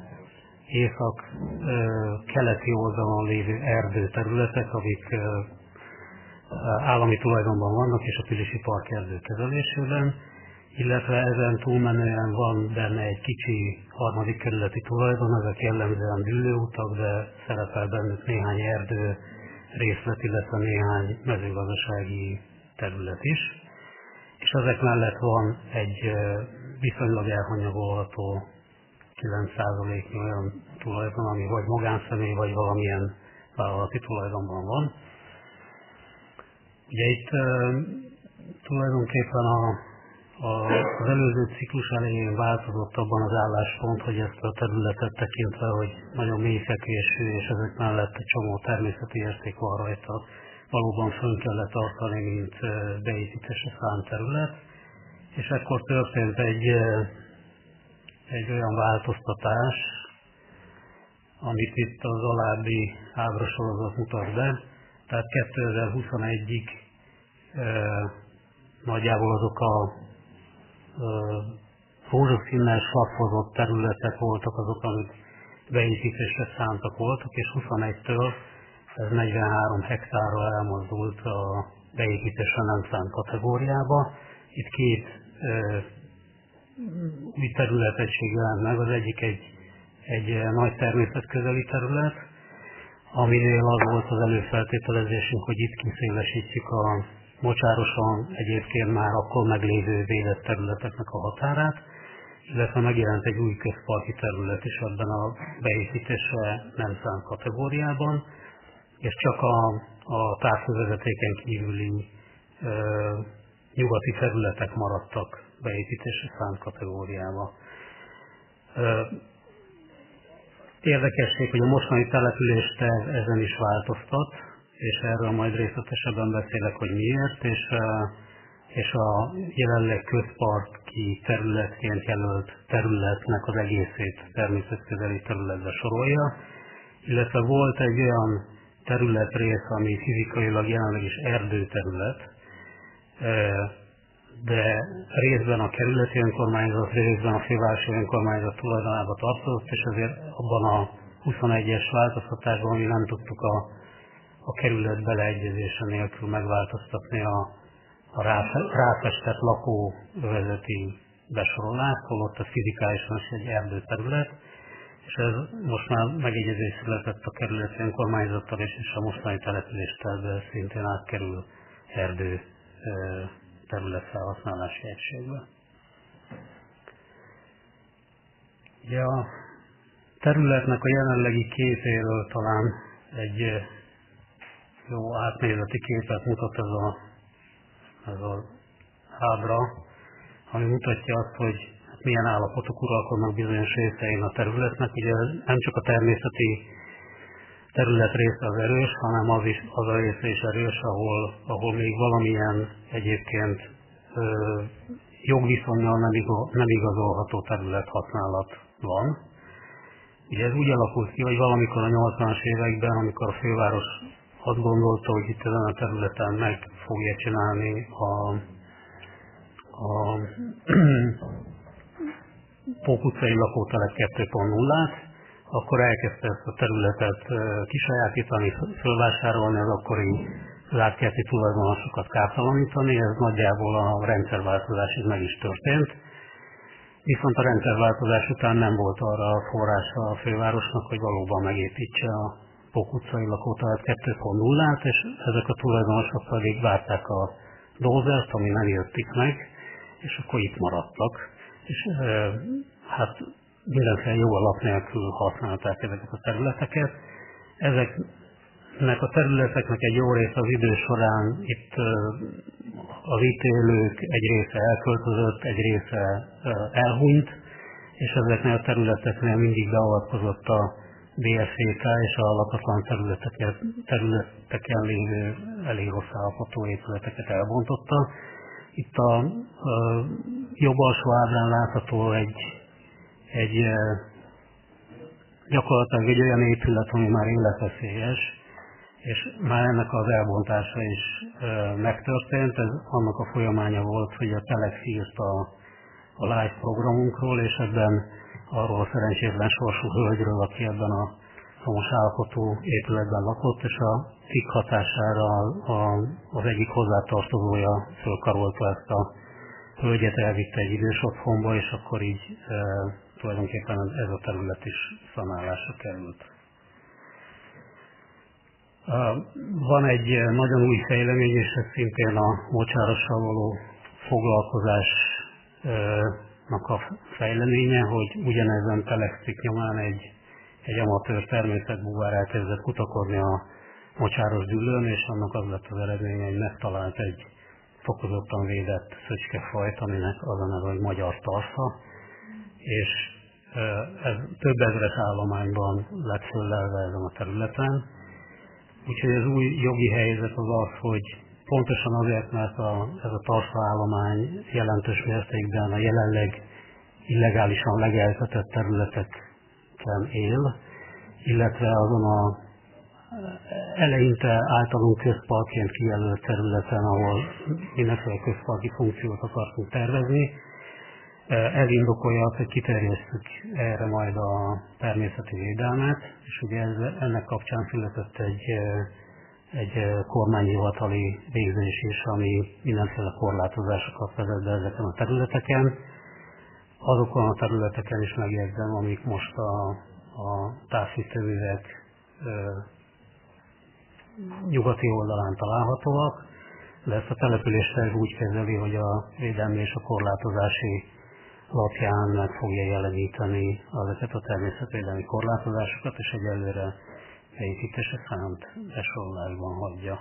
észak-keleti oldalon lévő erdőterületek, amik állami tulajdonban vannak, és a Pilisi Park erdő kezelésében, illetve ezen túlmenően van benne egy kicsi harmadik kerületi tulajdon, ezek jellemzően dűlőutak, de szerepel bennük néhány erdő részlet, illetve néhány mezőgazdasági terület is. És ezek mellett van egy viszonylag elhanyagolható kilenc százaléknyi olyan tulajdon, ami vagy magánszemély, vagy valamilyen vállalati tulajdonban van. Ugye itt e, tulajdonképpen a, a, az előző ciklus elején változott abban az álláspont, hogy ezt a területet tekintve, hogy nagyon mélyfekvésű, és ezek mellett egy csomó természeti érték van rajta, valóban fönn kellett tartani, mint beépítésre szánt terület. És ekkor történt egy egy olyan változtatás, amit itt az alábbi ábrasorozat mutat be. Tehát kétezer-huszonegyig e, nagyjából azok a e, rózsaszínnel sapfozott területek voltak azok, amik beépítésre szántak voltak, és huszonegytől ez negyvenhárom hektárra elmozdult a beépítésre nem szánt kategóriába. Itt két e, új területegység jelent meg, az egyik egy, egy nagy természetközeli terület, aminél az volt az előfeltételezésünk, hogy itt kiszélesítjük a mocsárosan egyébként már akkor meglévő védett területeknek a határát, illetve megjelent egy új közparki terület is ebben a beépítésre nem szánt kategóriában, és csak a, a távhővezetéken kívüli e, nyugati területek maradtak beépítésre szánt kategóriába. Érdekesség, hogy a mostani településterv ezen is változtat, és erről majd részletesebben beszélek, hogy miért, és, és a jelenleg közparki területként jelölt területnek az egészét természetközeli területbe sorolja, illetve volt egy olyan területrész, ami fizikailag jelenleg is erdőterület, de részben a kerületi önkormányzat, részben a fővárosi önkormányzat tulajdonába tartozott, és ezért abban a huszonegyes változtatásban mi nem tudtuk a, a kerület beleegyezése nélkül megváltoztatni a, a ráfestett lakóövezeti besorolást, holott a fizikálisan is egy erdőterület, és ez most már megegyezés született a kerületi önkormányzattal, és, és a mostani településtervbe szintén átkerül erdő területfelhasználási egységbe. Ugye a területnek a jelenlegi képéről talán egy jó átnézeti képet mutat ez a, ez a ábra, ami mutatja azt, hogy milyen állapotok uralkodnak bizonyos részein a területnek. Ugye nem csak a természeti terület része az erős, hanem az, is, az a része is erős, ahol, ahol még valamilyen egyébként ö, jogviszonnyal nem, igaz, nem igazolható területhasználat van. Ugye ez úgy alakult ki, hogy valamikor a nyolcvanas években, amikor a főváros azt gondolta, hogy itt ezen a területen meg fogja csinálni a, a Pók utcai lakótelep kettő pont nullát, akkor elkezdte ezt a területet kisajátítani, fölvásárolni, az akkori zártkerti tulajdonosokat kártalanítani, ez nagyjából a rendszerváltozásig meg is történt. Viszont a rendszerváltozás után nem volt arra a forrása a fővárosnak, hogy valóban megépítse a Pók utcai lakótelep kettő pont nullát, és ezek a tulajdonosok pedig várták a dózert, ami nem jöttik meg, és akkor itt maradtak. És e, hát mindenféle jó alap nélkül használták ezeket a területeket. Ezeknek a területeknek egy jó része az idő során itt e, az itt élők egy része elköltözött, egy része e, elhunyt, és ezeknél a területeknél mindig beavatkozott a bé es zé ká és a lakatlan területeket, területeken lévő elég rossz állapotú épületeket elbontotta. Itt a, a jobb alsó ábrán látható egy, egy gyakorlatilag egy olyan épület, ami már életveszélyes, és már ennek az elbontása is e, megtörtént. Ez annak a folyamánya volt, hogy a Telex írt a, a live programunkról, és ebben arról a szerencsétlen sorsú hölgyről, aki ebben a szomos állapotú épületben lakott, és a cikk hatására a, az egyik hozzátartozója fölkarolta ezt a hölgyet, elvitte egy idős otthonba, és akkor így e, tulajdonképpen ez a terület is szanálásra került. Van egy nagyon új fejlemény, és ez szintén a mocsárossal való foglalkozásnak a fejleménye, hogy ugyanezen Telexik nyomán egy, egy amatőr természetbúvár elkezdett kutakodni a mocsáros dűlőn, és annak az lett az eredménye, hogy megtalált egy fokozottan védett szöcskefajt, aminek az a neve, hogy magyar tarsza, és ez több ezres állományban lett föllelve ezen a területen. Úgyhogy az új jogi helyzet az az, hogy pontosan azért, mert a, ez a tarsaállomány jelentős mértékben a jelenleg illegálisan legeltetett területeken él, illetve azon a eleinte általunk közparkként kijelölt területen, ahol mindenféle közparki funkciót akartunk tervezni. Ez indokolja azt, hogy kiterjesztjük erre majd a természeti védelmet, és ugye ez, ennek kapcsán született egy, egy kormányhivatali végzés is, ami mindenféle korlátozásokat vezet be ezeken a területeken. Azokon a területeken is megjegyzem, amik most a, a távfűtőművek nyugati oldalán találhatóak, de ezt a településterv úgy kezeli, hogy a védelmi és a korlátozási lapján meg fogja jeleníteni ezeket a természetvédelmi korlátozásokat, és egyelőre beépítése szánt besorolásban hagyja.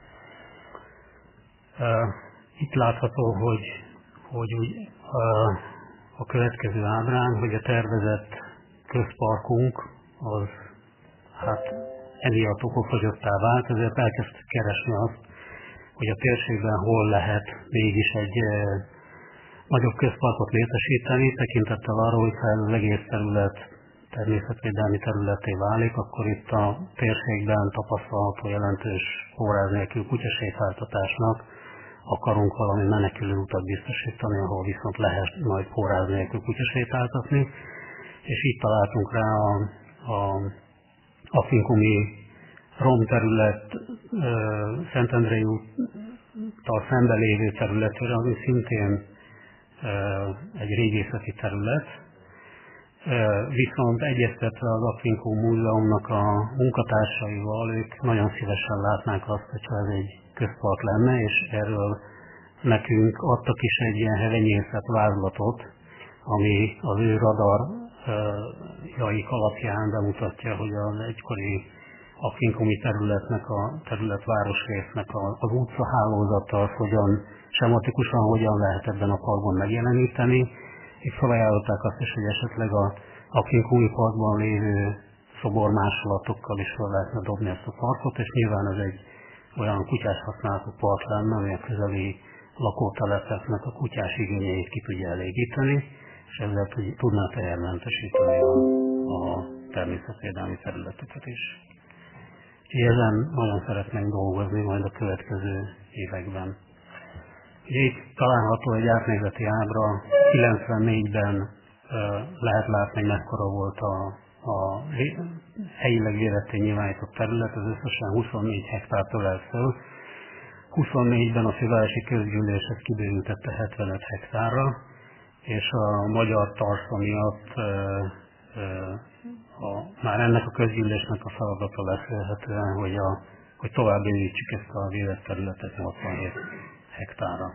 Itt látható, hogy, hogy úgy, a következő ábrán, hogy a tervezett közparkunk az hát emiatt okofogyottá vált, ezért elkezdtük keresni azt, hogy a térségben hol lehet mégis egy e, nagyobb közparkot létesíteni, tekintettel arra, hogy ha ez az egész terület természetvédelmi területé válik, akkor itt a térségben tapasztalható jelentős óráz nélkül kutyasétáltatásnak akarunk valami menekülő utat biztosítani, ahol viszont lehet majd óráz nélkül kutyasétáltatni, és itt találtunk rá a, a Aquincumi rom terület Szentendrei úttal szembe lévő területére, ami szintén egy régészeti terület. Viszont egyeztetve az Aquincum Múzeumnak a munkatársaival, ők nagyon szívesen látnák azt, hogyha ez egy közpark lenne, és erről nekünk adtak is egy ilyen hevenyészet vázlatot, ami az ő radarjaik alapján bemutatja, hogy az egykori Aquincumi területnek, a terület városrésznek az utcahálózata az hogyan, sematikusan hogyan lehet ebben a parkban megjeleníteni. Itt felajánlották azt is, hogy esetleg a Aquincumi parkban lévő szobormásolatokkal is fel lehetne dobni ezt a parkot, és nyilván ez egy olyan kutyás használatú park lenne, ami a közeli lakótelepeknek a kutyás igényeit ki tudja elégíteni, és ezzel tudná tehermentesíteni a, a természetvédelmi területeket is. Úgyhogy ezen nagyon szeretnénk dolgozni majd a következő években. Ugye itt található egy átnézeti ábra, kilencvennégyben lehet látni, hogy mekkora volt a, a helyileg véletté nyilvánított terület, az összesen huszonnégy hektár ölel föl. huszonnégyben a fővárosi közgyűlés ezt kibővítette hetvenöt hektárra, és a magyar tarfa miatt e, e, a, már ennek a közgyűlésnek a feladata lesz lehetően, hogy, a, hogy tovább bővítsük ezt a védett területet nyolcvanhét hektárra.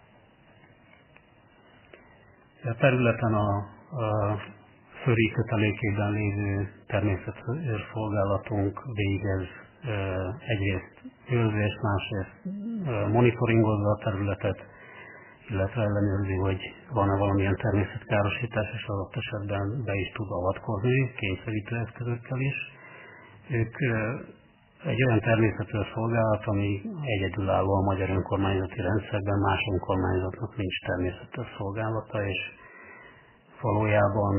A területen a, a Föri kötelékében lévő természetőrszolgálatunk végez e, egyrészt őrzést, másrészt e, monitoringozza a területet, illetve ellenőrzi, hogy van-e valamilyen természetkárosítás, és adott esetben be is tud avatkozni, kényszerítő eszközökkel is. Ők egy olyan természetőrszolgálat, ami egyedülálló a magyar önkormányzati rendszerben, más önkormányzatnak nincs természetőrszolgálata, és valójában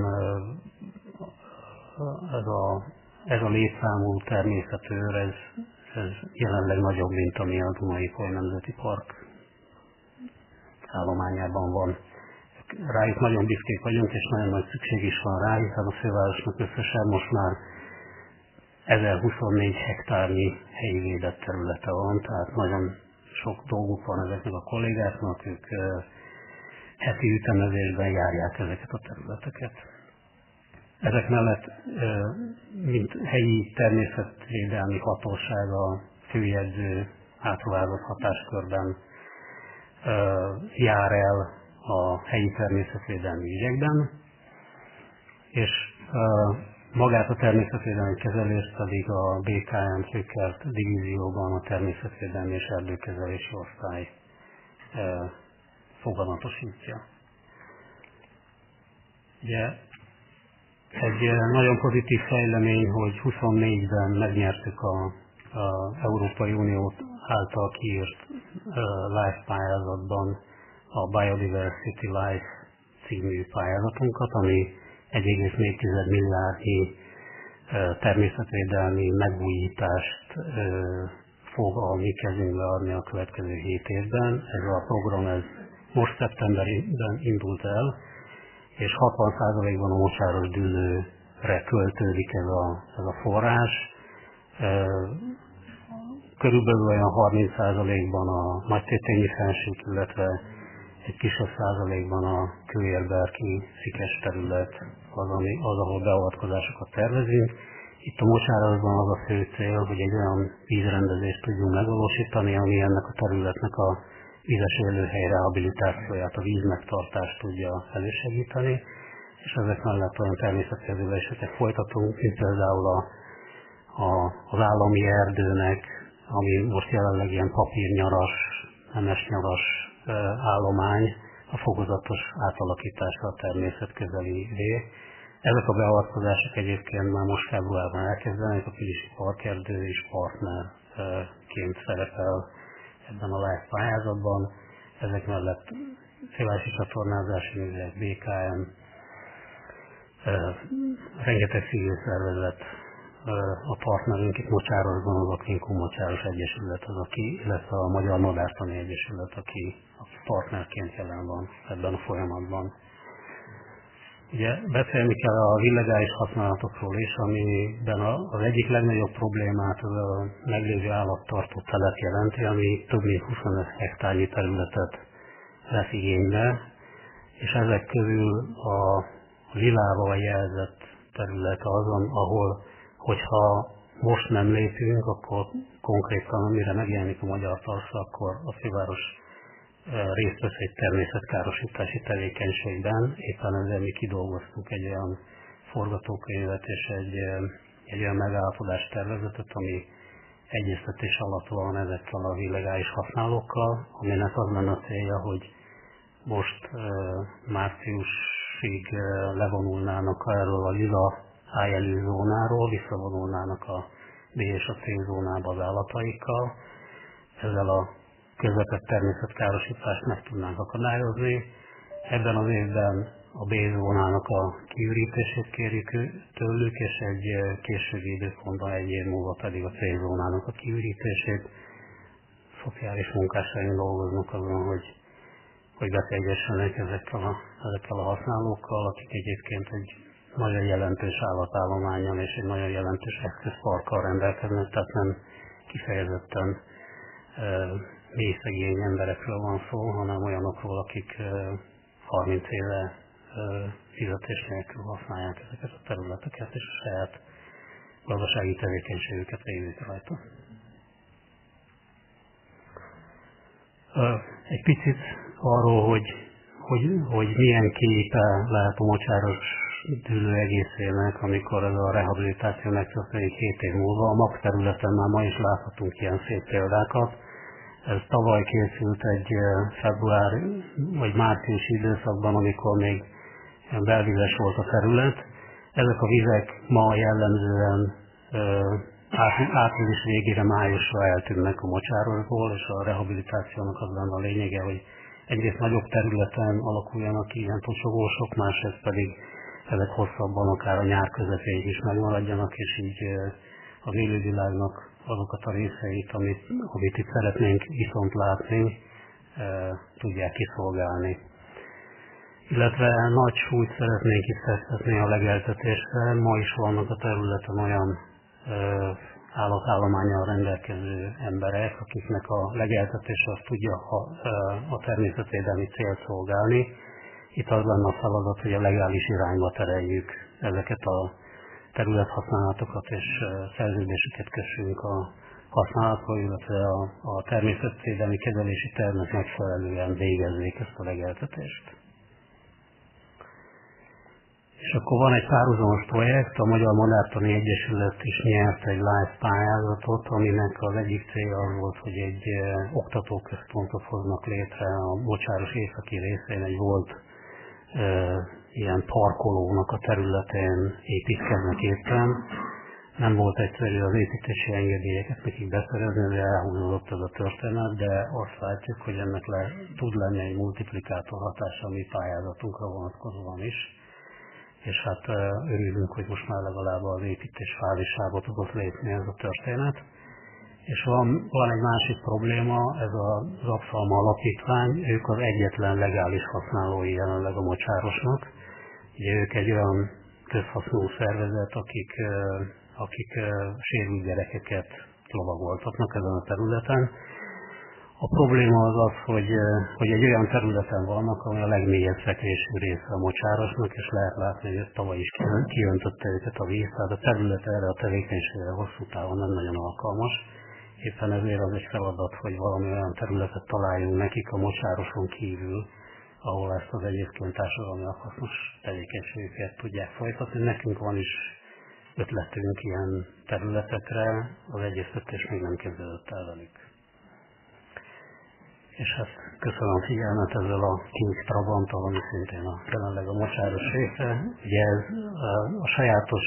ez a, ez a létszámú természetőr, ez, ez jelenleg nagyobb, mint ami a Dunai-Foly Nemzeti Park állományában van. Rájuk nagyon büszkék vagyunk, és nagyon nagy szükség is van rá, hiszen a fővárosnak összesen most már ezerhuszonnégy hektárnyi helyi védett területe van, tehát nagyon sok dolguk van ezeknek a kollégáknak, ők heti ütemezésben járják ezeket a területeket. Ezek mellett, mint helyi természetvédelmi hatóság, a főjegyző átruházott hatáskörben jár el a helyi természetvédelmi ügyekben, és magát a természetvédelmi kezelést pedig a bé ká em főkert divízióban a természetvédelmi és erdőkezelési osztály foganatosítja. Ugye egy nagyon pozitív fejlemény, hogy huszonnégyben megnyertük a az Európai Unió által kiírt uh, LIFE pályázatban a Biodiversity LIFE című pályázatunkat, ami egy egész négy milliárdnyi uh, természetvédelmi megújítást uh, fog a mi kezünkbe adni a következő hét évben. Ez a program ez most szeptemberben indult el, és hatvan százalékban a mocsáros dűlőre költődik ez a, ez a forrás. Körülbelül olyan harminc százalékban a nagytétényi fensík, illetve egy kisebb százalékban a kőérberki szikes terület az, ami, az, ahol beavatkozásokat tervezünk. Itt a mocsárosban az a fő cél, hogy egy olyan vízrendezést tudjunk megvalósítani, ami ennek a területnek a vízes élőhely rehabilitációját, a vízmegtartást tudja elősegíteni, és ezek mellett olyan természetkezeléseket folytatunk, mint például a, a, az állami erdőnek, ami most jelenleg ilyen papírnyaras, nemesnyaras e, állomány, a fokozatos átalakítása a természetközelivé. Ezek a beavatkozások egyébként már most februárban elkezdenek, a Pilisi Parkerdő is partnerként szerepel ebben a LIFE pályázatban. Ezek mellett fővárosi csatornázási művek, bé ká em, e, rengeteg civil szervezet, a partnerünk itt Mocsárosban az Aquincum Mocsáros Egyesület az, aki, illetve a Magyar Madártani Egyesület, aki, aki partnerként jelen van ebben a folyamatban. Ugye beszélni kell a illegális használatokról is, amiben az egyik legnagyobb problémát az a meglévő állattartó telep jelenti, ami több mint huszonöt hektárnyi területet vesz igénybe, és ezek közül a lilával jelzett terület az, ahol, hogyha most nem lépünk, akkor konkrétan, amire megjelenik a magyar tarsza, akkor a főváros részt vesz egy természetkárosítási tevékenységben. Éppen ezzel mi kidolgoztuk egy olyan forgatókönyvet és egy, egy olyan megállapodás tervezetet, ami egyeztetés alatt van ezekkel az illegális használókkal, aminek az lenne a célja, hogy most márciusig levonulnának erről a lila ájelű zónáról, visszavonulnának a B és a C zónába az állataikkal. Ezzel a közvetett természetkárosítást meg tudnánk akadályozni. Ebben az évben a B zónának a kiürítését kérjük tőlük, és egy későbbi időpontban egy év múlva pedig a C zónának a kiürítését. Szociális munkásaink dolgoznak azon, hogy, hogy beszélgessenek ezekkel a, ezekkel a használókkal, akik egyébként egy nagyon jelentős állatállománnyal és egy nagyon jelentős eszközparkkal rendelkeznek, tehát nem kifejezetten e, mély szegény emberekről van szó, hanem olyanokról, akik e, harminc éve e, fizetés nélkül használják ezeket a területeket, és a saját gazdasági tevékenységüket végzik rajta. E, egy picit arról, hogy, hogy, hogy milyen képe lehet a mocsáros dűlő egészének, amikor ez a rehabilitáció megtörténik hét év múlva. A MAK területen már ma is láthatunk ilyen szép példákat. Ez tavaly készült egy február vagy márciusi időszakban, amikor még belvizes volt a terület. Ezek a vizek ma jellemzően április végére, májusra eltűnnek a mocsárosból, és a rehabilitációnak az lenne a lényege, hogy egyrészt nagyobb területen alakuljanak ki ilyen tocsogósok, másrészt pedig ezek hosszabban, akár a nyár közepéig is megmaradjanak, és így az élővilágnak azokat a részeit, amit, amit itt szeretnénk viszont látni, e, tudják kiszolgálni. Illetve nagy súlyt szeretnénk itt fektetni a legeltetésre. Ma is vannak a területen olyan e, állatállománnyal rendelkező emberek, akiknek a legeltetés azt tudja a, a természetvédelmi célt szolgálni. Itt az lenne a feladat, hogy a legális irányba tereljük ezeket a területhasználatokat, és szerződéseket kössünk a használatról, illetve a, a természetvédelmi kezelési tervnek megfelelően végezzék ezt a legeltetést. És akkor van egy párhuzamos projekt, a Magyar Madártani Egyesület is nyert egy live pályázatot, aminek az egyik célja az volt, hogy egy oktatóközpontot hoznak létre a Mocsáros északi részén, egy volt e, ilyen parkolónak a területén építkeznek éppen. Nem volt egyszerű az építési engedélyeket nekik beszerezni, de elhúzódott ez a történet, de azt látjuk, hogy ennek le, tud lenni egy multiplikátor hatása a mi pályázatunkra vonatkozóan is. És hát örülünk, hogy most már legalább az építés fázisába tudott lépni ez a történet. És van, van egy másik probléma, ez az Apszalma Alapítvány, ők az egyetlen legális használói jelenleg a mocsárosnak. Ugye ők egy olyan közhasznú szervezet, akik, akik sérült gyerekeket lovagoltatnak ezen a területen. A probléma az az, hogy, hogy egy olyan területen vannak, ami a legmélyebb fekvésű része a mocsárosnak, és lehet látni, hogy ez tavaly is kiöntötte őket a víz, tehát a terület erre a tevékenységre hosszú távon nem nagyon alkalmas. Éppen ezért az egy feladat, hogy valami olyan területet találjunk nekik a mocsároson kívül, ahol ezt az egyébként társadalmilag hasznos tevékenységüket tudják folytatni. Nekünk van is ötletünk ilyen területekre, az egyeztetés még nem kezdődött el velük. És hát köszönöm a figyelmet ezzel a King Trabanttal, ami szintén a, jelenleg a mocsáros része. Ugye ez a, a sajátos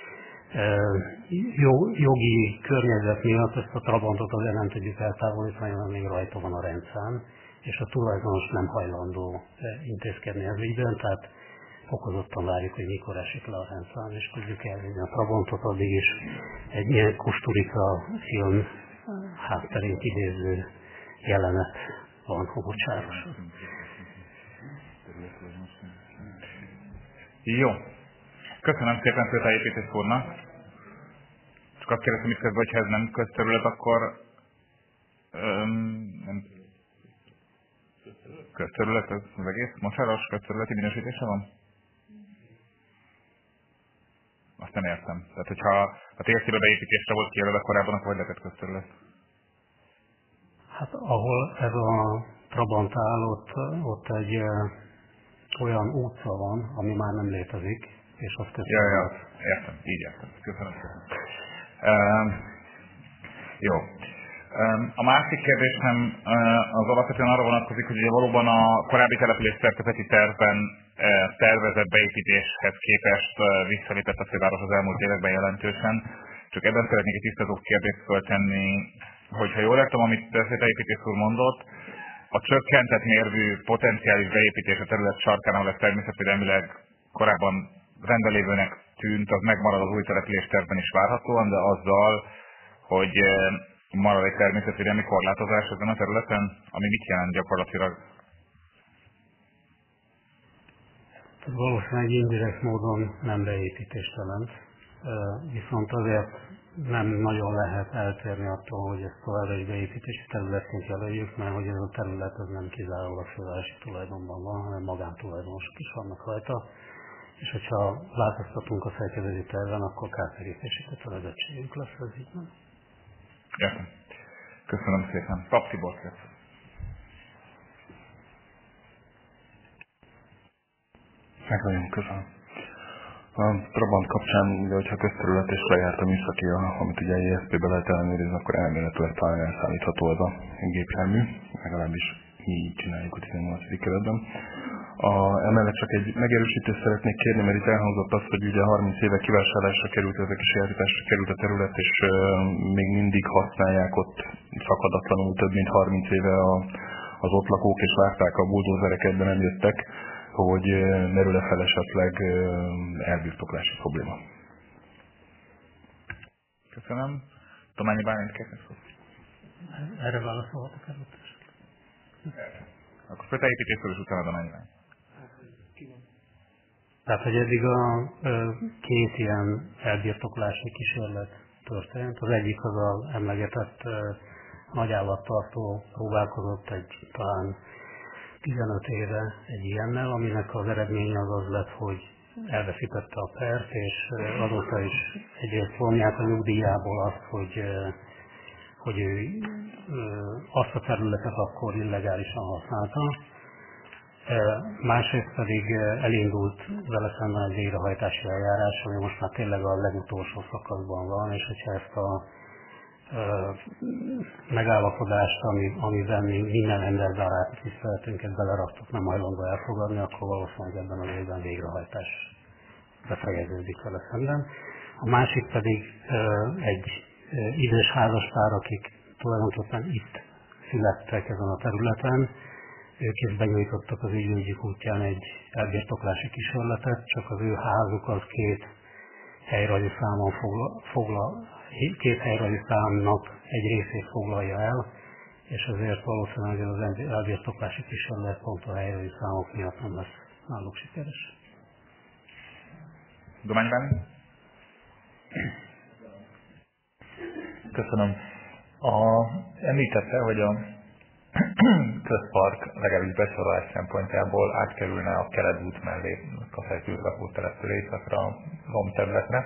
jogi környezet miatt ezt a Trabantot azért nem tudjuk eltávolítani, hanem még rajta van a rendszám, és a tulajdonos nem hajlandó intézkedni ez ügyben, tehát fokozottan várjuk, hogy mikor esik le a rendszám, és tudjuk elvinni a Trabantot, addig is egy ilyen Kusturika film hátterét idéző jelenet van a mocsároson. Jó. Köszönöm szépen Főtájépítész úrnak. Csak azt kérdeztem itt közben, hogyha ez nem közterület, akkor öm, nem közterület, ez az egész mocsaras közterületi minősítése van? Azt nem értem. Tehát, hogyha a té es cé-be beépítésre volt kijelölve korábban, akkor hogy lehetett közterület? Hát ahol ez a Trabant áll, ott, ott egy ö, olyan utca van, ami már nem létezik, és azt közterület. Ja, ja, értem, így értem. Köszönöm szépen. Uh, jó. A másik kérdésem az alapvetően arra vonatkozik, hogy ugye valóban a korábbi település szerkezeti tervben tervezett beépítéshez képest visszalépett a főváros az elmúlt években jelentősen. Csak ebben szeretnék egy tisztázó kérdést föltenni, hogyha jól értem, amit Főtájépítész úr mondott, a csökkentett mérvű potenciális beépítés a terület sarkán, ahol ez természetvédelmileg korábban rendelévőnek tűnt, az megmarad az új település tervben is várhatóan, de azzal, hogy marad egy természetvédelmi korlátozás ezen a területen, ami mit jelent gyakorlatilag? Valószínűleg indirekt módon nem beépítést jelent, viszont azért nem nagyon lehet eltérni attól, hogy ezt továbbra is beépítési területként jelöljük, mert hogy ez a terület az nem kizárólag fővárosi tulajdonban van, hanem magántulajdonosok is vannak rajta, és hogyha változtatunk a szerkezeti terven, akkor kártérítési kötelezettségünk lesz, ez így van. Értem. Köszönöm szépen. Pap Tibor lesz. Megvagyom, köszönöm. A Trabant kapcsán, ugye, hogyha közterület és lejárt a műszaki, amit ugye i es pé-be lehet ellenőrizni, akkor elméletileg talán elszállítható ez a gépjármű, legalábbis mi így csináljuk a tizennyolcadik keretben. A, emellett csak egy megerősítést szeretnék kérni, mert itt elhangzott az, hogy ugye harminc éve kivásárlásra került, ezek is eltításra került a terület, és uh, még mindig használják ott szakadatlanul több mint harminc éve a, az ott lakók, és várták a buldózereket, de nem jöttek, hogy uh, merül-e fel esetleg uh, elbirtoklási probléma. Köszönöm. Tományi Bálint kérni szó. Erre válaszolhatok előtt is. Akkor Főtájépítészről is utána Tományi Bálint. Tehát, hogy eddig a két ilyen elbirtoklási kísérlet történt. Az egyik az az emlegetett nagy állattartó próbálkozott egy talán tizenöt éve egy ilyennel, aminek az eredménye az az lett, hogy elveszítette a pert, és azóta is egyrészt vonják a nyugdíjából azt, hogy, hogy ő azt a területet akkor illegálisan használta. Másrészt pedig elindult vele szemben egy végrehajtási eljárás, ami most már tényleg a legutolsó szakaszban van, és hogyha ezt a megállapodást, ami, amiben mi minden emberzáráti tiszteletünket beleraktuk, nem hajlandó elfogadni, akkor valószínűleg ebben az évben végrehajtás befejeződik vele szemben. A másik pedig egy idős házaspár, akik tulajdonképpen itt születtek ezen a területen, ők is benyújtottak az ügyvédjük útján egy elbirtoklási kísérletet, csak az ő házuk az két helyrajzi számon fogla, fogla, két helyrajzi számnak egy részét foglalja el, és azért valószínűleg az elbirtoklási kísérlet pont a helyrajzi számok miatt nem lesz náluk sikeres. Dományban? Köszönöm. A, említette, hogy a közpark legalábbis besorolás szempontjából átkerülne a Kelet-út mellé a Fekvő lakóteleptől északra a romterületre.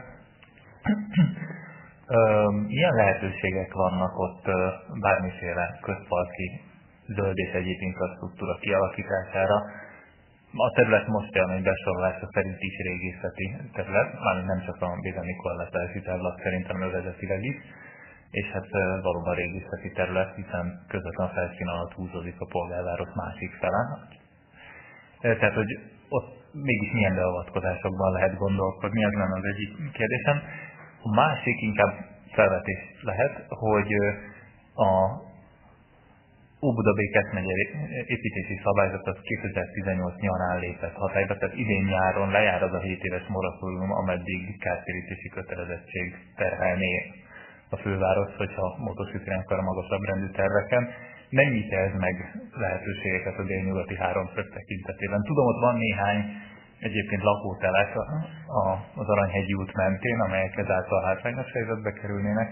Milyen lehetőségek vannak ott bármiféle közparki zöld és egyéb infrastruktúra kialakítására? A terület most jelenleg besorolása szerint is régészeti terület, mármint nem csak a Bézeni korlátási terület szerintem övezetileg is, és hát valóban régészeti terület, hiszen közvetlen felszín alatt húzódik a polgárváros másik fele. Tehát, hogy ott mégis milyen beavatkozásokban lehet gondolkodni, ez lenne az egyik kérdésem. A másik inkább felvetés lehet, hogy a Óbuda-Békés megye építési szabályzat az kétezer-tizennyolc nyarán lépett hatályba, tehát idén nyáron lejár az a hét éves moratórium, ameddig kártérítési kötelezettség terhelné a főváros, hogyha módosítani akar a magasabb rendű terveken. Nem nyitja ez meg lehetőségeket a délnyugati háromszög tekintetében. Tudom, ott van néhány egyébként lakótelek az Aranyhegyi út mentén, amelyek ezáltal hátrányos helyzetbe kerülnének.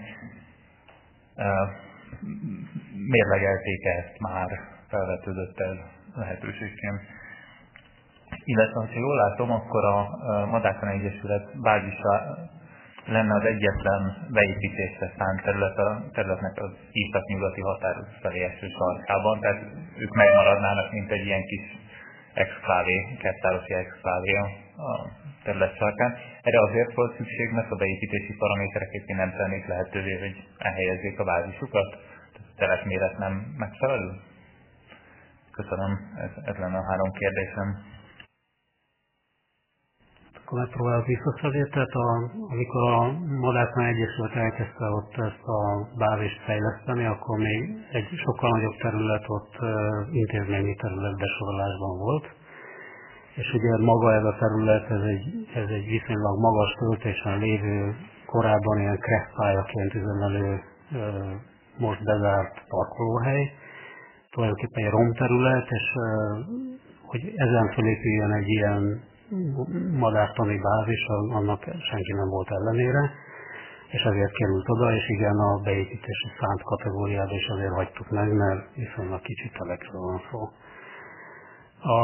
Mérlegelték ezt már, felvetődött ez lehetőségként. Illetve, ha jól látom, akkor a Madácán Egyesület bázisa lenne az egyetlen beépítésre szánt terület a területnek az észak-nyugati határ felé eső sarkában, tehát ők megmaradnának, mint egy ilyen kis exklávé, kertvárosi exklávé a terület sarkán. Erre azért volt szükség, mert a beépítési paraméterek egyébként nem tennék lehetővé, hogy elhelyezzék a bázisukat, tehát a telepméret nem megfelelő? Köszönöm, ez, ez lenne a három kérdésem. Akkor megpróbálok visszaszerzni, tehát a, amikor a Madácán Egyesület elkezdte ott ezt a bázist fejleszteni, akkor még egy sokkal nagyobb terület ott uh, intézményi terület besorolásban volt. És ugye maga ez a terület, ez egy, ez egy viszonylag magas töltésen lévő, korábban ilyen kresszpályaként üzemelő, uh, most bezárt parkolóhely. Tulajdonképpen egy romterület, és uh, hogy ezen fölépüljön egy ilyen madártani bázis, annak senki nem volt ellenére, és ezért került oda, és igen, a beépítési szánt kategóriába is azért hagytuk meg, mert viszonylag kicsi telekről van szó. A,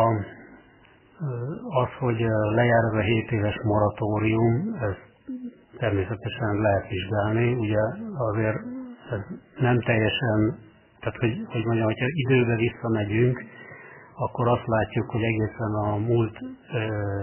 az, hogy lejár ez a hét éves moratórium, ez természetesen lehet vizsgálni, ugye azért ez nem teljesen, tehát hogy, hogy mondjam, hogyha időbe visszamegyünk, akkor azt látjuk, hogy egészen a múlt ö,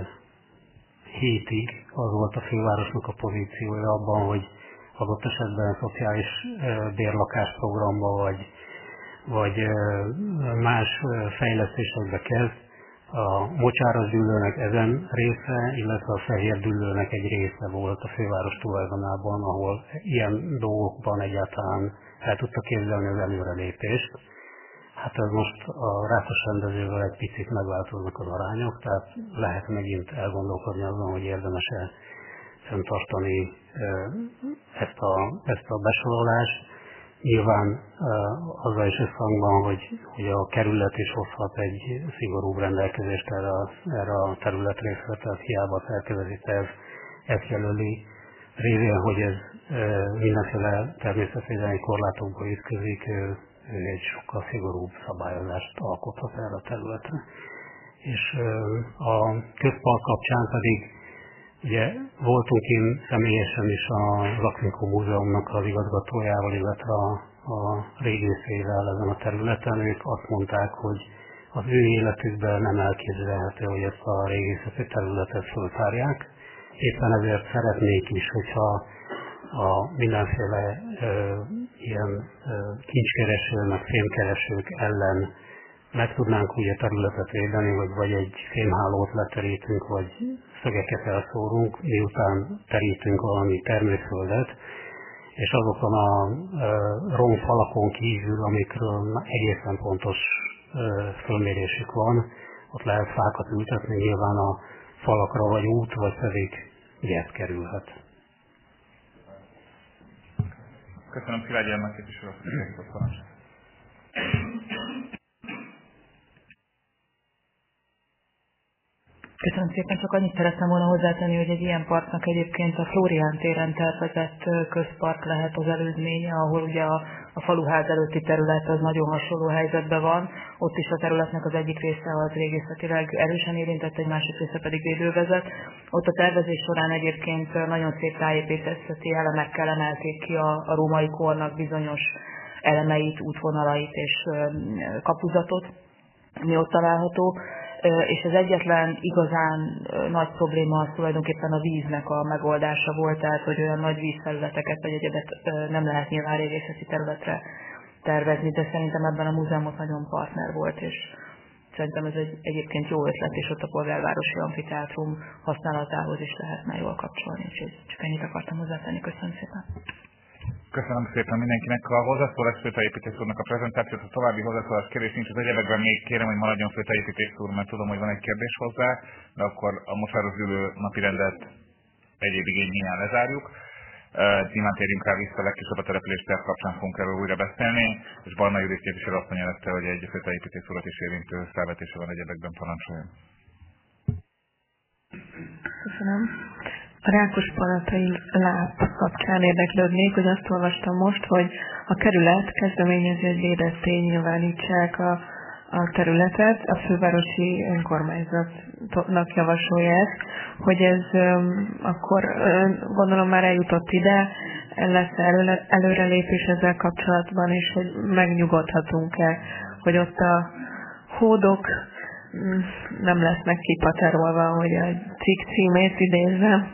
hétig az volt a fővárosnak a pozíciója abban, hogy adott esetben szociális ö, bérlakásprogramba vagy, vagy ö, más ö, fejlesztésekbe kezd. A Mocsáros Düllőnek ezen része, illetve a Fehér Düllőnek egy része volt a főváros tulajdonában, ahol ilyen dolgokban egyáltalán el tudta képzelni az előrelépést. Hát ez most a rákos rendezővel egy picit megváltoznak az arányok, tehát lehet megint elgondolkodni azon, hogy érdemes-e fenntartani ezt a, ezt a besorolást. Nyilván azzal is összhangban, hogy, hogy a kerület is hozhat egy szigorúbb rendelkezést erre a, erre a területrészre, tehát hiába a szerkezeti terv ezt jelöli, révén, hogy ez mindenféle természetvédelmi korlátokba ütközik, egy sokkal szigorúbb szabályozást alkothat erre a területre. És a közpark kapcsán pedig ugye voltunk én személyesen is a Laknikó Múzeumnak az igazgatójával, illetve a, a régészével ezen a területen. Ők azt mondták, hogy az ő életükben nem elképzelhető, hogy ezt a régészeti területet föltárják. Éppen ezért szeretnék is, hogyha a mindenféle ö, ilyen ö, kincskereső, meg fémkeresők ellen meg tudnánk úgy a területet védeni, vagy, vagy egy fémhálót leterítünk, vagy szögeket elszórunk, miután terítünk valami termőföldet, és azokon a ö, romfalakon kívül, amikről egészen pontos ö, fölmérésük van, ott lehet fákat ültetni, nyilván a falakra vagy út, vagy pedig gyert kerülhet. Köszönöm, Szilágyi Annak képviselő. Köszönöm szépen, csak annyit szerettem volna hozzátenni, hogy egy ilyen parknak egyébként a Flórián téren tervezett közpark lehet az előzménye, ahol ugye a, a faluház előtti terület az nagyon hasonló helyzetben van. Ott is a területnek az egyik része az régészetileg erősen érintett, egy másik része pedig védővezet. Ott a tervezés során egyébként nagyon szép tájépítészeti elemekkel emelték ki a, a római kornak bizonyos elemeit, útvonalait és kapuzatot, ami ott található. És az egyetlen igazán nagy probléma az tulajdonképpen a víznek a megoldása volt, tehát hogy olyan nagy vízfelületeket vagy egyebet nem lehet nyilván régészeti területre tervezni, de szerintem ebben a múzeumot nagyon partner volt, és szerintem ez egy egyébként jó ötlet, és ott a polgárvárosi amfiteátrum használatához is lehetne jól kapcsolni, úgyhogy csak ennyit akartam hozzátenni. Köszönöm szépen! Köszönöm szépen mindenkinek a hozzászólás, Főtájépítész úrnak a prezentációt, a további hozzászólás kérdés nincs az egyebekben, még kérem, hogy maradjon Főtájépítész úr, mert tudom, hogy van egy kérdés hozzá, de akkor a Mocsáros Gyűlő napirendet egyéb igény hiány lezárjuk. Nyilván térjünk rá vissza, legkisebb a településterv kapcsán fogunk erről újra beszélni, és Barna Judit képviselő azt mondja, hogy egy Főtájépítész urat is érintő felvetése van egyebekben, parancsoljon. Köszönöm. A Rákospalatai láp kapcsán érdeklődnék, hogy azt olvastam most, hogy a kerület kezdeményezi, hogy védetté nyilvánítsák a, a területet, a fővárosi önkormányzatnak javasolja ezt, hogy ez um, akkor um, gondolom már eljutott ide, lesz előle, előrelépés ezzel kapcsolatban, és hogy megnyugodhatunk-e, hogy ott a hódok nem lesznek kipaterolva, hogy a cikk címét idézzem.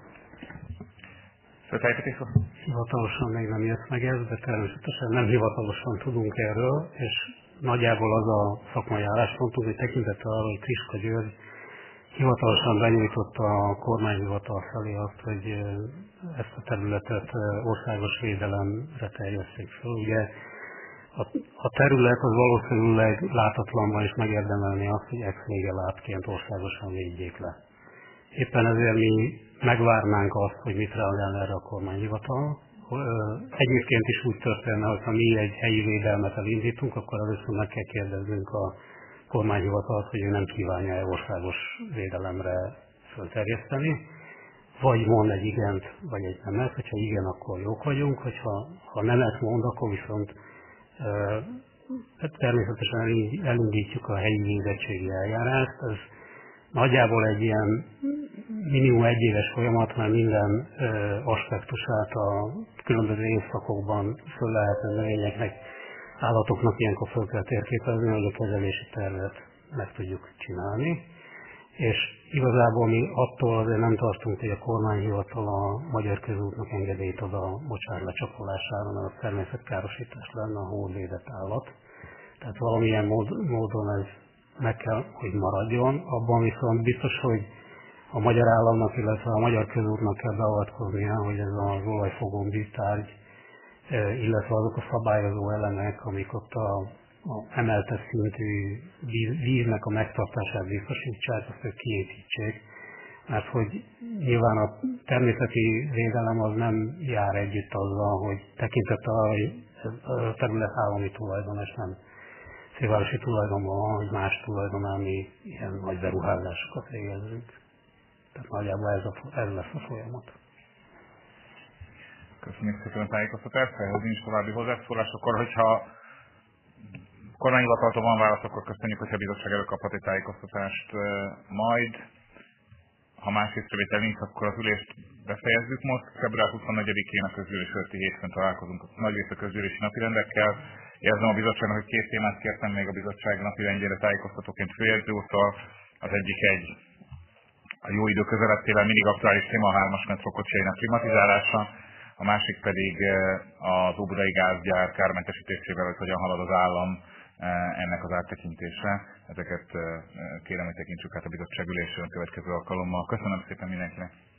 Hivatalosan még nem jött meg ez, de természetesen nem hivatalosan tudunk erről, és nagyjából az a szakmai álláspontunk, hogy tekintettel arra, hogy Kriska György hivatalosan benyújtotta a kormányhivatal felé azt, hogy ezt a területet országos védelemre terjesszék fel. Ugye a, a terület az valószínűleg látatlanban is megérdemelni azt, hogy ex lege látként országosan védjék le. Éppen ezért mi megvárnánk azt, hogy mit reagál erre a kormányhivatal. Egyébként is úgy történne, hogy ha mi egy helyi védelmet elindítunk, akkor először meg kell kérdeznünk a kormányhivatalt, hogy ő nem kívánja-e országos védelemre fölterjeszteni, vagy mond egy igent, vagy egy nemet, hogyha igen, akkor jók vagyunk, hogyha ha nemet mond, akkor viszont e, természetesen elindítjuk a helyi védettségi eljárást. Ez nagyjából egy ilyen minimum egy éves folyamat, mert minden e, aspektusát a különböző évszakokban föl lehet a növényeknek, állatoknak ilyenkor föl kell térképezni, hogy a kezelési tervet meg tudjuk csinálni. És igazából mi attól azért nem tartunk, hogy a kormányhivatal a Magyar Közútnak engedélyt ad a mocsár lecsapódására, mert az természetkárosítás lenne a hódvédett állat. Tehát valamilyen mód, módon ez meg kell, hogy maradjon. Abban viszont biztos, hogy a magyar államnak, illetve a Magyar Közútnak kell beavatkoznia, hogy ez az olajfogón bűtárgy, illetve azok a szabályozó elemek, amik ott a, a emeltebb szintű víz, víznek a megtartását biztosítsák, azt ők kiépítsék. Mert hogy nyilván a természeti védelem az nem jár együtt azzal, hogy tekintettel arra, hogy a terület állami tulajdon, és nem fővárosi tulajdonban van, hogy más tulajdonán mi ilyen nagy beruházásokat végezzünk. Tehát nagyjából ez, a, ez lesz a folyamat. Köszönjük szépen a tájékoztatást, ehhez nincs további hozzászólás, akkor hogyha kormányhivataltól van válasz, akkor köszönjük, hogyha a bizottság előkaphat egy tájékoztatást majd. Ha más észrevétel nincs, akkor az ülést befejezzük most. február huszonnegyedikén a közgyűlés előtti hétfőn találkozunk nagyrészt a közgyűlési napirendekkel. Érzem a bizottságnak, hogy két témát kértem még a bizottság napirendjére tájékoztatóként főjegyzőúttal. Az egyik egy a jó idő közelettével mindig aktuális téma a hármas metró kocsijainak klimatizálása. A másik pedig az óbudai gázgyár kármentesítésével, hogy hogyan halad az állam ennek az áttekintésre. Ezeket kérem, hogy tekintsük át a bizottság ülésén a következő alkalommal. Köszönöm szépen mindenkinek!